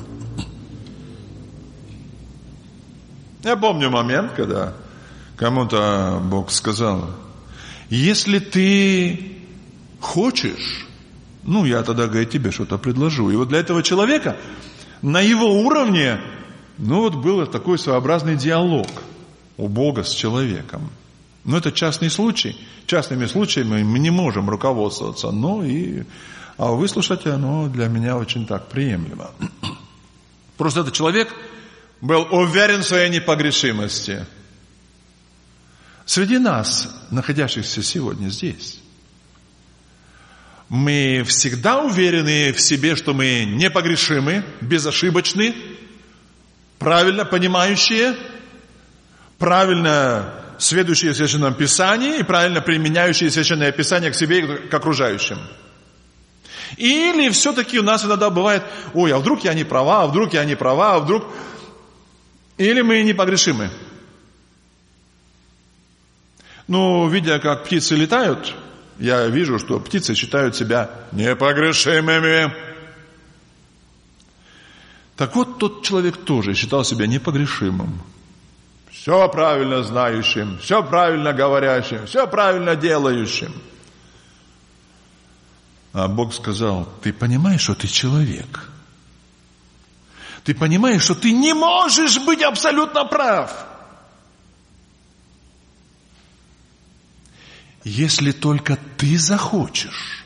Я помню момент, когда кому-то Бог сказал, если ты хочешь, ну, я тогда, говорит, тебе что-то предложу. И вот для этого человека на его уровне, ну, вот был такой своеобразный диалог у Бога с человеком. Но это частный случай. Частными случаями мы не можем руководствоваться. Но и а выслушать оно для меня очень так приемлемо. Просто этот человек был уверен в своей непогрешимости. Среди нас, находящихся сегодня здесь, мы всегда уверены в себе, что мы непогрешимы, безошибочны, правильно понимающие, правильно следующие Священном Писании и правильно применяющие Священное Писание к себе и к окружающим. Или все-таки у нас иногда бывает, ой, а вдруг я не права, а вдруг я не права, а вдруг... Или мы непогрешимы. Ну, видя, как птицы летают, я вижу, что птицы считают себя непогрешимыми. Так вот, тот человек тоже считал себя непогрешимым. Все правильно знающим, все правильно говорящим, все правильно делающим. А Бог сказал, ты понимаешь, что ты человек? Ты понимаешь, что ты не можешь быть абсолютно прав? Если только ты захочешь,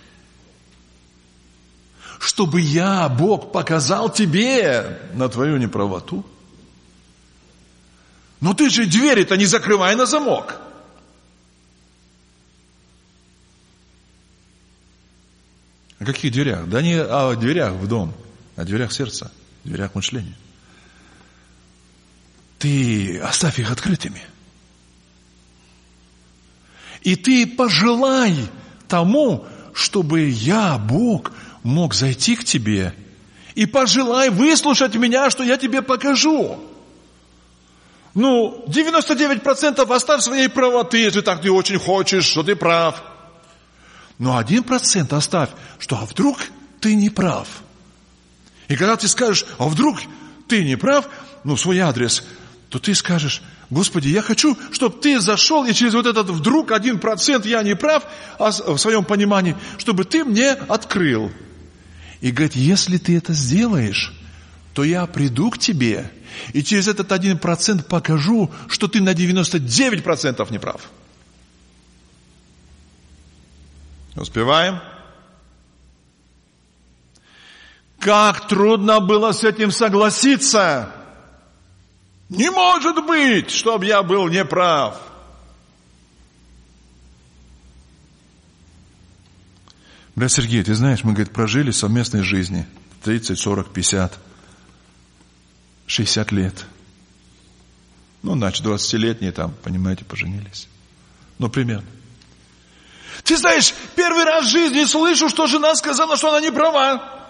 чтобы я, Бог, показал тебе на твою неправоту. Но ты же двери-то не закрывай на замок. О каких дверях? Да не о дверях в дом, а о дверях сердца, о дверях мышления. Ты оставь их открытыми. И ты пожелай тому, чтобы я, Бог, мог зайти к тебе. И пожелай выслушать меня, что я тебе покажу. Ну, девяносто девять процентов оставь своей правоты, если так ты очень хочешь, что ты прав. Но один процент оставь, что а вдруг ты не прав. И когда ты скажешь, а вдруг ты не прав, ну, свой адрес, то ты скажешь, Господи, я хочу, чтобы ты зашел, и через вот этот вдруг один процент я не прав, а в своем понимании, чтобы ты мне открыл. И говорит, если ты это сделаешь, то я приду к тебе, и через этот один процент покажу, что ты на девяносто девять процентов не прав. Успеваем? Как трудно было с этим согласиться. Не может быть, чтобы я был неправ. Брат Сергей, ты знаешь, мы, говорит, прожили совместной жизни тридцать, сорок, пятьдесят, шестьдесят лет. Ну, значит, двадцатилетние там, понимаете, поженились. Ну, примерно. Ты знаешь, первый раз в жизни слышу, что жена сказала, что она не права.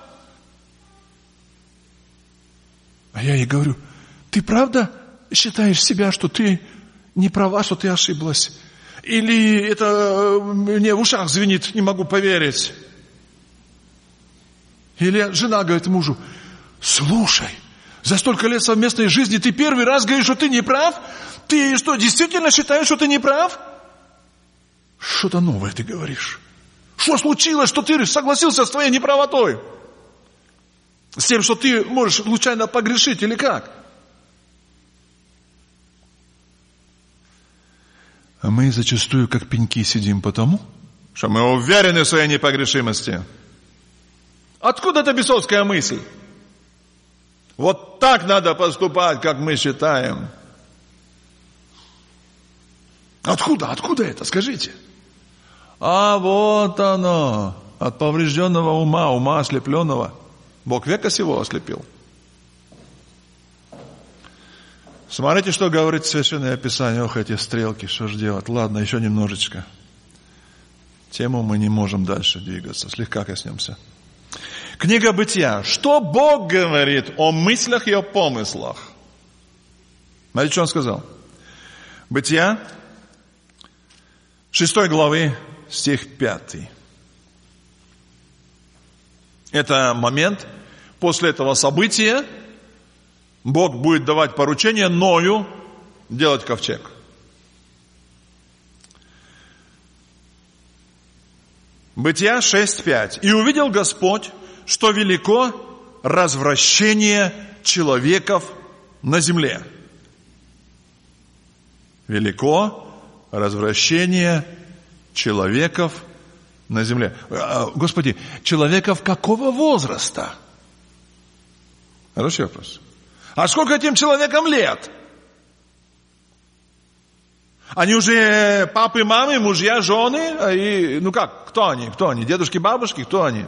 А я ей говорю, ты правда считаешь себя, что ты не права, что ты ошиблась? Или это мне в ушах звенит, не могу поверить? Или жена говорит мужу, слушай, за столько лет совместной жизни ты первый раз говоришь, что ты не прав? Ты что, действительно считаешь, что ты не прав? Что-то новое ты говоришь. Что случилось, что ты согласился с твоей неправотой? С тем, что ты можешь случайно погрешить или как? А мы зачастую как пеньки сидим потому, что мы уверены в своей непогрешимости. Откуда эта бесовская мысль? Вот так надо поступать, как мы считаем. Откуда? Откуда это? Скажите. А вот оно. От поврежденного ума, ума ослепленного. Бог века сего ослепил. Смотрите, что говорит Священное Писание. Ох, эти стрелки, что же делать? Ладно, еще немножечко. Тему мы не можем дальше двигаться. Слегка коснемся. Книга Бытия. Что Бог говорит о мыслях и о помыслах? Смотрите, что Он сказал. Бытия, шестой главы, стих пятый. Это момент, после этого события Бог будет давать поручение Ною делать ковчег. Бытия шесть пять. «И увидел Господь, что велико развращение человеков на земле». Велико развращение человеков на земле. Господи, человеков какого возраста? Хороший вопрос. А сколько этим человекам лет? Они уже папы, мамы, мужья, жены, и, ну как, кто они, кто они, дедушки, бабушки, кто они?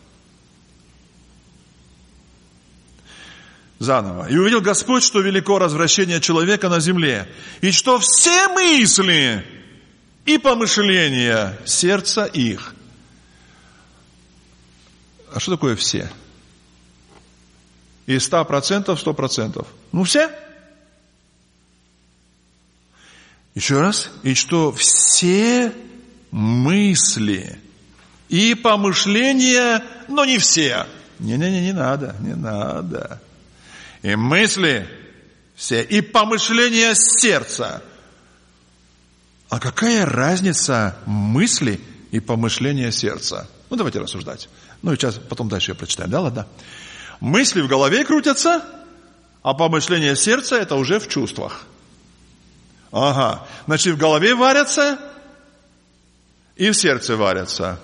Заново. «И увидел Господь, что велико развращение человека на земле, и что все мысли и помышления сердца их». А что такое все? Из ста процентов сто процентов. Ну все? Еще раз. И что все мысли и помышления, но не все. Не-не-не, не надо, не надо. И мысли все, и помышления сердца. А какая разница мысли и помышления сердца? Ну, давайте рассуждать. Ну, и сейчас, потом дальше я прочитаю. Да, ладно? Мысли в голове крутятся, а помышления сердца это уже в чувствах. Ага. Значит, в голове варятся и в сердце варятся.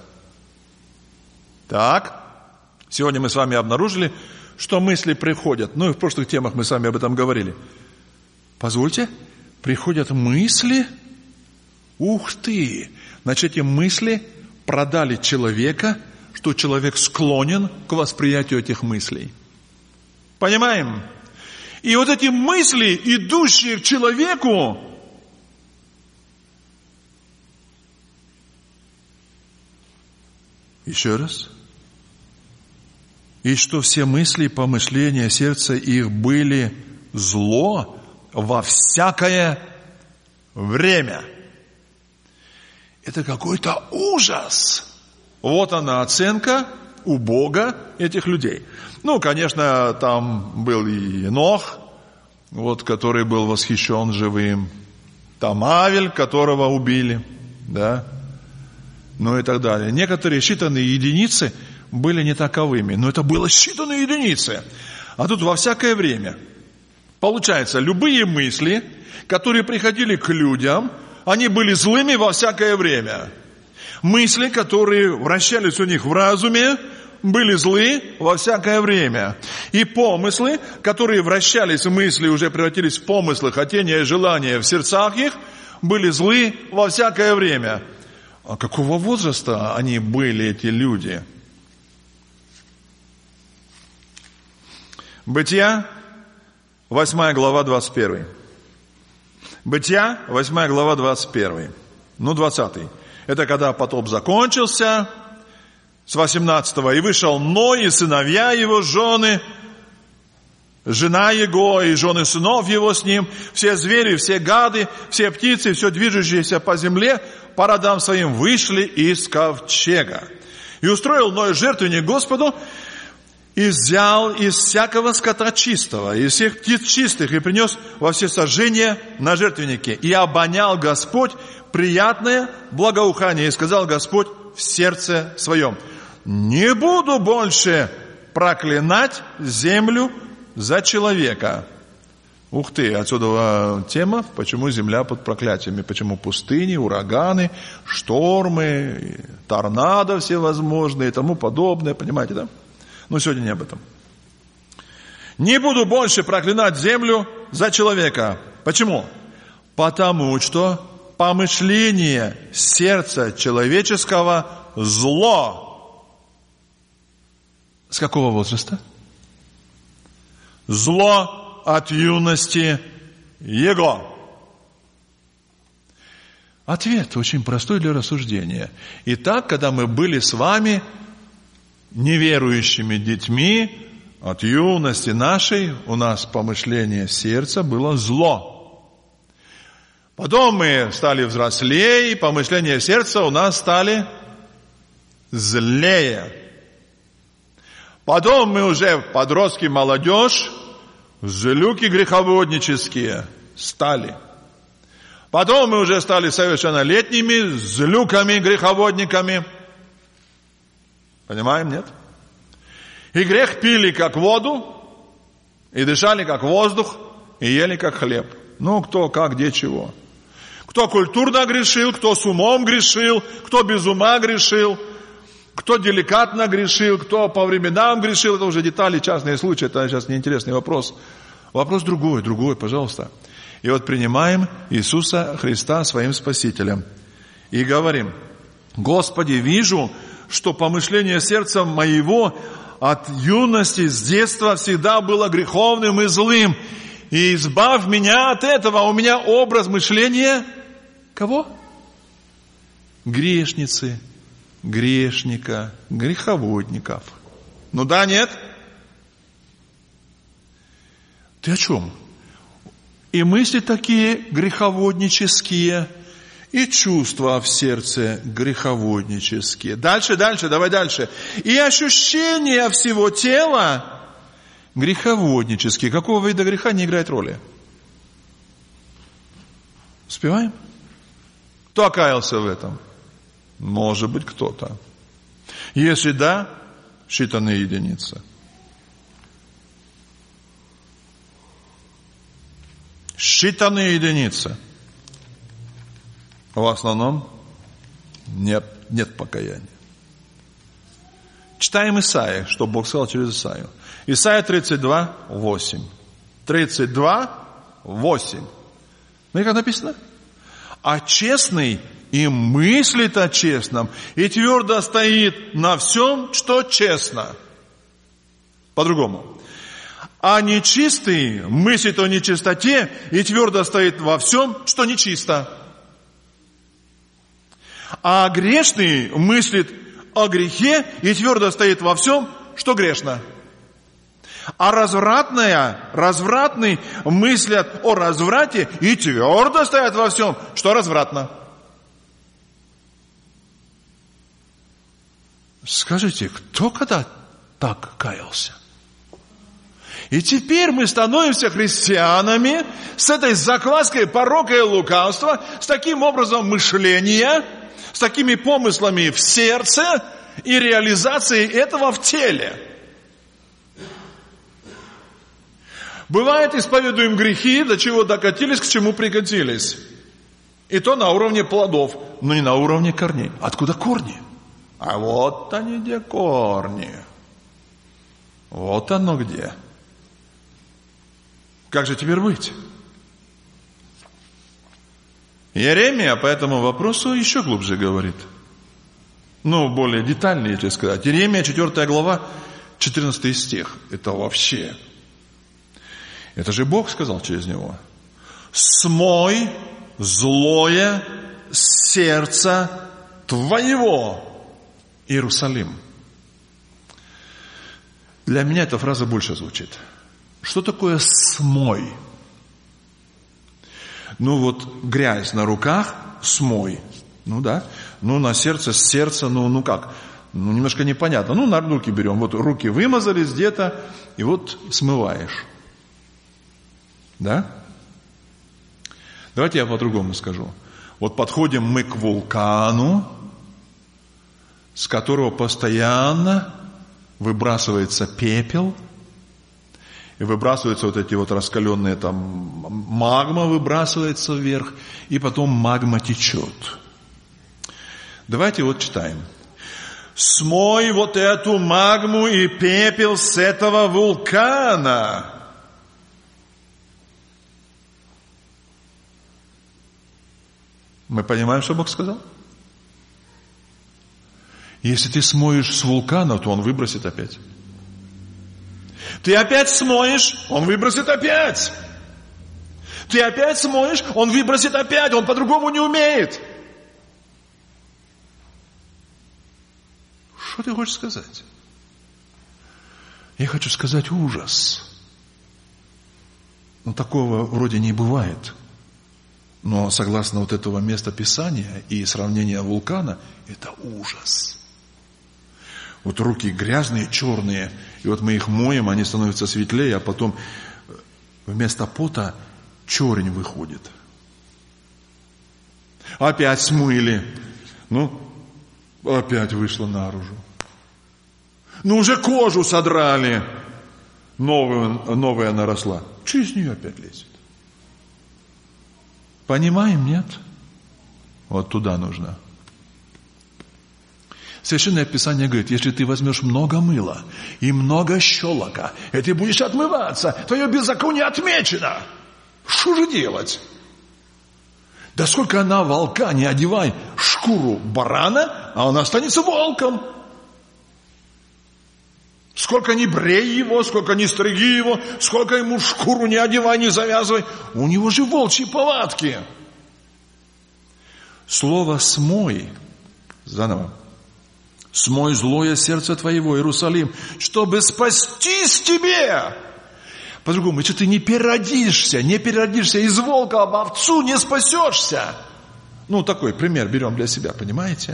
Так. Сегодня мы с вами обнаружили, что мысли приходят. Ну, и в прошлых темах мы с вами об этом говорили. Позвольте, приходят мысли. Ух ты! Значит, эти мысли продали человека, что человек склонен к восприятию этих мыслей. Понимаем? И вот эти мысли, идущие к человеку, еще раз, и что все мысли и помышления сердца их были зло во всякое время. Это какой-то ужас. Вот она оценка у Бога этих людей. Ну, конечно, там был и Енох, вот, который был восхищен живым. Там Авель, которого убили, да, ну и так далее. Некоторые считанные единицы были не таковыми, но это было считанные единицы. А тут во всякое время. Получается, любые мысли, которые приходили к людям, они были злыми во всякое время. Мысли, которые вращались у них в разуме, были злы во всякое время. И помыслы, которые вращались в мысли, уже превратились в помыслы, хотения и желания в сердцах их, были злы во всякое время. А какого возраста они были, эти люди? Бытия, восьмая глава, двадцать первый. Бытия, восьмая глава, двадцать первый. Ну, двадцатый. Это когда потоп закончился, с восемнадцатого. «И вышел Ной, и сыновья его, жены, жена его и жены сынов его с ним, все звери, все гады, все птицы, все движущиеся по земле, по родам своим вышли из ковчега. И устроил Ной жертвенник Господу, и взял из всякого скота чистого, из всех птиц чистых, и принес во всесожжение на жертвеннике. И обонял Господь приятное благоухание, и сказал Господь в сердце своем: не буду больше проклинать землю за человека». Ух ты, отсюда тема, почему земля под проклятиями, почему пустыни, ураганы, штормы, торнадо всевозможные и тому подобное, понимаете, да? Но сегодня не об этом. «Не буду больше проклинать землю за человека». Почему? Потому что помышление сердца человеческого зло. С какого возраста? Зло от юности его. Ответ очень простой для рассуждения. Итак, когда мы были с вами неверующими детьми, от юности нашей у нас помышление сердца было зло. Потом мы стали взрослее, и помышления сердца у нас стали злее. Потом мы уже подростки, молодежь, злюки греховоднические стали. Потом мы уже стали совершеннолетними злюками, греховодниками. Понимаем, нет? И грех пили как воду, и дышали как воздух, и ели как хлеб. Ну, кто, как, где, чего. Кто культурно грешил, кто с умом грешил, кто без ума грешил, кто деликатно грешил, кто по временам грешил. Это уже детали, частные случаи, это сейчас неинтересный вопрос. Вопрос другой, другой, пожалуйста. И вот принимаем Иисуса Христа своим Спасителем. И говорим: Господи, вижу, что помышление сердца моего от юности, с детства всегда было греховным и злым. И избавь меня от этого. У меня образ мышления кого? Грешницы, грешника, греховодников. Ну да, нет? Ты о чем? И мысли такие греховоднические, и чувства в сердце греховоднические. Дальше, дальше, давай дальше. И ощущения всего тела греховоднические. Какого вида греха не играет роли? Успеваем? Кто окаялся в этом? Может быть, кто-то. Если да, считанные единицы. Считанные единицы. В основном нет, нет покаяния. Читаем Исаия, что Бог сказал через Исаию. Исаия тридцать два, восемь. тридцать два, восемь. Ну и как написано? А честный и мыслит о честном, и твердо стоит на всем, что честно. По-другому. А нечистый мыслит о нечистоте и твердо стоит во всем, что нечисто. А грешный мыслит о грехе и твердо стоит во всем, что грешно. А развратная, развратный мыслят о разврате и твердо стоят во всем, что развратно. Скажите, кто когда так каялся? И теперь мы становимся христианами с этой закваской порока и лукавства, с таким образом мышления, с такими помыслами в сердце и реализацией этого в теле. Бывает, исповедуем грехи, до чего докатились, к чему прикатились. И то на уровне плодов, но не на уровне корней. Откуда корни? А вот они где корни. Вот оно где. Как же теперь быть? Иеремия по этому вопросу еще глубже говорит. Ну, более детально, если сказать. Иеремия, четвёртая глава, четырнадцатый стих. Это вообще. Это же Бог сказал через него. смой злое сердце твоего, Иерусалим. Для меня эта фраза больше звучит. Что такое смой? Ну вот грязь на руках, смой. Ну да. Ну на сердце, с сердца, ну, ну как? Ну немножко непонятно. Ну на руки берем. Вот руки вымазались где-то, и вот смываешь. Да? Давайте я по-другому скажу. Вот подходим мы к вулкану, с которого постоянно выбрасывается пепел, и выбрасываются вот эти вот раскаленные там, магма выбрасывается вверх, и потом магма течет. Давайте вот читаем. Смой вот эту магму и пепел с этого вулкана. Мы понимаем, что Бог сказал? Если ты смоешь с вулкана, то он выбросит опять. Ты опять смоешь, он выбросит опять. Ты опять смоешь, он выбросит опять. Он по-другому не умеет. Что ты хочешь сказать? Я хочу сказать ужас. Но такого вроде не бывает. Но согласно вот этого места Писания и сравнения вулкана, это ужас. Вот руки грязные, черные, и вот мы их моем, они становятся светлее, а потом вместо пота чернь выходит. Опять смыли. Ну, опять вышло наружу. Ну, уже кожу содрали. Новую, новая наросла. Через нее опять лезет. Понимаем, нет? Вот туда нужно. Священное Писание говорит, если ты возьмешь много мыла и много щелока, и ты будешь отмываться, твое беззаконие отмечено. Что же делать? Да сколько на волка не одевай шкуру барана, а он останется волком. Сколько ни брей его, сколько ни стриги его, сколько ему шкуру не одевай, не завязывай, у него же волчьи повадки. Слово «смой», заново, «смой злое сердце твоего, Иерусалим, чтобы спастись тебе». По-другому, если ты не переродишься, не переродишься из волка об овцу, не спасешься. Ну, такой пример берем для себя, понимаете?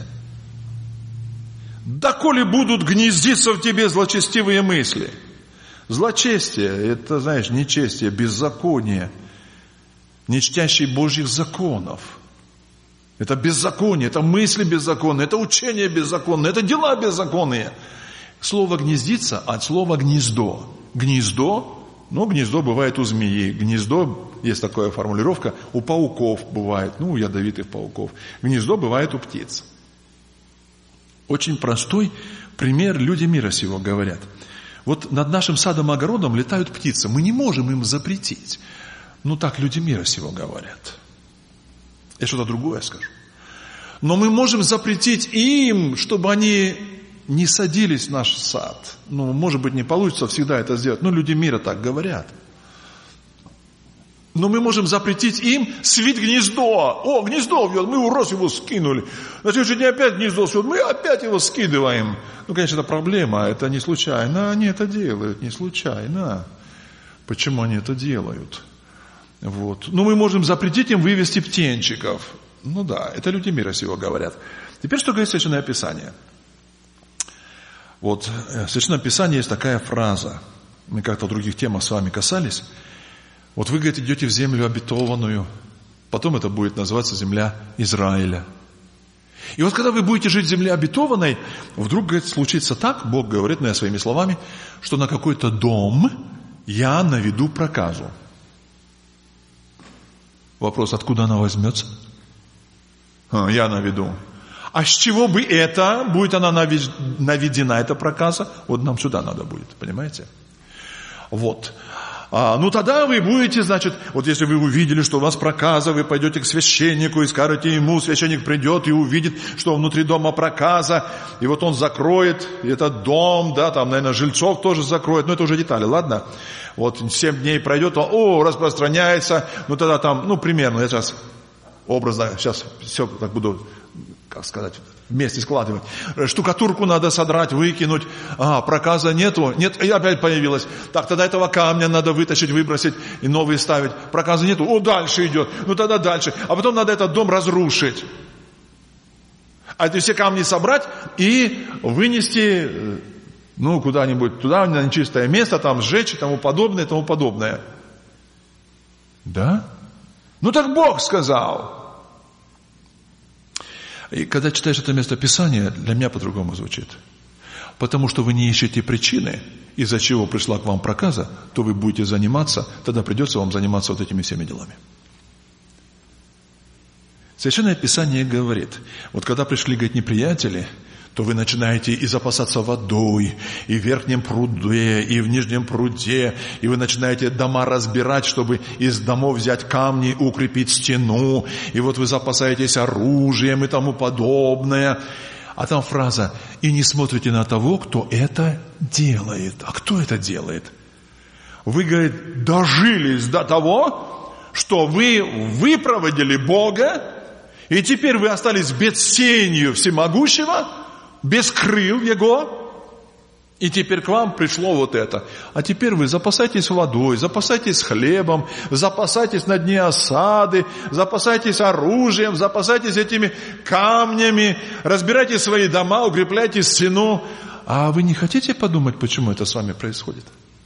«Доколе будут гнездиться в тебе злочестивые мысли». Злочестие – это, знаешь, нечестие, беззаконие, не чтящий Божьих законов. Это беззаконие, это мысли беззаконные, это учение беззаконное, это дела беззаконные. Слово «гнездиться» от слова «гнездо». Гнездо, ну, гнездо бывает у змеи, гнездо, есть такая формулировка, у пауков бывает, ну, у ядовитых пауков. Гнездо бывает у птиц. Очень простой пример люди мира сего говорят. Вот над нашим садом-огородом летают птицы. Мы не можем им запретить. Ну так люди мира сего говорят. Я что-то другое скажу. Но мы можем запретить им, чтобы они не садились в наш сад. Ну, может быть, не получится всегда это сделать. Но люди мира так говорят. Но мы можем запретить им свить гнездо. О, гнездо вьет, мы урос его скинули. На следующий день опять гнездо свет, мы опять его скидываем. Ну, конечно, это проблема, это не случайно. Они это делают, не случайно. Почему они это делают? Вот. Ну, мы можем запретить им вывести птенчиков. Ну да, это люди мира сего говорят. Теперь, что говорит Священное Писание? Вот, в Священном Писании есть такая фраза. Мы как-то в других темах с вами касались. Вот вы, говорит, идете в землю обетованную, потом это будет называться земля Израиля. И вот когда вы будете жить в земле обетованной, вдруг, говорит, случится так, Бог говорит, ну я своими словами, что на какой-то дом я наведу проказу. Вопрос, откуда она возьмется? А, я наведу. А с чего бы это, будет она наведена, эта проказа? Вот нам сюда надо будет, понимаете? Вот. А, ну тогда вы будете, значит, вот если вы увидели, что у вас проказа, вы пойдете к священнику и скажете ему, священник придет и увидит, что внутри дома проказа, и вот он закроет этот дом, да, там, наверное, жильцов тоже закроет, но это уже детали, ладно? Вот семь дней пройдет, он, о, распространяется, ну тогда там, ну примерно, я сейчас образно, сейчас все так буду, как сказать, вместе складывать. Штукатурку надо содрать, выкинуть. А, проказа нету. Нет, и опять появилась. Так, тогда этого камня надо вытащить, выбросить и новый ставить. Проказа нету. О, дальше идет. Ну тогда дальше. А потом надо этот дом разрушить. А эти все камни собрать и вынести, ну, куда-нибудь туда, на нечистое место, там сжечь и тому подобное, и тому подобное. Да? Ну так Бог сказал. И когда читаешь это место Писания, для меня по-другому звучит. Потому что вы не ищете причины, из-за чего пришла к вам проказа, то вы будете заниматься, тогда придется вам заниматься вот этими всеми делами. Священное Писание говорит, вот когда пришли, говорит, неприятели, то вы начинаете и запасаться водой, и в верхнем пруде, и в нижнем пруде, и вы начинаете дома разбирать, чтобы из домов взять камни, укрепить стену, и вот вы запасаетесь оружием и тому подобное. А там фраза, и не смотрите на того, кто это делает. А кто это делает? Вы, говорит, дожились до того, что вы выпроводили Бога, и теперь вы остались без сенью всемогущего, без крыл Его, и теперь к вам пришло вот это. А теперь вы запасайтесь водой, запасайтесь хлебом, запасайтесь на дне осады, запасайтесь оружием, запасайтесь этими камнями, разбирайте свои дома, укрепляйте стену. А вы не хотите подумать, почему это с вами происходит?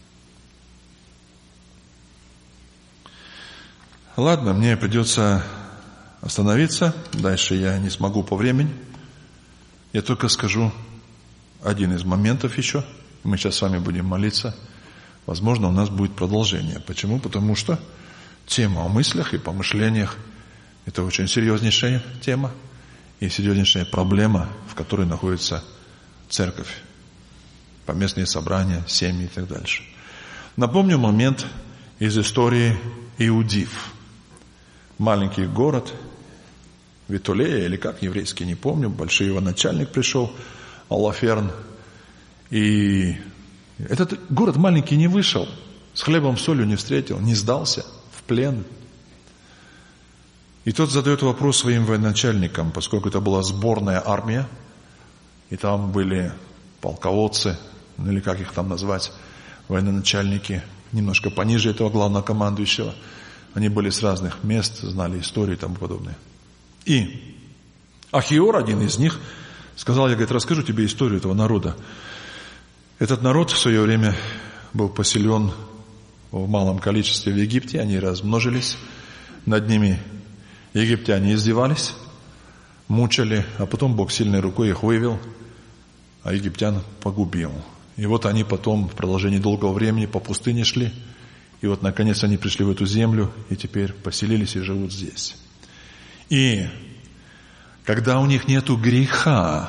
Ладно, мне придется остановиться, дальше я не смогу по времени. Я только скажу один из моментов еще. Мы сейчас с вами будем молиться. Возможно, у нас будет продолжение. Почему? Потому что тема о мыслях и помышлениях – это очень серьезнейшая тема и серьезнейшая проблема, в которой находится церковь, поместные собрания, семьи и так дальше. Напомню момент из истории Иудив. Маленький город Витулея, или как еврейский, не помню, большой его начальник пришел, Алаферн, и этот город маленький не вышел, с хлебом, солью не встретил, не сдался в плен. И тот задает вопрос своим военачальникам, поскольку это была сборная армия, и там были полководцы, ну или как их там назвать, военачальники, немножко пониже этого главнокомандующего. Они были с разных мест, знали истории и тому подобное. И Ахиор, один из них, сказал, я, говорит, расскажу тебе историю этого народа. Этот народ в свое время был поселен в малом количестве в Египте, они размножились, над ними египтяне издевались, мучили, а потом Бог сильной рукой их вывел, а египтян погубил. И вот они потом в продолжении долгого времени по пустыне шли, и вот наконец они пришли в эту землю, и теперь поселились и живут здесь. И когда у них нету греха,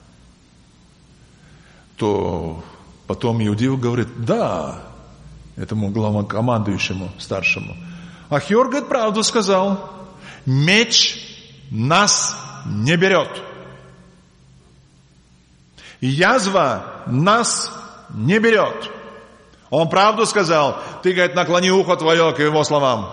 то потом Иудив говорит, да, этому главнокомандующему, старшему. Ахиор, говорит, правду сказал, меч нас не берет. Язва нас не берет. Он правду сказал, ты, говорит, наклони ухо твое к его словам.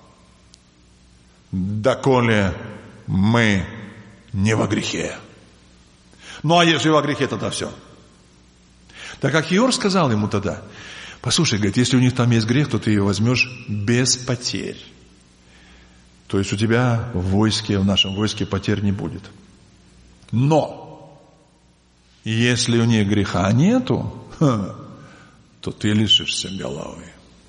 Доколе мы не во грехе. Ну, а если во грехе, тогда все. Так как Ахиор сказал ему тогда, послушай, говорит, если у них там есть грех, то ты его возьмешь без потерь. То есть у тебя в войске, в нашем войске потерь не будет. Но, если у них греха нету, то ты лишишься головы.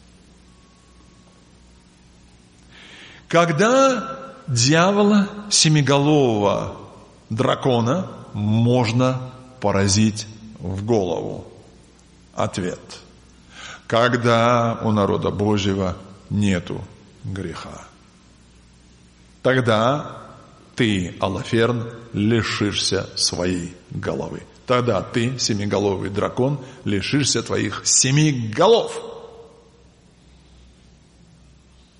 Когда дьявола семиголового дракона можно поразить в голову? Ответ. Когда у народа Божьего нету греха. Тогда ты, Алаферн, лишишься своей головы. Тогда ты, семиголовый дракон, лишишься твоих семи голов.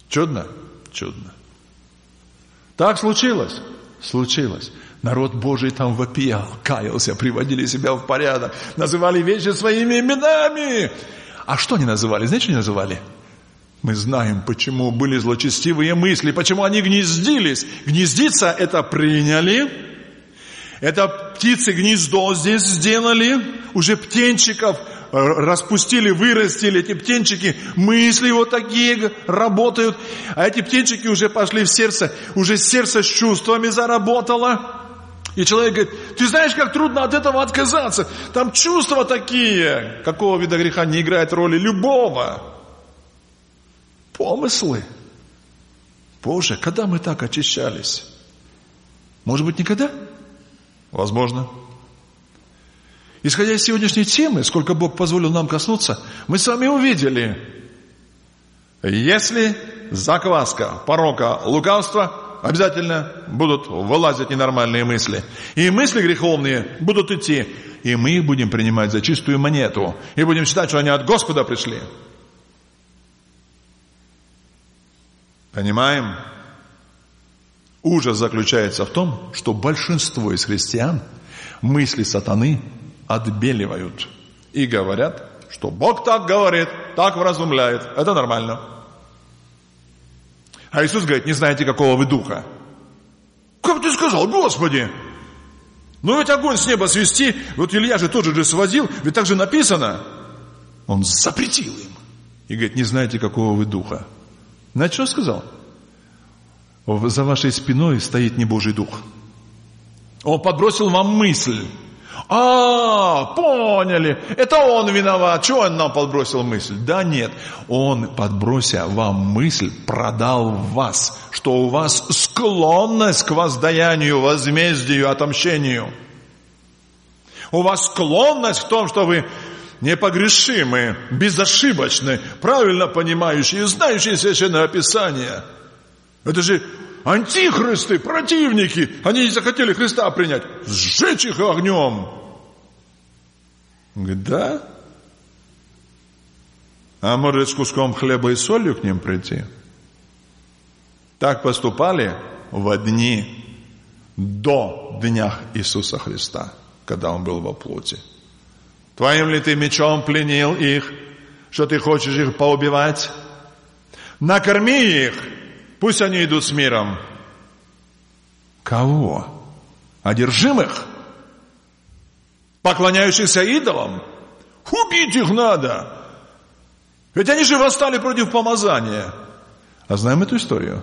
Чудно? Чудно. Так случилось? Случилось. Народ Божий там вопиял, каялся, приводили себя в порядок, называли вещи своими именами. А что они называли? Знаете, что они называли? Мы знаем, почему были злочестивые мысли, почему они гнездились. Гнездиться — это приняли. Это птицы гнездо здесь сделали. Уже птенчиков распустили, вырастили. Эти птенчики, мысли вот такие работают. А эти птенчики уже пошли в сердце. Уже сердце с чувствами заработало. И человек говорит: ты знаешь, как трудно от этого отказаться. Там чувства такие. Какого вида греха не играет роли любого? Помыслы. Боже, когда мы так очищались? Может быть, никогда? Возможно. Исходя из сегодняшней темы, сколько Бог позволил нам коснуться, мы с вами увидели, если закваска, порока, лукавства, обязательно будут вылазить ненормальные мысли. И мысли греховные будут идти. И мы их будем принимать за чистую монету. И будем считать, что они от Господа пришли. Понимаем? Ужас заключается в том, что большинство из христиан мысли сатаны отбеливают. И говорят, что Бог так говорит, так вразумляет. Это нормально. А Иисус говорит: не знаете, какого вы духа. Как ты сказал, Господи? Ну ведь огонь с неба свести, вот Илья же тоже же сводил, ведь так же написано. Он запретил им. И говорит: не знаете, какого вы духа. Знаете, что сказал? За вашей спиной стоит не Божий дух. Он подбросил вам мысль. А, поняли, это он виноват. Чего он нам подбросил мысль? Да нет, он, подброся вам мысль, продал вас, что у вас склонность к воздаянию, возмездию, отомщению. У вас склонность в том, что вы непогрешимы, безошибочны, правильно понимающие, знающие Священное Писание. Это же антихристы, противники. Они не захотели Христа принять. Сжечь их огнем. Говорит: да? А может, с куском хлеба и солью к ним прийти? Так поступали в дни до днях Иисуса Христа, когда Он был во плоти. Твоим ли ты мечом пленил их, что ты хочешь их поубивать? Накорми их, пусть они идут с миром. Кого? Одержимых? Поклоняющихся идолам? Убить их надо. Ведь они же восстали против помазания. А знаем эту историю?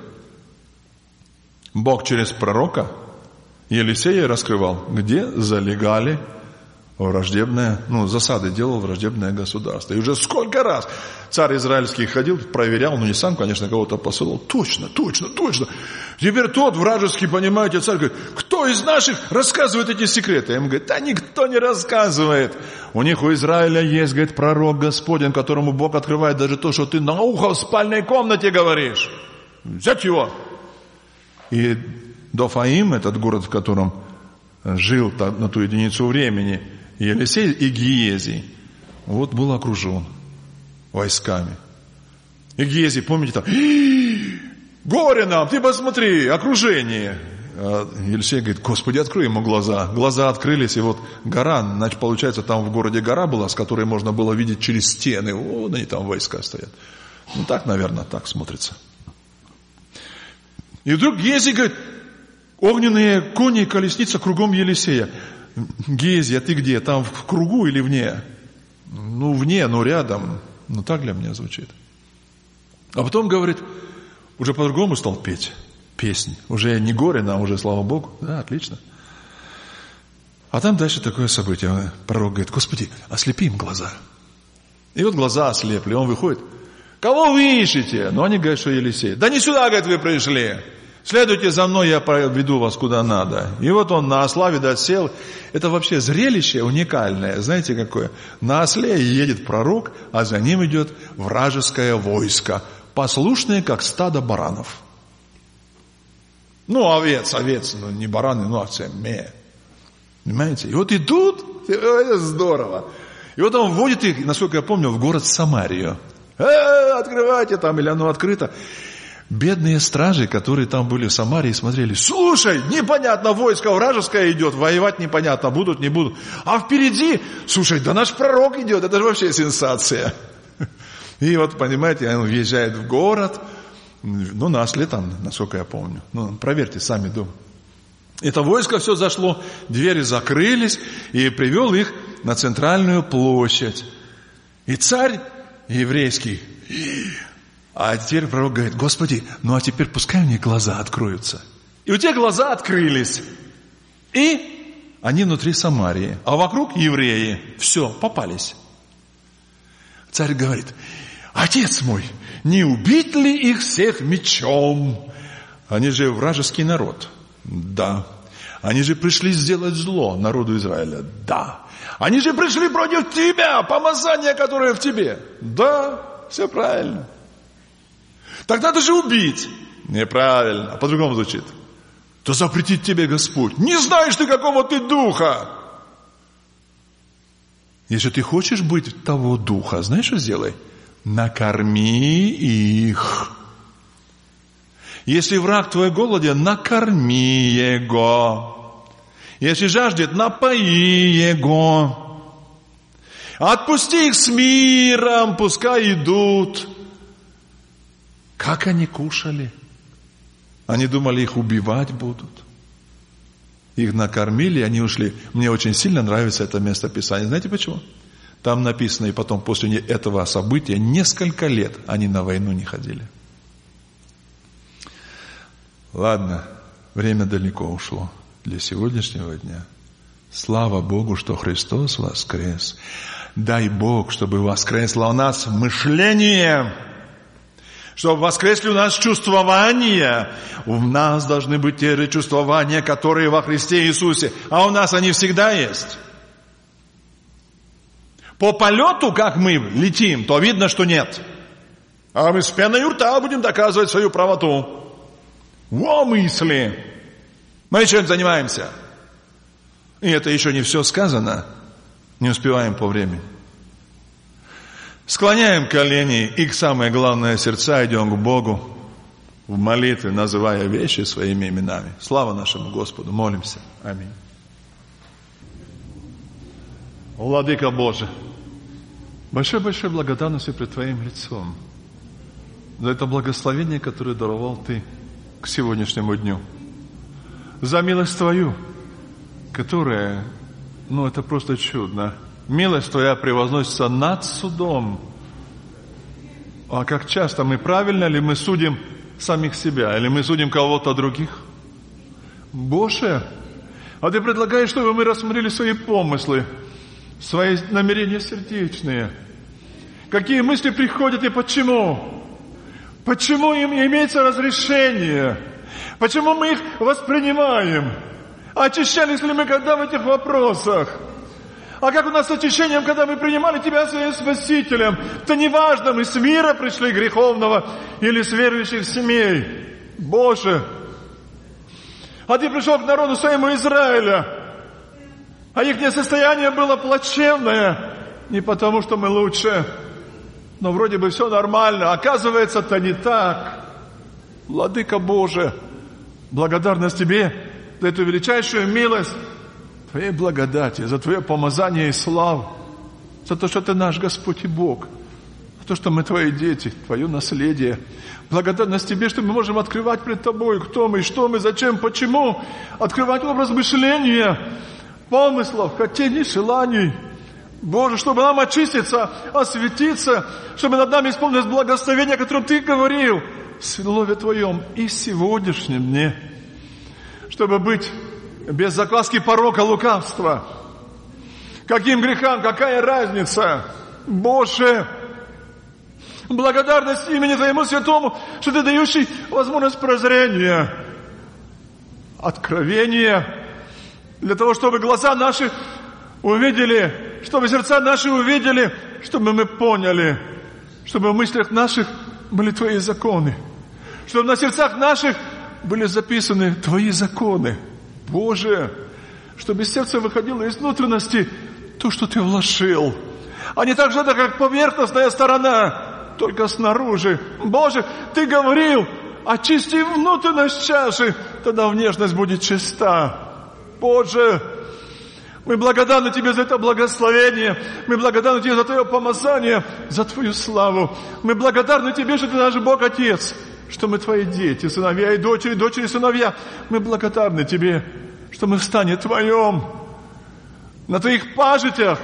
Бог через пророка Елисея раскрывал, где залегали враждебное, ну, засады делал враждебное государство. И уже сколько раз царь израильский ходил, проверял, ну, не сам, конечно, кого-то посылал. Точно, точно, точно. Теперь тот вражеский, понимаете, царь говорит: кто из наших рассказывает эти секреты? Ему говорит: да никто не рассказывает. У них, у Израиля есть, говорит, пророк Господень, которому Бог открывает даже то, что ты на ухо в спальной комнате говоришь. Взять его. И Дофаим, этот город, в котором жил на ту единицу времени Елисей и Гиези, вот был окружен войсками. И Гиези, помните, там: горе нам, ты посмотри, окружение. А Елисей говорит: Господи, открой ему глаза. Глаза открылись, и вот гора, значит, получается, там в городе гора была, с которой можно было видеть через стены. Вот они там войска стоят. Ну так, наверное, так смотрится. И вдруг Гиези говорит: огненные кони и колесница кругом Елисея. Гиези, а ты где? Там в кругу или вне? Ну, вне, но рядом. Ну, так для меня звучит. А потом, говорит, уже по-другому стал петь песнь. Уже не горе нам, уже слава Богу. Да, отлично. А там дальше такое событие. Пророк говорит: Господи, ослепи им глаза. И вот глаза ослепли. Он выходит: кого вы ищете? Ну, они говорят, что Елисей. Да не сюда, говорит, вы пришли. Следуйте за мной, я поведу вас куда надо. И вот он на осла, видать, сел. Это вообще зрелище уникальное. Знаете, какое? На осле едет пророк, а за ним идет вражеское войско, послушное, как стадо баранов. Ну, овец, овец, ну, не бараны, ну, овцы, ме. Понимаете? И вот идут, это здорово. И вот он вводит их, насколько я помню, в город Самарию. Э, открывайте там, или оно открыто. Бедные стражи, которые там были в Самарии, смотрели: слушай, непонятно, войско вражеское идет, воевать непонятно, будут, не будут. А впереди, слушай, да наш пророк идет, это же вообще сенсация. И вот, понимаете, он въезжает в город, ну, нашли там, насколько я помню. Ну, проверьте сами дома. Это войско все зашло, двери закрылись, и привел их на центральную площадь. И царь еврейский... А теперь пророк говорит: Господи, ну а теперь пускай у них глаза откроются. И у тех глаза открылись. И они внутри Самарии, а вокруг евреи. Все, попались. Царь говорит: отец мой, не убить ли их всех мечом? Они же вражеский народ. Да. Они же пришли сделать зло народу Израиля. Да. Они же пришли против тебя, помазание, которое в тебе. Да, все правильно. Так надо же убить. Неправильно. А по-другому звучит. То запретит тебе Господь. Не знаешь ты, какого ты духа. Если ты хочешь быть того духа, знаешь, что сделай? Накорми их. Если враг твой голоден, накорми его. Если жаждет, напои его. Отпусти их с миром, пускай идут. Как они кушали? Они думали, их убивать будут. Их накормили, они ушли. Мне очень сильно нравится это место Писания. Знаете почему? Там написано, и потом после этого события несколько лет они на войну не ходили. Ладно, время далеко ушло для сегодняшнего дня. Слава Богу, что Христос воскрес. Дай Бог, чтобы воскресло у нас мышление, чтобы воскресли у нас чувствования. У нас должны быть те же чувствования, которые во Христе Иисусе. А у нас они всегда есть. По полету, как мы летим, то видно, что нет. А мы с пеной у рта будем доказывать свою правоту. Во мысли. Мы чем занимаемся? И это еще не все сказано. Не успеваем по времени. Склоняем колени и, самое главное, сердца, идем к Богу в молитве, называя вещи своими именами. Слава нашему Господу. Молимся. Аминь. Владыка Божий, большой-большой благодарности пред Твоим лицом за это благословение, которое даровал Ты к сегодняшнему дню. За милость Твою, которая, ну, это просто чудно. Милость Твоя превозносится над судом. А как часто мы, правильно ли мы судим самих себя, или мы судим кого-то других? Боже, а Ты предлагаешь, чтобы мы рассмотрели свои помыслы, свои намерения сердечные. Какие мысли приходят и почему? Почему им имеется разрешение? Почему мы их воспринимаем? Очищались ли мы когда в этих вопросах? А как у нас с очищением, когда мы принимали Тебя своим Спасителем? Это не важно, мы с мира пришли греховного или с верующих семей. Боже, а Ты пришел к народу своему Израиля, а их состояние было плачевное, не потому что мы лучше, но вроде бы все нормально. Оказывается, это не так. Владыка Божий, благодарность Тебе за эту величайшую милость, Твоей благодати, за Твое помазание и славу, за то, что Ты наш Господь и Бог, за то, что мы Твои дети, Твое наследие. Благодарность Тебе, что мы можем открывать пред Тобой, кто мы, что мы, зачем, почему, открывать образ мышления, помыслов, хотений, желаний. Боже, чтобы нам очиститься, осветиться, чтобы над нами исполнилось благословение, о котором Ты говорил в Слове Твоем и в сегодняшнем дне, чтобы быть без закваски порока, лукавства. Каким грехам, какая разница? Боже, благодарность имени Твоему Святому, что Ты дающий возможность прозрения, откровения, для того, чтобы глаза наши увидели, чтобы сердца наши увидели, чтобы мы поняли, чтобы в мыслях наших были Твои законы, чтобы на сердцах наших были записаны Твои законы. Боже, чтобы из сердца выходило из внутренности то, что Ты вложил, а не так же, как поверхностная сторона, только снаружи. Боже, Ты говорил, очисти внутренность чаши, тогда внешность будет чиста. Боже, мы благодарны Тебе за это благословение. Мы благодарны Тебе за Твое помазание, за Твою славу. Мы благодарны Тебе, что Ты наш Бог Отец, что мы Твои дети, сыновья и дочери, дочери и сыновья. Мы благодарны Тебе, что мы в стане Твоем, на Твоих пажитях.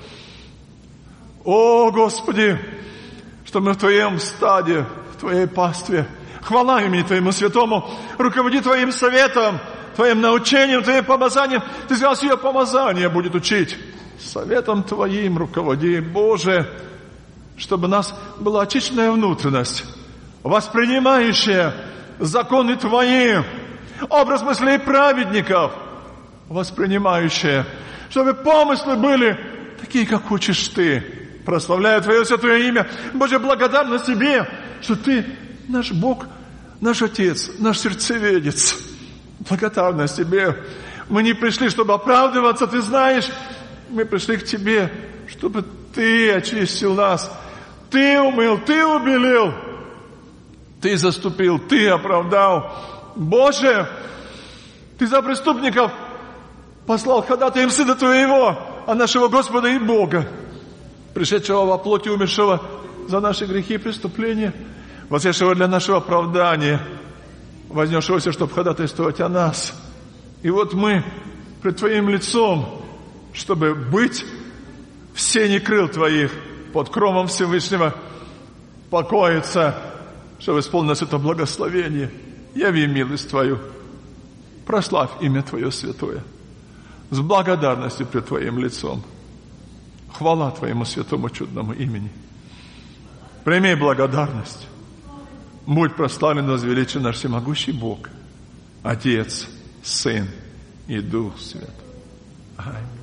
О, Господи, что мы в Твоем стаде, в Твоей пастве. Хвала имени Твоему святому. Руководи Твоим советом, Твоим научением, Твоим помазанием. Ты сказал, ее помазание будет учить. Советом Твоим руководи, Боже, чтобы у нас была очищенная внутренность, воспринимающая законы Твои, образ мыслей праведников, воспринимающая, чтобы помыслы были такие, как хочешь Ты. Прославляю Твое святое имя. Боже, благодарна Тебе, что Ты наш Бог, наш Отец, наш сердцеведец. Благодарность Тебе. Мы не пришли, чтобы оправдываться, Ты знаешь. Мы пришли к Тебе, чтобы Ты очистил нас. Ты умыл, Ты убелил. Ты заступил, Ты оправдал. Боже, Ты за преступников послал ходатаем Сына Твоего, а нашего Господа и Бога, пришедшего во плоти, умершего за наши грехи и преступления, воскресшего для нашего оправдания, вознесшегося, чтобы ходатайствовать о нас. И вот мы пред Твоим лицом, чтобы быть в сени крыл Твоих, под кровом Всевышнего, покоиться, чтобы исполнилось это благословение. Яви милость Твою, прославь имя Твое святое, с благодарностью пред Твоим лицом. Хвала Твоему святому чудному имени. Прими благодарность. Будь прославлен, возвеличен наш всемогущий Бог, Отец, Сын и Дух Святой. Аминь.